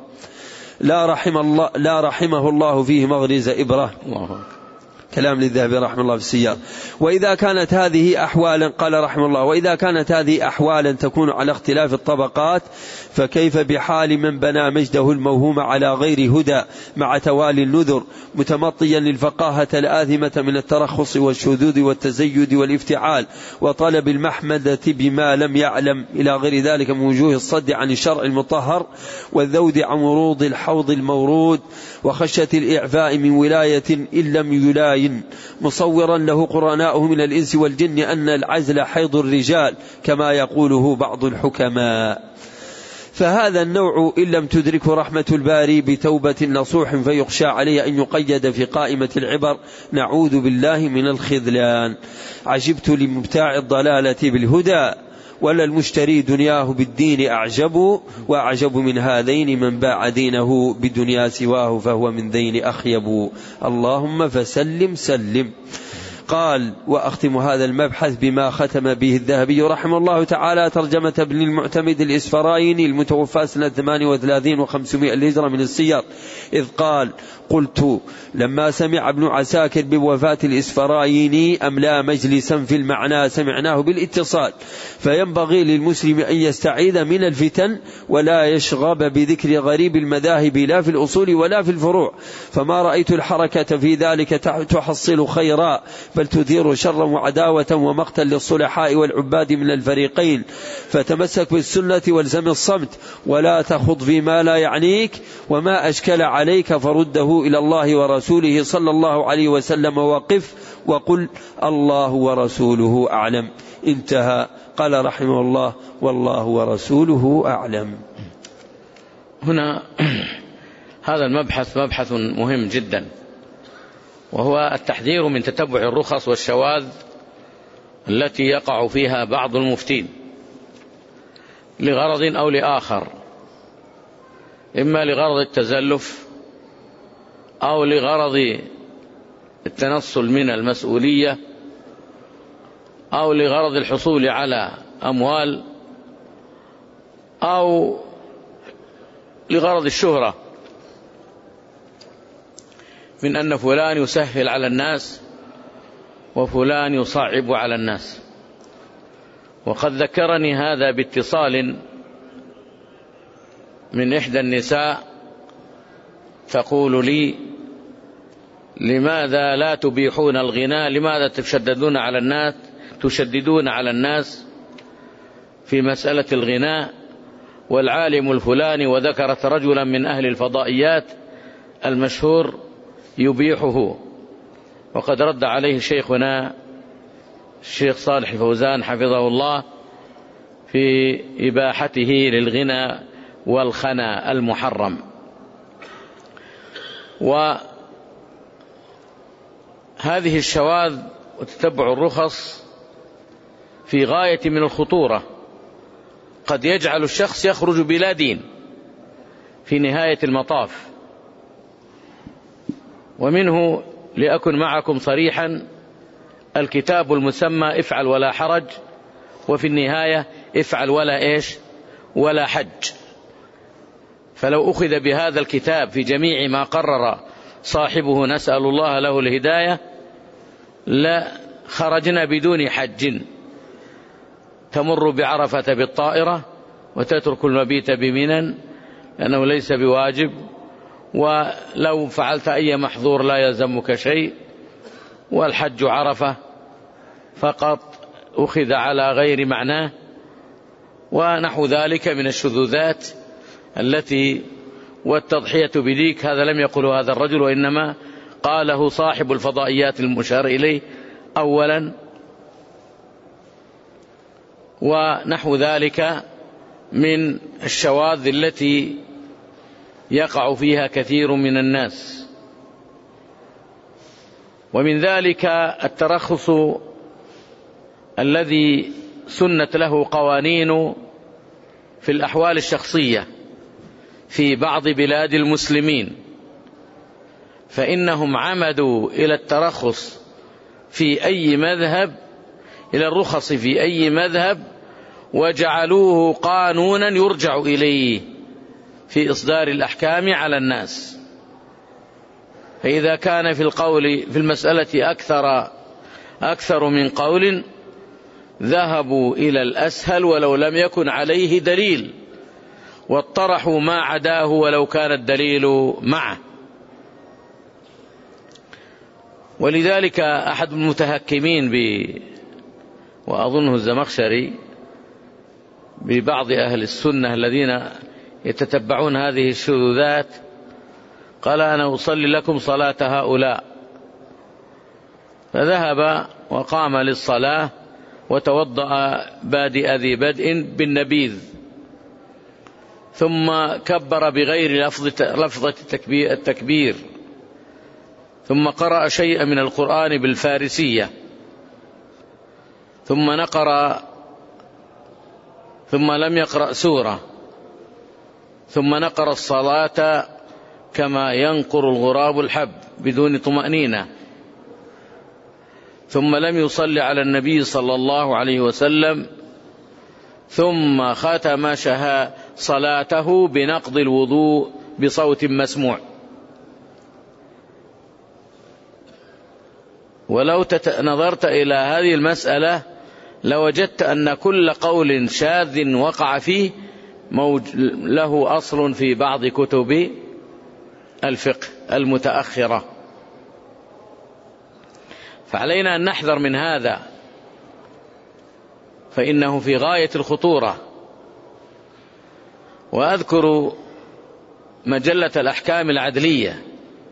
S2: لا رحمه الله فيه مغرز إبرة. كلام للذهبي رحمه الله في السيار. وإذا كانت هذه أحوالا، قال رحمه الله: وإذا كانت هذه أحوالا تكون على اختلاف الطبقات، فكيف بحال من بنى مجده الموهوم على غير هدى مع توالي النذر، متمطيا للفقاهة الآثمة من الترخص والشذوذ والتزيد والافتعال وطلب المحمدة بما لم يعلم إلى غير ذلك من وجوه الصد عن الشرع المطهر والذود عن ورود الحوض المورود وخشية الإعفاء من ولاية إن لم يلاين، مصورا له قرناؤه من الإنس والجن أن العزل حيض الرجال كما يقوله بعض الحكماء. فهذا النوع إن لم تدركه رحمة الباري بتوبة نصوح فيخشى عليه أن يقيد في قائمة العبر، نعوذ بالله من الخذلان. عجبت لمبتاع الضلالة بالهدى، ولا المشتري دنياه بالدين أعجب، وأعجب من هذين من باع دينه بدنيا سواه فهو من دين أخيب. اللهم فسلم سلم. قال: وأختم هذا المبحث بما ختم به الذهبي رحمه الله تعالى ترجمة ابن المعتمد الإسفرايني المتوفى سنة 38 و500 الهجرة من السير، إذ قال: قلت لما سمع ابن عساكر بوفاة الإسفرايني أملا مجلسا في المعنى سمعناه بالاتصال، فينبغي للمسلم أن يستعيذ من الفتن ولا يشغب بذكر غريب المذاهب لا في الأصول ولا في الفروع، فما رأيت الحركة في ذلك تحصل خيرا، بل تثير شرا وعداوة ومقتا للصلحاء والعباد من الفريقين. فتمسك بالسنة والزم الصمت ولا تخض فيما لا يعنيك، وما أشكل عليك فرده إلى الله ورسوله صلى الله عليه وسلم وقف وقل الله ورسوله أعلم. انتهى. قال رحمه الله: والله ورسوله أعلم.
S1: هنا هذا المبحث مبحث مهم جدا، وهو التحذير من تتبع الرخص والشواذ التي يقع فيها بعض المفتين لغرض أو لآخر، إما لغرض التزلف أو لغرض التنصل من المسؤولية أو لغرض الحصول على أموال أو لغرض الشهرة، من أن فلان يسهل على الناس وفلان يصعب على الناس. وقد ذكرني هذا باتصال من إحدى النساء تقول لي: لماذا لا تبيحون الغناء؟ لماذا تشددون على الناس في مسألة الغناء؟ والعالم الفلاني، وذكرت رجلا من أهل الفضائيات المشهور يبيحه، وقد رد عليه شيخنا الشيخ صالح الفوزان حفظه الله في إباحته للغنى والخنا المحرم. وهذه الشواذ وتتبع الرخص في غاية من الخطورة، قد يجعل الشخص يخرج بلا دين في نهاية المطاف. ومنه لأكن معكم صريحا الكتاب المسمى افعل ولا حرج، وفي النهاية افعل ولا حج. فلو أخذ بهذا الكتاب في جميع ما قرر صاحبه نسأل الله له الهداية لا خرجنا بدون حج، تمر بعرفة بالطائرة وتترك المبيت بمنى لأنه ليس بواجب، ولو فعلت أي محظور لا يلزمك شيء، والحج عرفة فقط أخذ على غير معناه، ونحو ذلك من الشذوذات التي والتضحية بديك. هذا لم يقله هذا الرجل، وإنما قاله صاحب الفضائيات المشار إليه أولا، ونحو ذلك من الشواذ التي يقع فيها كثير من الناس. ومن ذلك الترخص الذي سنت له قوانين في الأحوال الشخصية، في بعض بلاد المسلمين، فإنهم عمدوا إلى الترخص في أي مذهب، إلى الرخص في أي مذهب، وجعلوه قانونا يرجع إليه في إصدار الأحكام على الناس. فإذا كان في القول في المسألة أكثر من قول، ذهبوا إلى الأسهل ولو لم يكن عليه دليل، واطرحوا ما عداه ولو كان الدليل معه. ولذلك أحد المتهكمين وأظنه الزمخشري ببعض أهل السنة الذين يتتبعون هذه الشذوذات قال: أنا أصلي لكم صلاة هؤلاء. فذهب وقام للصلاة وتوضأ بادئ ذي بدء بالنبيذ، ثم كبر بغير لفظة التكبير، ثم قرأ شيئا من القرآن بالفارسية، ثم نقر، ثم لم يقرأ سورة، ثم نقر الصلاة كما ينقر الغراب الحب بدون طمأنينة، ثم لم يصلي على النبي صلى الله عليه وسلم، ثم ختم صلاته بنقض الوضوء بصوت مسموع. ولو نظرت إلى هذه المسألة لوجدت أن كل قول شاذ وقع فيه له أصل في بعض كتب الفقه المتأخرة. فعلينا أن نحذر من هذا، فإنه في غاية الخطورة. وأذكر مجلة الأحكام العدلية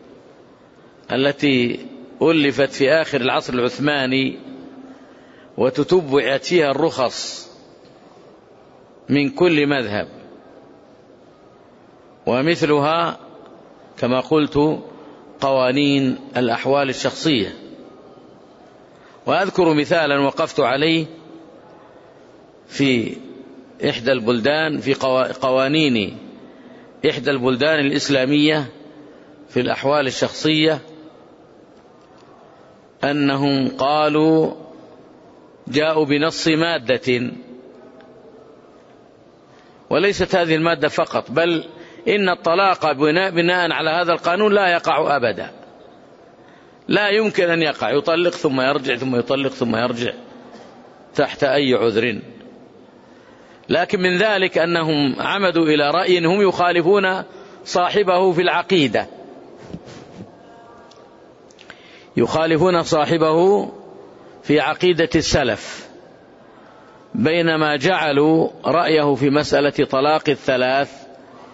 S1: التي ألفت في آخر العصر العثماني، وتتبعت فيها الرخص من كل مذهب، ومثلها كما قلت قوانين الأحوال الشخصية. وأذكر مثالا وقفت عليه في إحدى البلدان، في قوانين إحدى البلدان الإسلامية في الأحوال الشخصية، أنهم قالوا جاءوا بنص مادة، وليست هذه المادة فقط، بل إن الطلاق بناء على هذا القانون لا يقع أبدا، لا يمكن أن يقع، يطلق ثم يرجع ثم يطلق ثم يرجع تحت أي عذر. لكن من ذلك أنهم عمدوا إلى رأي هم يخالفون صاحبه في العقيدة، يخالفون صاحبه في عقيدة السلف، بينما جعلوا رأيه في مسألة طلاق الثلاث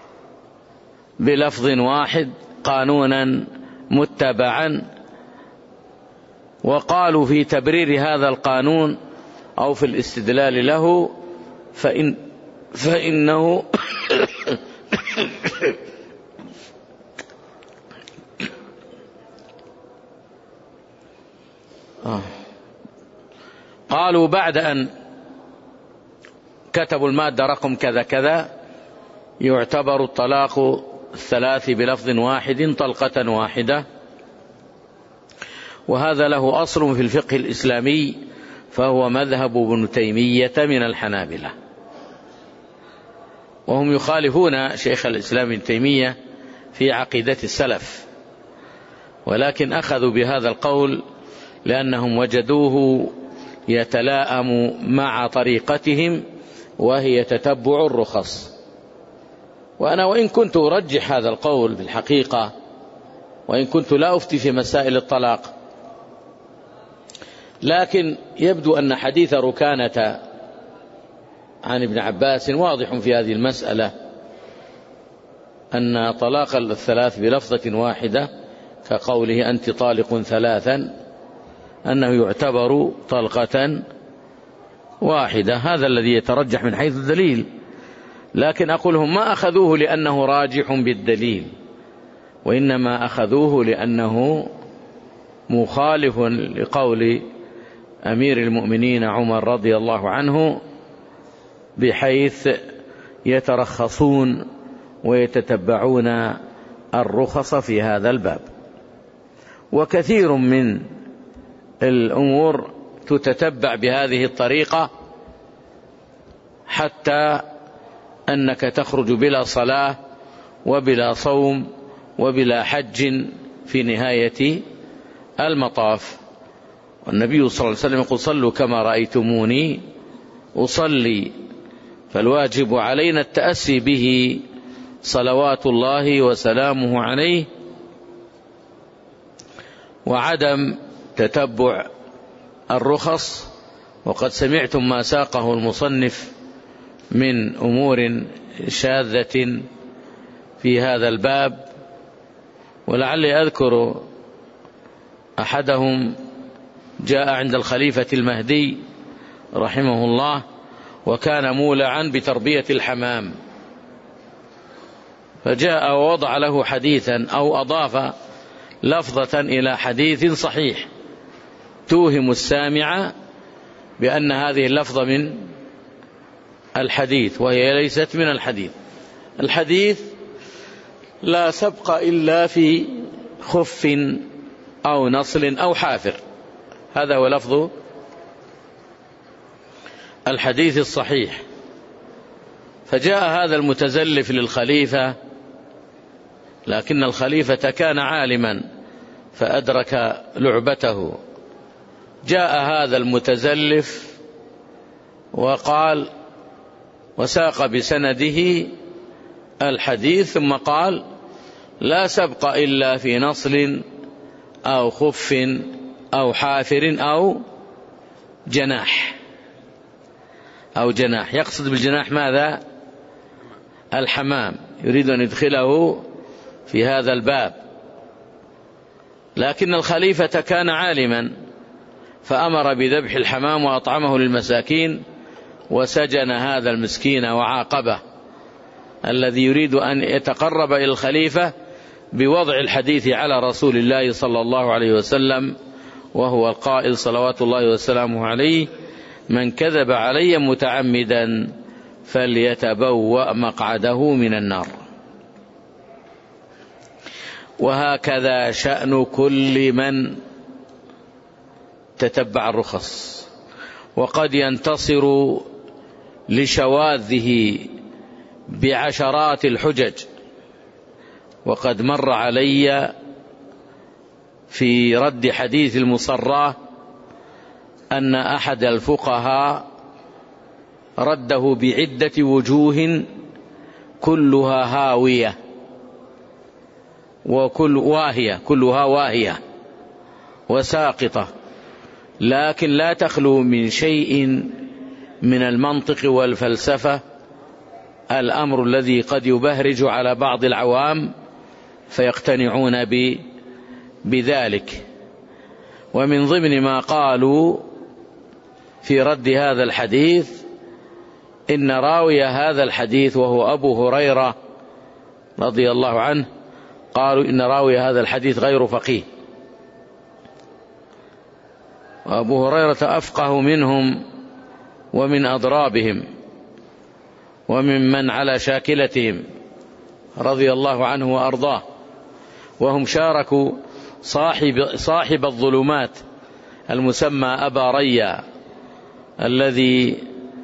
S1: بلفظ واحد قانونا متبعا، وقالوا في تبرير هذا القانون أو في الاستدلال له فإنه قالوا بعد أن كتبوا المادة رقم كذا كذا يعتبر الطلاق الثلاث بلفظ واحد طلقة واحدة، وهذا له أصل في الفقه الإسلامي، فهو مذهب ابن تيمية من الحنابلة، وهم يخالفون شيخ الإسلام ابن تيمية في عقيدة السلف، ولكن أخذوا بهذا القول لأنهم وجدوه يتلائم مع طريقتهم، وهي تتبع الرخص. وأنا وإن كنت أرجح هذا القول بالحقيقة، وإن كنت لا أفتي في مسائل الطلاق، لكن يبدو أن حديث ركانة عن ابن عباس واضح في هذه المسألة، أن طلاق الثلاث بلفظة واحدة كقوله أنت طالق ثلاثا، أنه يعتبر طلقة واحدة. هذا الذي يترجح من حيث الدليل، لكن أقول هم ما أخذوه لأنه راجح بالدليل، وإنما أخذوه لأنه مخالف لقول أمير المؤمنين عمر رضي الله عنه، بحيث يترخصون ويتتبعون الرخص في هذا الباب. وكثير من الأمور تتتبع بهذه الطريقة، حتى أنك تخرج بلا صلاة وبلا صوم وبلا حج في نهاية المطاف. والنبي صلى الله عليه وسلم يقول: صلوا كما رأيتموني أصلي. فالواجب علينا التأسي به صلوات الله وسلامه عليه، وعدم تتبع الرخص. وقد سمعتم ما ساقه المصنف من أمور شاذة في هذا الباب، ولعلي أذكر أحدهم جاء عند الخليفة المهدي رحمه الله، وكان مولعا بتربية الحمام، فجاء ووضع له حديثا أو أضاف لفظة إلى حديث صحيح توهم السامع بأن هذه اللفظة من الحديث، وهي ليست من الحديث. الحديث: لا سبق إلا في خف أو نصل أو حافر. هذا هو لفظ الحديث الصحيح. فجاء هذا المتزلف للخليفة، لكن الخليفة كان عالما فأدرك لعبته. جاء هذا المتزلف وقال وساق بسنده الحديث، ثم قال: لا سبق إلا في نصل أو خف أو حافر أو جناح. أو جناح، يقصد بالجناح ماذا؟ الحمام، يريد أن يدخله في هذا الباب. لكن الخليفة كان عالما فأمر بذبح الحمام وأطعمه للمساكين، وسجن هذا المسكين وعاقبه الذي يريد أن يتقرب إلى الخليفة بوضع الحديث على رسول الله صلى الله عليه وسلم، وهو القائل صلوات الله وسلامه عليه: من كذب علي متعمدا فليتبوأ مقعده من النار. وهكذا شأن كل من تتبع الرخص، وقد ينتصر لشواذه بعشرات الحجج. وقد مر علي في رد حديث المصراه أن أحد الفقهاء رده بعدة وجوه كلها هاوية، كلها واهية وساقطة، لكن لا تخلو من شيء من المنطق والفلسفة، الأمر الذي قد يبهرج على بعض العوام فيقتنعون بذلك. ومن ضمن ما قالوا في رد هذا الحديث إن راوي هذا الحديث وهو أبو هريرة رضي الله عنه، قالوا إن راوي هذا الحديث غير فقيه، وأبو هريرة أفقه منهم ومن أضرابهم وممن على شاكلتهم رضي الله عنه وأرضاه، وهم شاركوا صاحب الظلمات المسمى أبا ريا الذي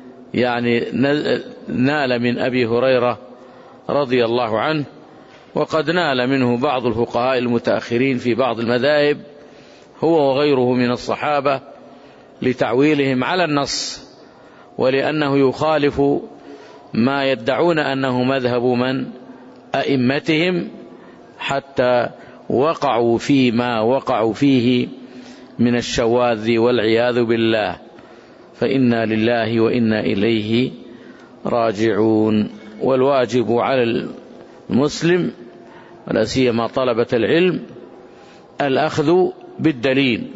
S1: نال من أبي هريرة رضي الله عنه. وقد نال منه بعض الفقهاء المتأخرين في بعض المذاهب هو وغيره من الصحابة لتعويلهم على النص، ولأنه يخالف ما يدعون أنه مذهب من أئمتهم، حتى وقعوا فيما وقعوا فيه من الشواذ والعياذ بالله. فإنا لله وإنا إليه راجعون. والواجب على المسلم ولا سيما طلبة العلم الأخذ بالدليل.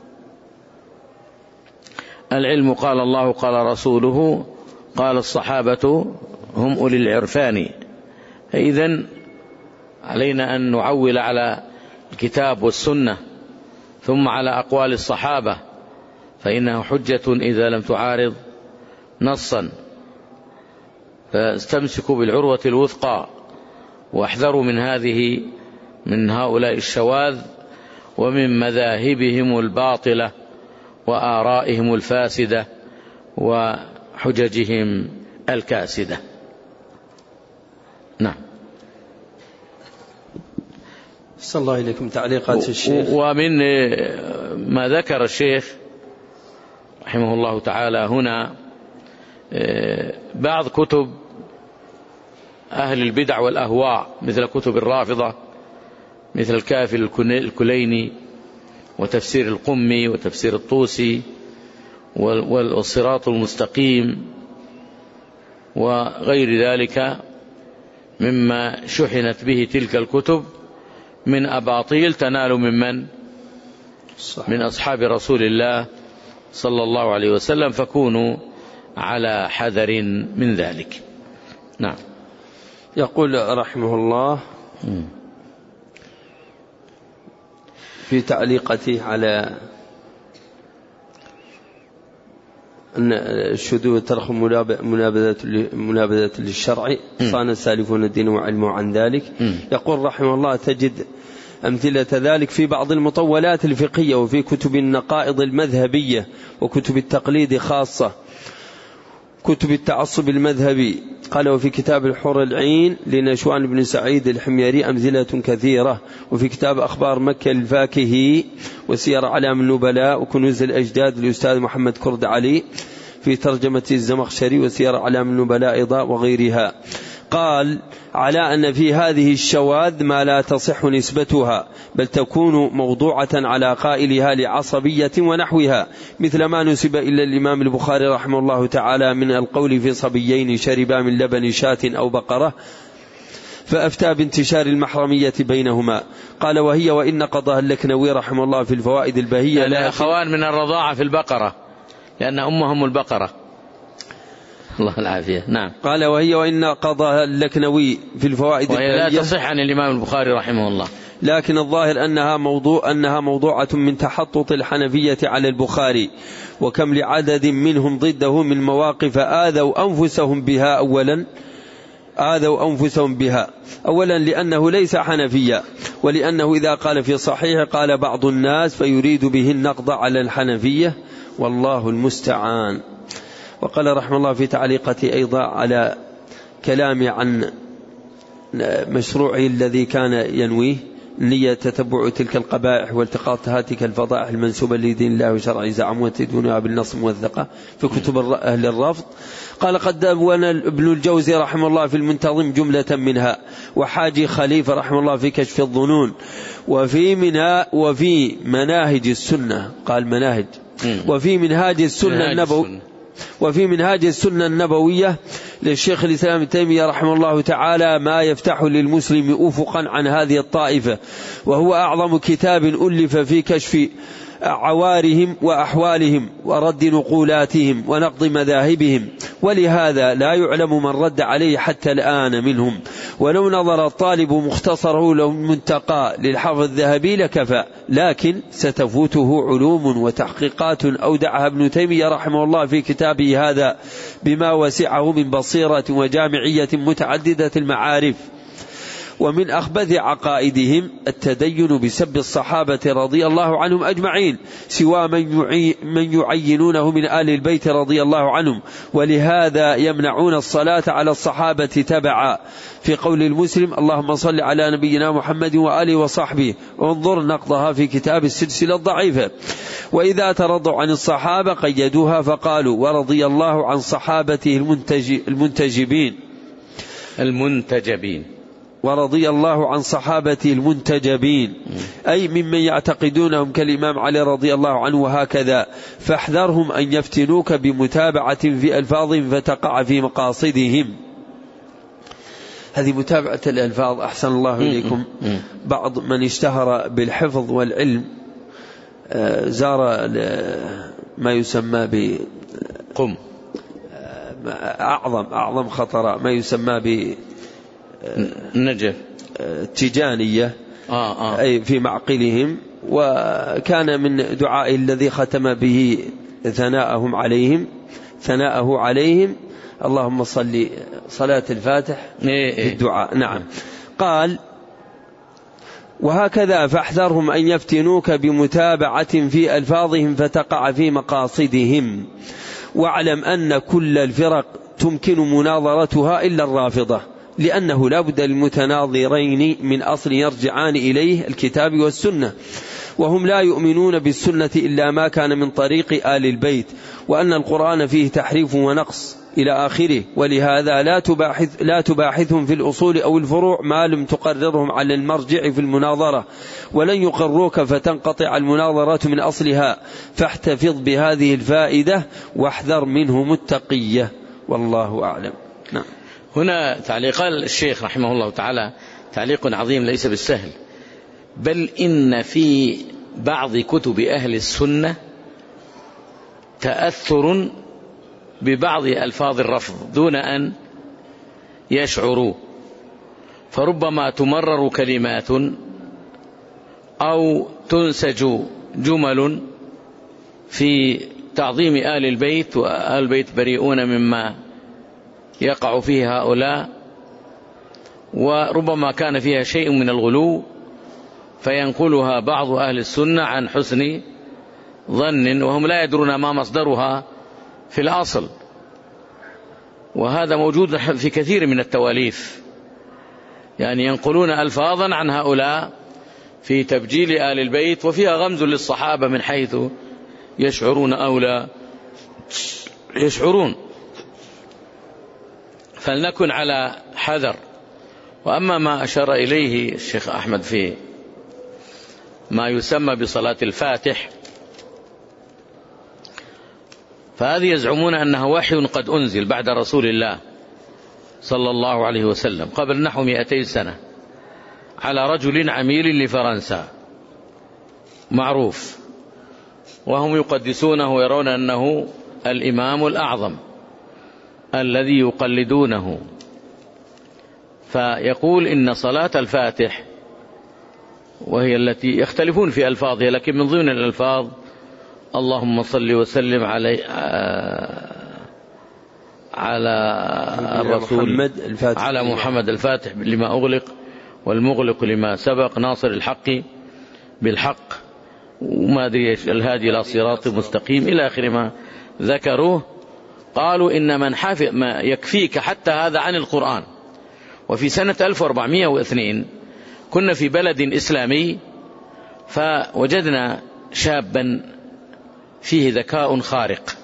S1: العلم قال الله قال رسوله قال الصحابة هم أولي العرفان. فإذن علينا أن نعول على الكتاب والسنة ثم على أقوال الصحابة، فإنه حجة إذا لم تعارض نصا. فاستمسكوا بالعروة الوثقى واحذروا من هؤلاء الشواذ ومن مذاهبهم الباطلة وآرائهم الفاسدة وحججهم الكاسدة. نعم.
S2: صلى الله إليكم تعليقات الشيخ.
S1: ومن ما ذكر الشيخ رحمه الله تعالى هنا بعض كتب أهل البدع والأهواء مثل كتب الرافضة، مثل الكافي الكليني وتفسير القمي وتفسير الطوسي والصراط المستقيم وغير ذلك مما شحنت به تلك الكتب من أباطيل تنال من أصحاب رسول الله صلى الله عليه وسلم، فكونوا على حذر من ذلك. نعم.
S2: يقول رحمه الله في تعليقته على أن الشذوذ ترك منابذة للشرع صان السالفون الدين وعلموا عن ذلك. يقول رحمه الله تجد أمثلة ذلك في بعض المطولات الفقهية وفي كتب النقائض المذهبية وكتب التقليد خاصة، كتب التعصب المذهبي. قال وفي كتاب الحور العين لنشوان بن سعيد الحميري أمثلة كثيرة، وفي كتاب أخبار مكة الفاكهي وسير أعلام النبلاء وكنوز الأجداد للأستاذ محمد كرد علي في ترجمة الزمخشري وسير أعلام النبلاء أيضا وغيرها. قال على أن في هذه الشواذ ما لا تصح نسبتها بل تكون موضوعة على قائلها لعصبية ونحوها، مثل ما نسب إلى الإمام البخاري رحمه الله تعالى من القول في صبيين شربا من لبن شاة أو بقرة فأفتى بانتشار المحرمية بينهما. قال وهي وإن قضاها اللكنوي رحمه الله في الفوائد البهية
S1: لا أخوان من الرضاعة في البقرة لأن أمهم البقرة. الله العافية. نعم.
S2: قال وهي وإن قضاها اللكنوي في الفوائد
S1: وهي لا تصح عن الإمام البخاري رحمه الله،
S2: لكن الظاهر أنها موضوعة من تحطط الحنفية على البخاري، وكم لعدد منهم ضده من مواقف آذوا أنفسهم بها أولا لأنه ليس حنفيا، ولأنه إذا قال في صحيح قال بعض الناس فيريد به النقض على الحنفية والله المستعان. وقال رحمه الله في تعليقته أيضا على كلامي عن مشروعه الذي كان ينويه نية تتبع تلك القبائح والتقاط هاتك الفضائح المنسوبة لدين الله وشرعه زعموا وتدونها بالنص موثقة في كتب أهل الرفض. قال قد دون ابن الجوزي رحمه الله في المنتظم جملة منها، وحاجي خليفة رحمه الله في كشف الظنون، وفي مناهج السنة قال مناهج وفي منهاج السنة النبوية للشيخ الإسلام ابن تيمية رحمه الله تعالى ما يفتح للمسلم أفقا عن هذه الطائفة، وهو أعظم كتاب ألف في كشف عوارهم وأحوالهم ورد نقولاتهم ونقض مذاهبهم، ولهذا لا يعلم من رد عليه حتى الآن منهم، ولو نظر الطالب مختصره له المنتقى للحافظ الذهبي لكفى، لكن ستفوته علوم وتحقيقات أودعها ابن تيمية رحمه الله في كتابه هذا بما وسعه من بصيرة وجامعية متعددة المعارف. ومن أخبث عقائدهم التدين بسب الصحابة رضي الله عنهم أجمعين سوى من يعينونه من آل البيت رضي الله عنهم، ولهذا يمنعون الصلاة على الصحابة تبعا في قول المسلم اللهم صل على نبينا محمد وآله وصحبه، وانظر نقضها في كتاب السلسلة الضعيفة. وإذا ترضوا عن الصحابة قيدوها فقالوا ورضي الله عن صحابته المنتجبين ورضي الله عن صحابته المنتجبين، أي ممن يعتقدونهم كالإمام علي رضي الله عنه وهكذا، فاحذرهم أن يفتنوك بمتابعة في ألفاظهم فتقع في مقاصدهم. هذه متابعة الألفاظ أحسن الله إليكم. بعض من اشتهر بالحفظ والعلم زار ما يسمى
S1: قم
S2: أعظم خطر ما يسمى
S1: النجف
S2: تيجانية أي في معقلهم، وكان من دعائه الذي ختم به ثناءه عليهم اللهم صل صلاة الفاتح في الدعاء. نعم. قال: وهكذا فاحذرهم أن يفتنوك بمتابعة في ألفاظهم فتقع في مقاصدهم، واعلم أن كل الفرق تمكن مناظرتها إلا الرافضة، لأنه لا بد للمتناظرين من أصل يرجعان إليه الكتاب والسنة، وهم لا يؤمنون بالسنة إلا ما كان من طريق آل البيت، وأن القرآن فيه تحريف ونقص إلى آخره. ولهذا لا تباحثهم في الأصول أو الفروع ما لم تقررهم على المرجع في المناظرة، ولن يقروك فتنقطع المناظرة من أصلها. فاحتفظ بهذه الفائدة واحذر منهم التقية، والله أعلم. نعم.
S1: هنا تعليق الشيخ رحمه الله تعالى تعليق عظيم ليس بالسهل، بل إن في بعض كتب أهل السنة تأثر ببعض ألفاظ الرفض دون أن يشعروا، فربما تمرر كلمات أو تنسج جمل في تعظيم آل البيت، وآل البيت بريئون مما يقع فيه هؤلاء، وربما كان فيها شيء من الغلو فينقلها بعض أهل السنة عن حسن ظن وهم لا يدرون ما مصدرها في الأصل. وهذا موجود في كثير من التواليف، يعني ينقلون ألفاظا عن هؤلاء في تبجيل آل البيت وفيها غمز للصحابة من حيث يشعرون أو لا يشعرون، فلنكن على حذر. وأما ما أشار إليه الشيخ أحمد في ما يسمى بصلاة الفاتح، فهذه يزعمون أنها وحي قد أنزل بعد رسول الله صلى الله عليه وسلم قبل نحو 200 سنة على رجل عميل لفرنسا معروف، وهم يقدسونه ويرون أنه الإمام الأعظم الذي يقلدونه. فيقول إن صلاة الفاتح، وهي التي يختلفون في ألفاظها، لكن من ضمن الألفاظ اللهم صل وسلم على الرسول على محمد الفاتح لما أغلق والمغلق لما سبق ناصر الحق بالحق وما أدري الهادي إلى صراط مستقيم إلى آخر ما ذكروه. قالوا إن من حافظ ما يكفيك حتى هذا عن القرآن. وفي سنة 1402 كنا في بلد إسلامي، فوجدنا شابا فيه ذكاء خارق،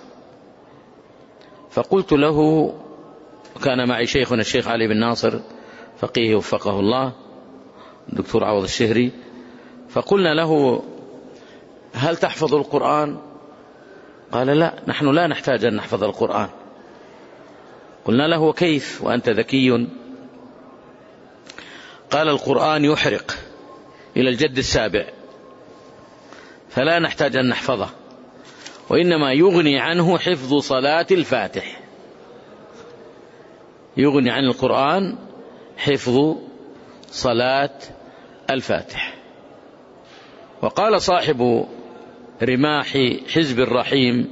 S1: فقلت له، كان معي شيخنا الشيخ علي بن ناصر فقيه وفقه الله الدكتور عوض الشهري، فقلنا له هل تحفظ القرآن؟ قال لا، نحن لا نحتاج أن نحفظ القرآن. قلنا له كيف وأنت ذكي؟ قال القرآن يحرق إلى الجد السابع، فلا نحتاج أن نحفظه، وإنما يغني عنه حفظ صلاة الفاتح، يغني عن القرآن حفظ صلاة الفاتح. وقال صاحب رماح حزب الرحيم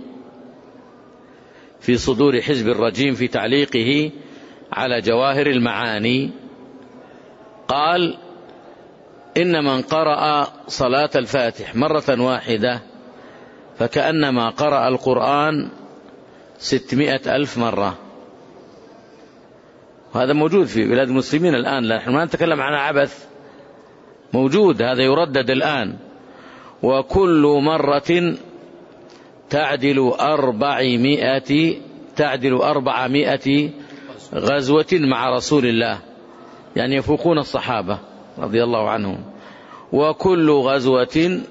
S1: في صدور حزب الرجيم في تعليقه على جواهر المعاني، قال إن من قرأ صلاة الفاتح مرة واحدة فكأنما قرأ القرآن 600,000 مرة. وهذا موجود في بلاد المسلمين الآن، نحن ما نتكلم عن عبث، موجود، هذا يردد الآن. وكل مرة تعدل 400 غزوة مع رسول الله، يعني يفوقون الصحابة رضي الله عنهم. وكل غزوة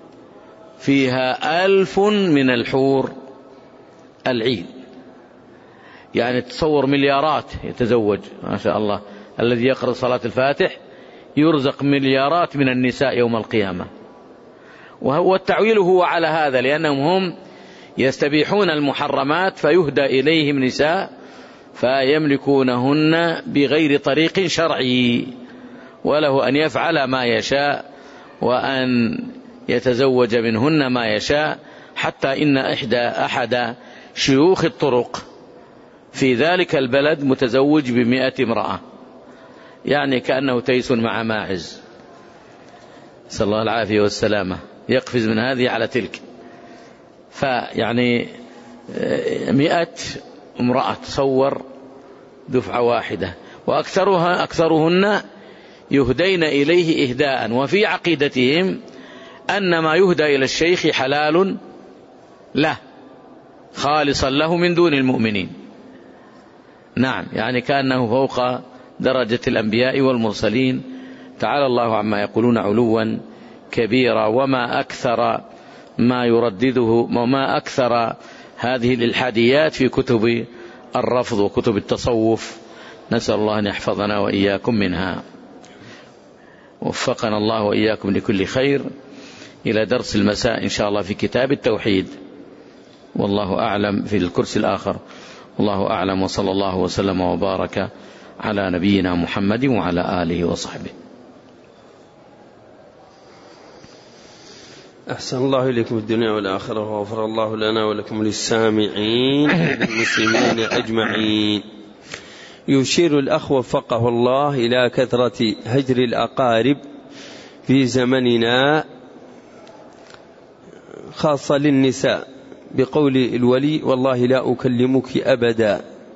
S1: فيها 1000 من الحور العين، يعني تصور مليارات يتزوج ما شاء الله. الذي يقرأ صلاة الفاتح يرزق مليارات من النساء يوم القيامة. والتعويل هو على هذا، لأنهم هم يستبيحون المحرمات فيهدى إليهم نساء فيملكونهن بغير طريق شرعي، وله أن يفعل ما يشاء وأن يتزوج منهن ما يشاء، حتى إن أحد شيوخ الطرق في ذلك البلد متزوج ب100 امرأة، يعني كأنه تيس مع ماعز، نسأل الله العافية والسلامة، يقفز من هذه على تلك. فيعني 100 امرأة تصور دفعة واحدة، أكثرهن يهدين إليه إهداء، وفي عقيدتهم أن ما يهدى إلى الشيخ حلال له خالصا له من دون المؤمنين. نعم، يعني كأنه فوق درجة الأنبياء والمرسلين، تعالى الله عما يقولون علوا كبيرا. وما أكثر ما يردده وما أكثر هذه الإلحاديات في كتب الرفض وكتب التصوف، نسأل الله أن يحفظنا وإياكم منها. وفقنا الله وإياكم لكل خير. إلى درس المساء إن شاء الله في كتاب التوحيد، والله أعلم في الكرسي الآخر. الله أعلم، وصلى الله وسلم وبارك على نبينا محمد وعلى آله وصحبه.
S2: أحسن الله إليكم الدنيا والآخرة، وغفر الله لنا ولكم للسامعين والمسلمين أجمعين. يشير الأخ وفقه الله إلى كثرة هجر الأقارب في زمننا، خاصة للنساء، بقول الولي: والله لا أكلمك أبدا،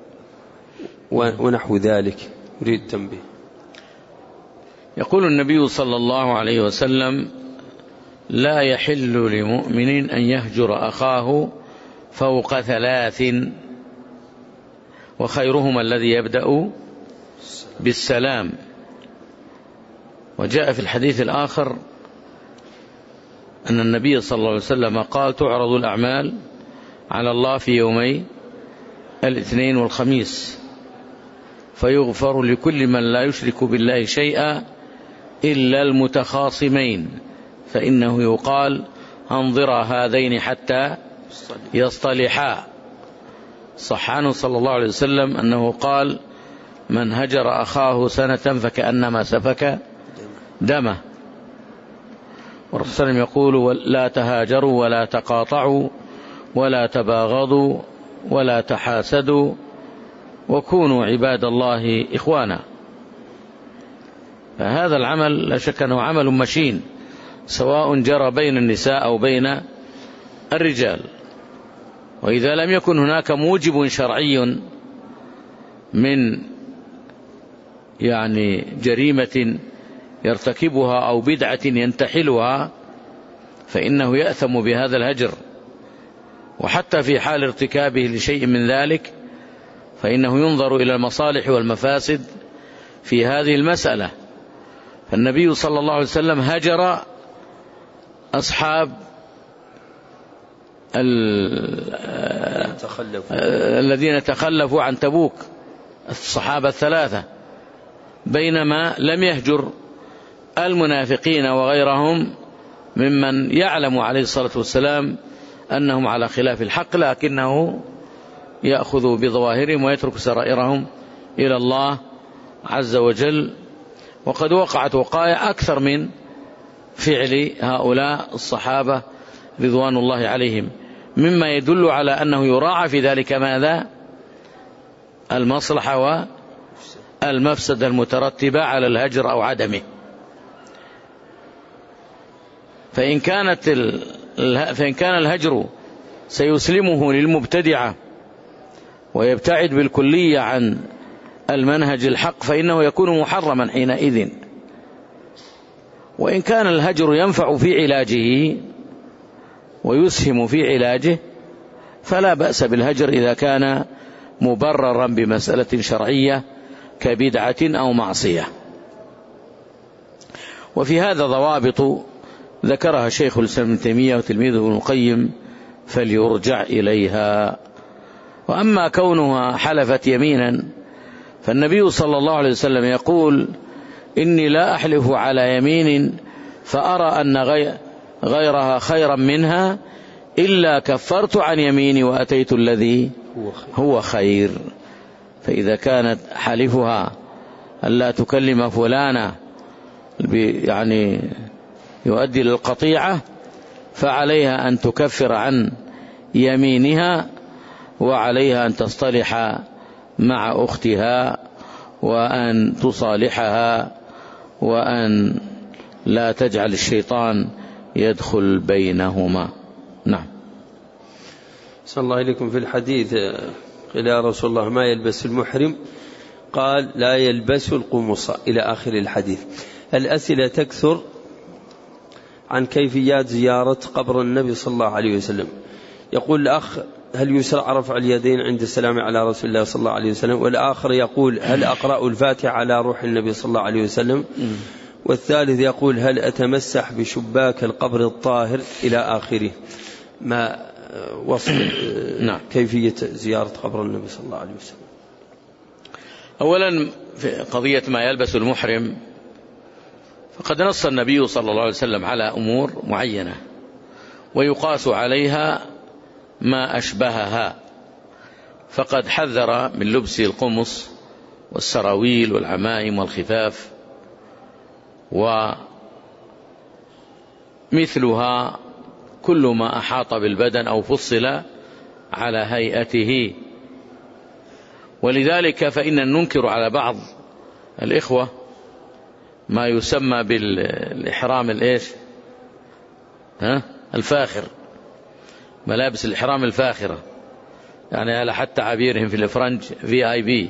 S2: ونحو ذلك. أريد تنبيه.
S1: يقول النبي صلى الله عليه وسلم: لا يحل لمؤمن أن يهجر أخاه فوق 3، وخيرهما الذي يبدأ بالسلام. وجاء في الحديث الآخر أن النبي صلى الله عليه وسلم قال: تعرض الأعمال على الله في يومي الاثنين والخميس، فيغفر لكل من لا يشرك بالله شيئا إلا المتخاصمين، فإنه يقال: انظرا هذين حتى يصطلحا. صح عنه صلى الله عليه وسلم أنه قال: من هجر أخاه سنة فكأنما سفك دمه. والرسول صلى الله عليه وسلم يقول: لا تهاجروا ولا تقاطعوا ولا تباغضوا ولا تحاسدوا وكونوا عباد الله إخوانا. فهذا العمل لا شك أنه عمل مشين، سواء جرى بين النساء أو بين الرجال. وإذا لم يكن هناك موجب شرعي من جريمة يرتكبها أو بدعة ينتحلها، فإنه يأثم بهذا الهجر. وحتى في حال ارتكابه لشيء من ذلك فإنه ينظر إلى المصالح والمفاسد في هذه المسألة. فالنبي صلى الله عليه وسلم هجر أصحاب الذين تخلفوا عن تبوك، الصحابة 3، بينما لم يهجر المنافقين وغيرهم ممن يعلم عليه الصلاة والسلام أنهم على خلاف الحق، لكنه يأخذ بظواهرهم ويترك سرائرهم إلى الله عز وجل. وقد وقعت وقائع أكثر من فعل هؤلاء الصحابة رضوان الله عليهم، مما يدل على أنه يراعى في ذلك ماذا؟ المصلحة والمفسدة المترتبة على الهجر أو عدمه. فإن كان الهجر سيسلمه للمبتدعة ويبتعد بالكلية عن المنهج الحق فإنه يكون محرما حينئذ. وإن كان الهجر ينفع في علاجه ويسهم في علاجه فلا بأس بالهجر إذا كان مبررا بمسألة شرعية كبدعة أو معصية. وفي هذا ضوابط ذكرها شيخ الإسلام ابن تيمية وتلميذه ابن القيم فليرجع إليها. وأما كونها حلفت يمينا فالنبي صلى الله عليه وسلم يقول: إني لا أحلف على يمين فأرى أن غيرها خيرا منها إلا كفرت عن يميني وأتيت الذي هو خير. فإذا كانت حلفها ألا تكلم فلانة يؤدي للقطيعة فعليها أن تكفر عن يمينها، وعليها أن تصطلح مع أختها وأن تصالحها وأن لا تجعل الشيطان يدخل بينهما. نعم.
S2: صلى الله عليكم. في الحديث قيل يا رسول الله ما يلبس المحرم؟ قال لا يلبس القمص إلى آخر الحديث. الأسئلة تكثر عن كيفيات زيارة قبر النبي صلى الله عليه وسلم. يقول الأخ هل يشرع رفع اليدين عند السلام على رسول الله صلى الله عليه وسلم؟ والآخر يقول هل أقرأ الفاتحة على روح النبي صلى الله عليه وسلم؟ والثالث يقول هل أتمسح بشباك القبر الطاهر إلى آخره. ما وصف كيفية زيارة قبر النبي صلى الله عليه وسلم؟
S1: أولا في قضية ما يلبس المحرم، فقد نص النبي صلى الله عليه وسلم على أمور معينة ويقاس عليها ما أشبهها، فقد حذر من لبس القمص والسراويل والعمائم والخفاف، ومثلها كل ما أحاط بالبدن أو فصل على هيئته. ولذلك فإن ننكر على بعض الإخوة ما يسمى بالإحرام الفاخر، ملابس الإحرام الفاخرة، يعني على حتى تعابيرهم في الفرنج VIP،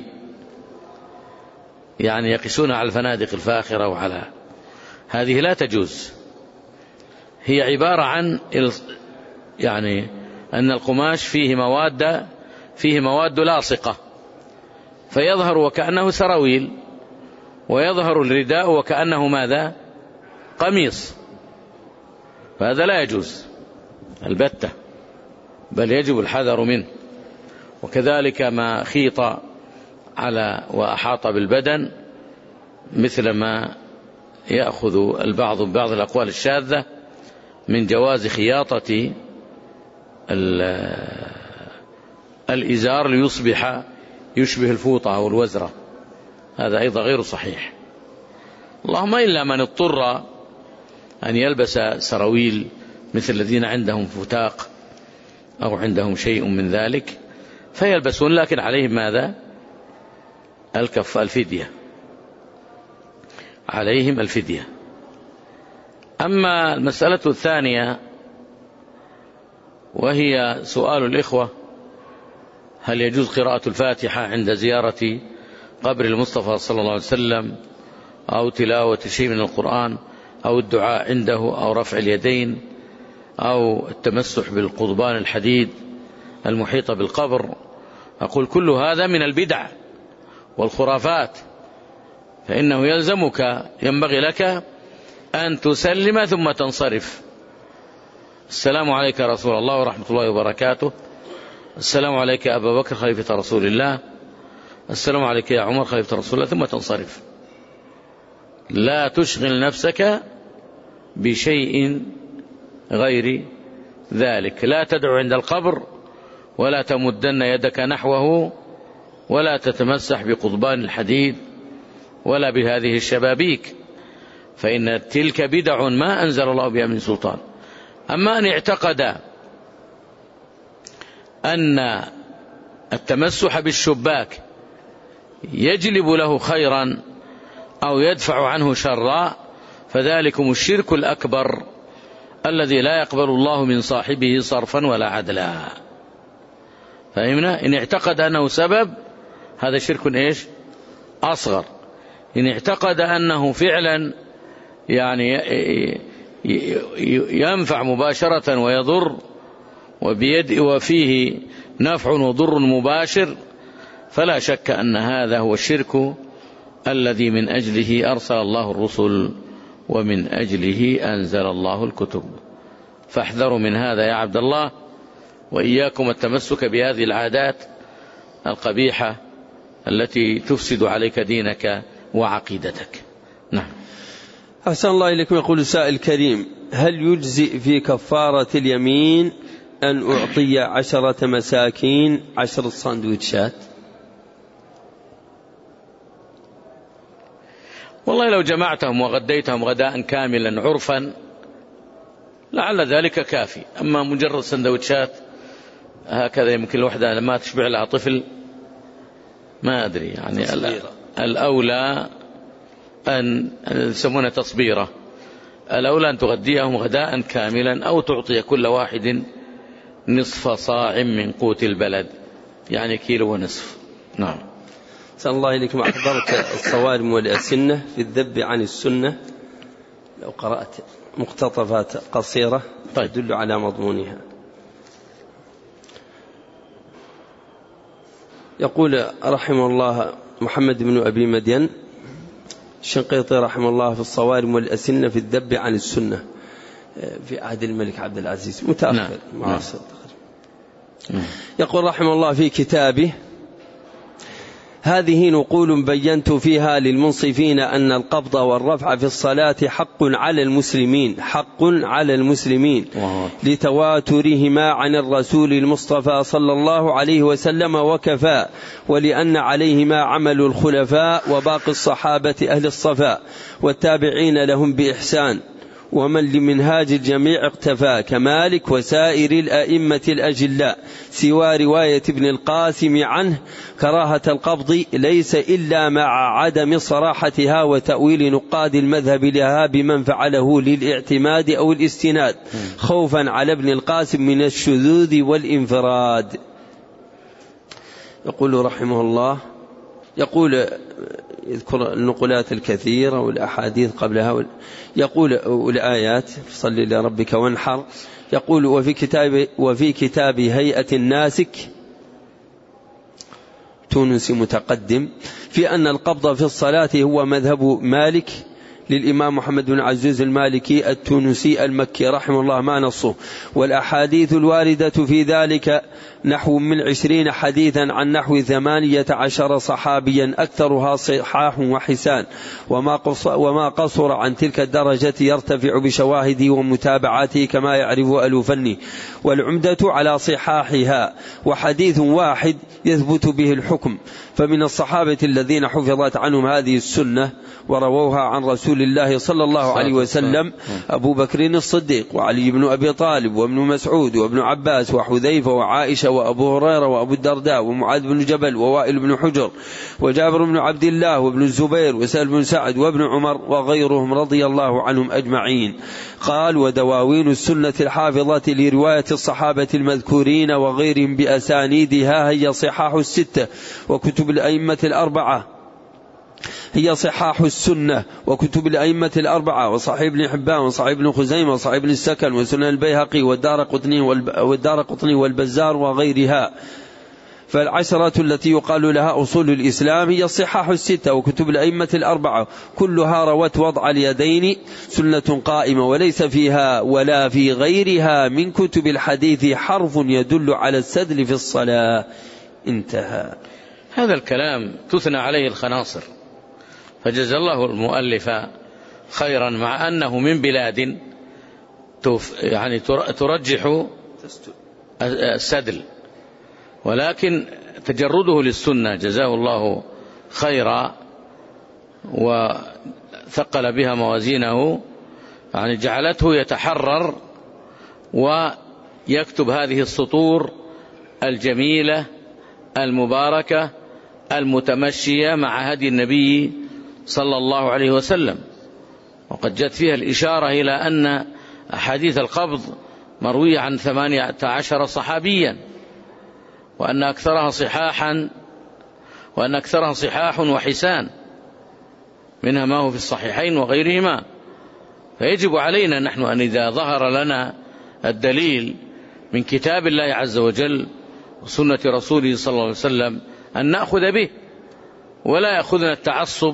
S1: يعني يقيسون على الفنادق الفاخرة وعلى هذه لا تجوز. هي عبارة عن يعني أن القماش فيه مواد لاصقة، فيظهر وكأنه سراويل، ويظهر الرداء وكأنه ماذا؟ قميص، فهذا لا يجوز البتة، بل يجب الحذر منه. وكذلك ما خيط على وأحاط بالبدن، مثل ما يأخذ البعض ببعض الأقوال الشاذة من جواز خياطة الإزار ليصبح يشبه الفوطة أو الوزرة، هذا أيضا غير صحيح. اللهم إلا من اضطر أن يلبس سراويل مثل الذين عندهم فتاق أو عندهم شيء من ذلك فيلبسون، لكن عليهم ماذا؟ الفدية، عليهم الفدية. أما المسألة الثانية وهي سؤال الإخوة هل يجوز قراءة الفاتحة عند زيارة قبر المصطفى صلى الله عليه وسلم، أو تلاوة شيء من القرآن، أو الدعاء عنده، أو رفع اليدين، أو التمسح بالقضبان الحديد المحيطة بالقبر؟ أقول كل هذا من البدع والخرافات، فإنه ينبغي لك أن تسلم ثم تنصرف. السلام عليك يا رسول الله ورحمة الله وبركاته، السلام عليك يا أبا بكر خليفة رسول الله، السلام عليك يا عمر خليفة رسول الله، ثم تنصرف. لا تشغل نفسك بشيء غير ذلك، لا تدعو عند القبر، ولا تمدن يدك نحوه، ولا تتمسح بقضبان الحديد ولا بهذه الشبابيك، فإن تلك بدع ما أنزل الله بها من سلطان. أما أن اعتقد أن التمسح بالشباك يجلب له خيرا أو يدفع عنه شرا، فذلكم الشرك الأكبر الذي لا يقبل الله من صاحبه صرفا ولا عدلا. فهمنا؟ إن اعتقد أنه سبب هذا شرك أصغر. إن اعتقد أنه فعلا يعني ينفع مباشرة ويضر وفيه نفع وضر مباشر، فلا شك أن هذا هو الشرك الذي من أجله أرسل الله الرسل ومن أجله أنزل الله الكتب. فاحذروا من هذا يا عبد الله، وإياكم التمسك بهذه العادات القبيحة التي تفسد عليك دينك وعقيدتك. نعم.
S2: أحسن الله إليكم. يقول السائل الكريم هل يجزئ في كفارة اليمين أن أعطي 10 مساكين 10 ساندويتشات؟
S1: والله لو جمعتهم وغديتهم غداء كاملا عرفا لعل ذلك كافي. أما مجرد سندوتشات هكذا يمكن الوحدة لما تشبع لها طفل ما أدري يعني الأولى أن يسمونه تصبيرة، الأولى أن تغديهم غداء كاملا أو تعطي كل واحد نصف صاع من قوت البلد، يعني كيلو ونصف. نعم.
S2: صلى الله عليكم. أحضرت الصوارم والأسنة في الذب عن السنة، لو قرأت مقتطفات قصيرة تدل على مضمونها. يقول رحمه الله محمد بن أبي مدين الشنقيطي رحمه الله في الصوارم والأسنة في الذب عن السنة في عهد الملك عبد العزيز متأخر معاصر. يقول رحمه الله في كتابه: هذه نقول بينت فيها للمنصفين أن القبض والرفع في الصلاة حق على المسلمين لتواترهما عن الرسول المصطفى صلى الله عليه وسلم وكفى، ولأن عليهما عمل الخلفاء وباقي الصحابة أهل الصفاء والتابعين لهم بإحسان، ومن لمنهاج الجميع اقتفى كمالك وسائر الأئمة الأجلاء، سوى رواية ابن القاسم عنه كراهة القبض ليس إلا مع عدم صراحتها وتأويل نقاد المذهب لها بمن فعله للاعتماد أو الاستناد، خوفا على ابن القاسم من الشذوذ والانفراد. يقول رحمه الله، يقول يذكر النقلات الكثيرة والأحاديث قبلها، يقول الآيات صل لربك وانحر. يقول وفي كتاب هيئة الناسك تونسي متقدم في أن القبض في الصلاة هو مذهب مالك للإمام محمد بن عزوز المالكي التونسي المكي رحمه الله ما نصه، والأحاديث الواردة في ذلك نحو من 20 حديثا عن نحو 18 صحابيا أكثرها صحاح وحسان، وما قصر عن تلك الدرجة يرتفع بشواهده ومتابعاته كما يعرف أهل فني، والعمدة على صحاحها، وحديث واحد يثبت به الحكم. فمن الصحابة الذين حفظت عنهم هذه السنة ورووها عن رسول الله صلى الله عليه وسلم أبو بكر الصديق وعلي بن أبي طالب وابن مسعود وابن عباس وحذيفة وعائشة وأبو هريرة وأبو الدرداء ومعاذ بن جبل ووائل بن حجر وجابر بن عبد الله وابن الزبير وسهل بن سعد وابن عمر وغيرهم رضي الله عنهم أجمعين. قال: ودواوين السنة الحافظة لرواية الصحابة المذكورين وغيرهم بأسانيدها هي صحاح الستة وكتب الأئمة الأربعة، هي صحاح السنة وكتب الأئمة الأربعة وصحيح ابن حبان وصحيح ابن خزيمة وصحيح ابن السكن وسنن البيهقي والدارقطني والبزار وغيرها. فالعشرة التي يقال لها أصول الإسلام هي الصحاح الستة وكتب الأئمة الأربعة، كلها روت وضع اليدين سنة قائمة، وليس فيها ولا في غيرها من كتب الحديث حرف يدل على السدل في الصلاة. انتهى.
S1: هذا الكلام تثنى عليه الخناصر، فجزا الله المؤلف خيرا، مع أنه من بلاد يعني ترجح السدل، ولكن تجرده للسنة جزاه الله خيرا وثقل بها موازينه، يعني جعلته يتحرر ويكتب هذه السطور الجميلة المباركة المتمشية مع هدي النبي صلى الله عليه وسلم. وقد جاءت فيها الإشارة إلى أن أحاديث القبض مروية عن 18 صحابيا، وأن أكثرها صحاح وحسان، منها ما هو في الصحيحين وغيرهما. فيجب علينا نحن أن إذا ظهر لنا الدليل من كتاب الله عز وجل وسنة رسوله صلى الله عليه وسلم أن نأخذ به، ولا يأخذنا التعصب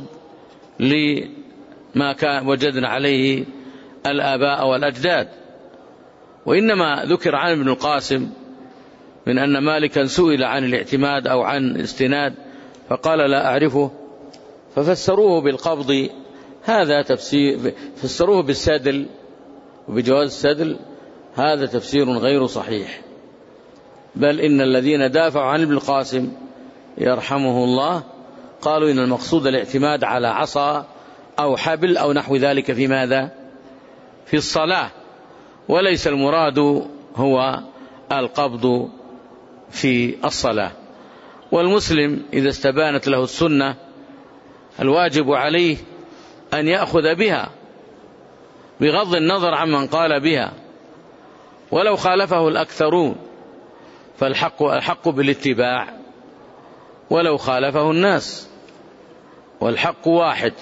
S1: لما كان وجدنا عليه الآباء والأجداد. وإنما ذكر عن ابن القاسم من أن مالكا سئل عن الاعتماد أو عن الاستناد فقال لا أعرفه، ففسروه بالقبض، هذا تفسير، فسروه بالسدل وبجواز السدل، هذا تفسير غير صحيح. بل إن الذين دافعوا عن ابن القاسم يرحمه الله قالوا إن المقصود الاعتماد على عصا أو حبل أو نحو ذلك في ماذا؟ في الصلاة، وليس المراد هو القبض في الصلاة. والمسلم إذا استبانت له السنة الواجب عليه أن يأخذ بها بغض النظر عمن قال بها، ولو خالفه الأكثرون فالحق بالاتباع ولو خالفه الناس، والحق واحد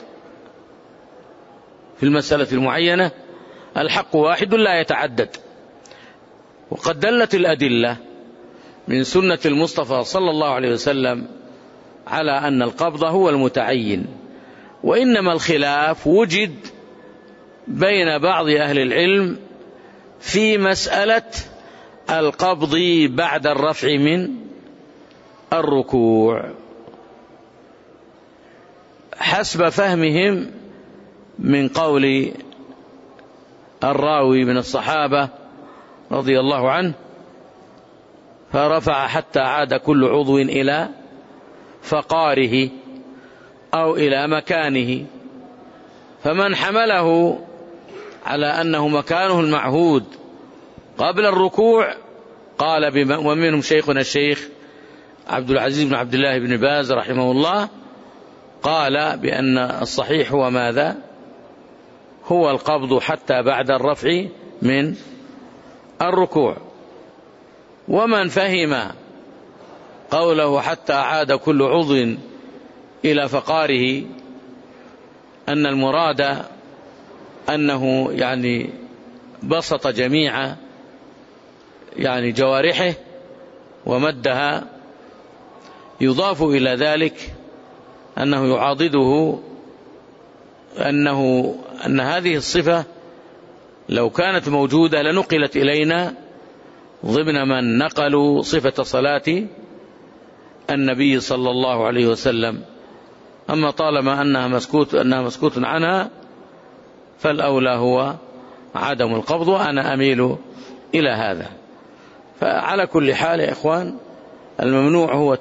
S1: في المسألة المعينة، الحق واحد لا يتعدد. وقد دلت الأدلة من سنة المصطفى صلى الله عليه وسلم على أن القبض هو المتعين، وإنما الخلاف وجد بين بعض أهل العلم في مسألة القبض بعد الرفع من الركوع حسب فهمهم من قول الراوي من الصحابة رضي الله عنه: فرفع حتى عاد كل عضو إلى فقاره أو إلى مكانه. فمن حمله على أنه مكانه المعهود قبل الركوع قال ومنهم شيخنا الشيخ عبد العزيز بن عبد الله بن باز رحمه الله، قال بأن الصحيح هو ماذا؟ هو القبض حتى بعد الرفع من الركوع. ومن فهم قوله حتى عاد كل عضو إلى فقاره أن المراد أنه يعني بسط جميع جوارحه ومدها، يضاف إلى ذلك أنه يعاضده أن هذه الصفة لو كانت موجودة لنقلت إلينا ضمن من نقلوا صفة صلاة النبي صلى الله عليه وسلم. أما طالما أنها مسكوت عنها فالأولى هو عدم القبض، وأنا أميل إلى هذا. فعلى كل حال يا إخوان، الممنوع هو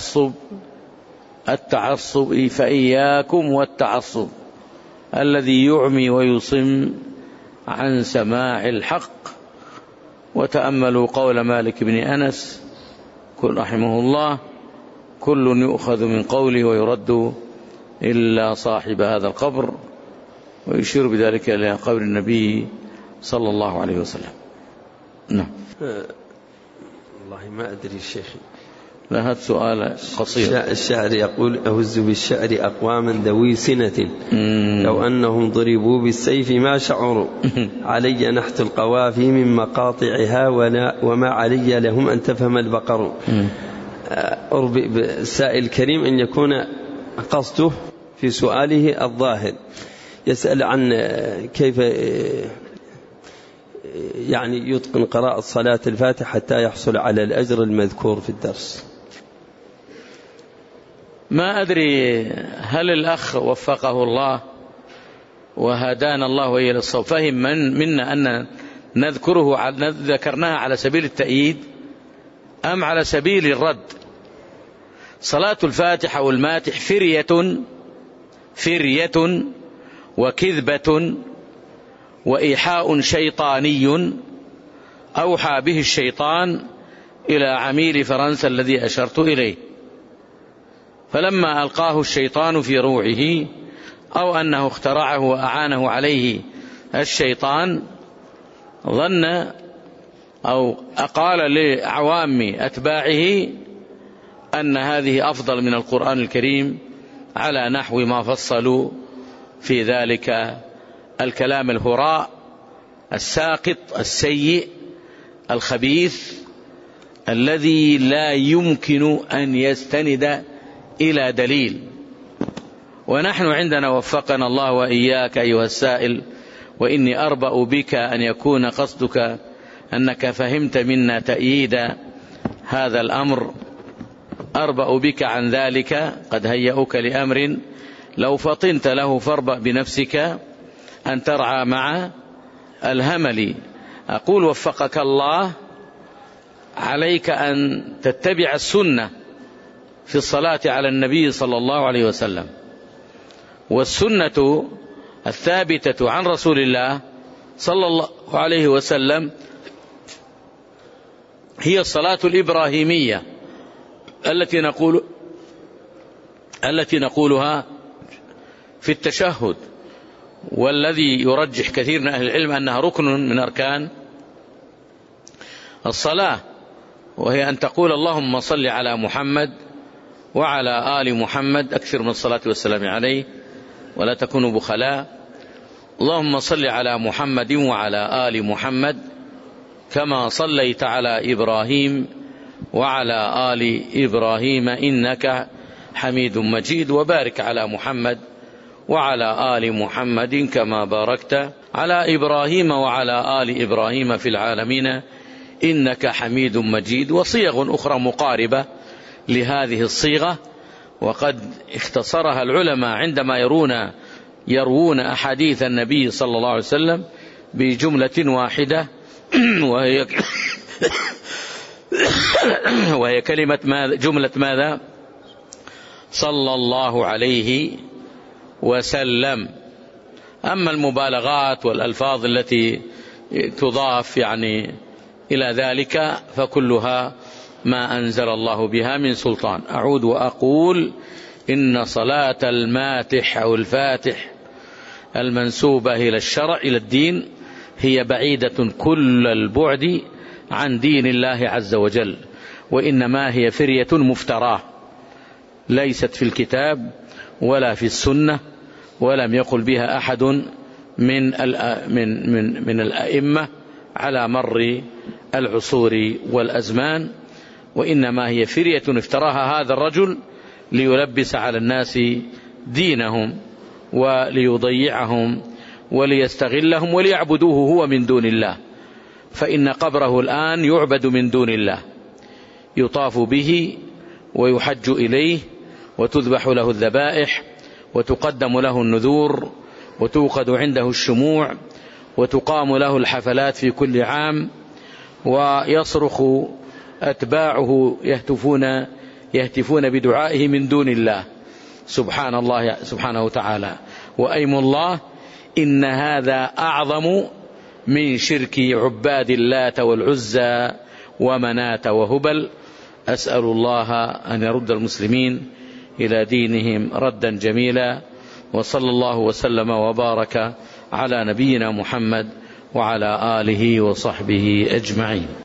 S1: التعصب، فإياكم والتعصب الذي يعمي ويصم عن سماع الحق. وتأملوا قول مالك بن أنس رحمه الله: كل يؤخذ من قوله ويرد إلا صاحب هذا القبر، ويشير بذلك إلى قبر النبي صلى الله عليه وسلم. نعم.
S2: والله ما أدري الشيخ،
S1: لا، هذا سؤال قصير.
S2: الشعر يقول: أهز بالشعر أقواما ذوي سنة لو أنهم ضربوا بالسيف ما شعروا علي نحت القوافي من مقاطعها وما علي لهم أن تفهم البقر. أربئ بالسائل الكريم أن يكون قصده في سؤاله الظاهر، يسأل عن كيف يتقن قراءة صلاة الفاتحة حتى يحصل على الأجر المذكور في الدرس.
S1: ما أدري هل الأخ وفقه الله وهدانا الله وإياه للصواب فهم منا أن ذكرناها على سبيل التأييد أم على سبيل الرد. صلاة الفاتحة والماتح فرية وكذبة وإيحاء شيطاني أوحى به الشيطان إلى عميل فرنسا الذي أشرت إليه، فلما ألقاه الشيطان في روعه أو أنه اخترعه وأعانه عليه الشيطان، ظن أو أقال لعوام أتباعه أن هذه أفضل من القرآن الكريم على نحو ما فصلوا في ذلك الكلام الهراء الساقط السيء الخبيث الذي لا يمكن أن يستند إلى دليل. ونحن عندنا وفقنا الله وإياك أيها السائل، وإني أربأ بك أن يكون قصدك أنك فهمت منا تأييد هذا الأمر، أربأ بك عن ذلك. قد هيئوك لأمر لو فطنت له فاربأ بنفسك أن ترعى مع الهمل. أقول وفقك الله، عليك أن تتبع السنة في الصلاة على النبي صلى الله عليه وسلم، والسنة الثابتة عن رسول الله صلى الله عليه وسلم هي الصلاة الإبراهيمية التي نقولها في التشهد، والذي يرجح كثير من أهل العلم أنها ركن من أركان الصلاة، وهي أن تقول اللهم صل على محمد وعلى آل محمد، أكثر من الصلاة والسلام عليه ولا تكونوا بخلاء. اللهم صل على محمد وعلى آل محمد كما صليت على إبراهيم وعلى آل إبراهيم إنك حميد مجيد، وبارك على محمد وعلى آل محمد كما باركت على إبراهيم وعلى آل إبراهيم في العالمين إنك حميد مجيد. وصيغ أخرى مقاربة لهذه الصيغة، وقد اختصرها العلماء عندما يروون أحاديث النبي صلى الله عليه وسلم بجملة واحدة، وهي كلمة جملة ماذا؟ صلى الله عليه وسلم. أما المبالغات والألفاظ التي تضاف إلى ذلك فكلها ما أنزل الله بها من سلطان. أعود وأقول إن صلاة الماتح أو الفاتح المنسوبة إلى الشرع إلى الدين هي بعيدة كل البعد عن دين الله عز وجل، وإنما هي فرية مفتراه ليست في الكتاب ولا في السنة، ولم يقل بها أحد من الأئمة على مر العصور والأزمان، وإنما هي فرية افتراها هذا الرجل ليلبس على الناس دينهم وليضيعهم وليستغلهم وليعبدوه هو من دون الله. فإن قبره الآن يعبد من دون الله، يطاف به ويحج إليه وتذبح له الذبائح وتقدم له النذور وتوقد عنده الشموع وتقام له الحفلات في كل عام، ويصرخ أتباعه يهتفون بدعائه من دون الله سبحان الله سبحانه وتعالى. وأيم الله إن هذا أعظم من شرك عباد اللات والعزى ومناة وهبل. أسأل الله أن يرد المسلمين إلى دينهم ردا جميلا، وصلى الله وسلم وبارك على نبينا محمد وعلى آله وصحبه أجمعين.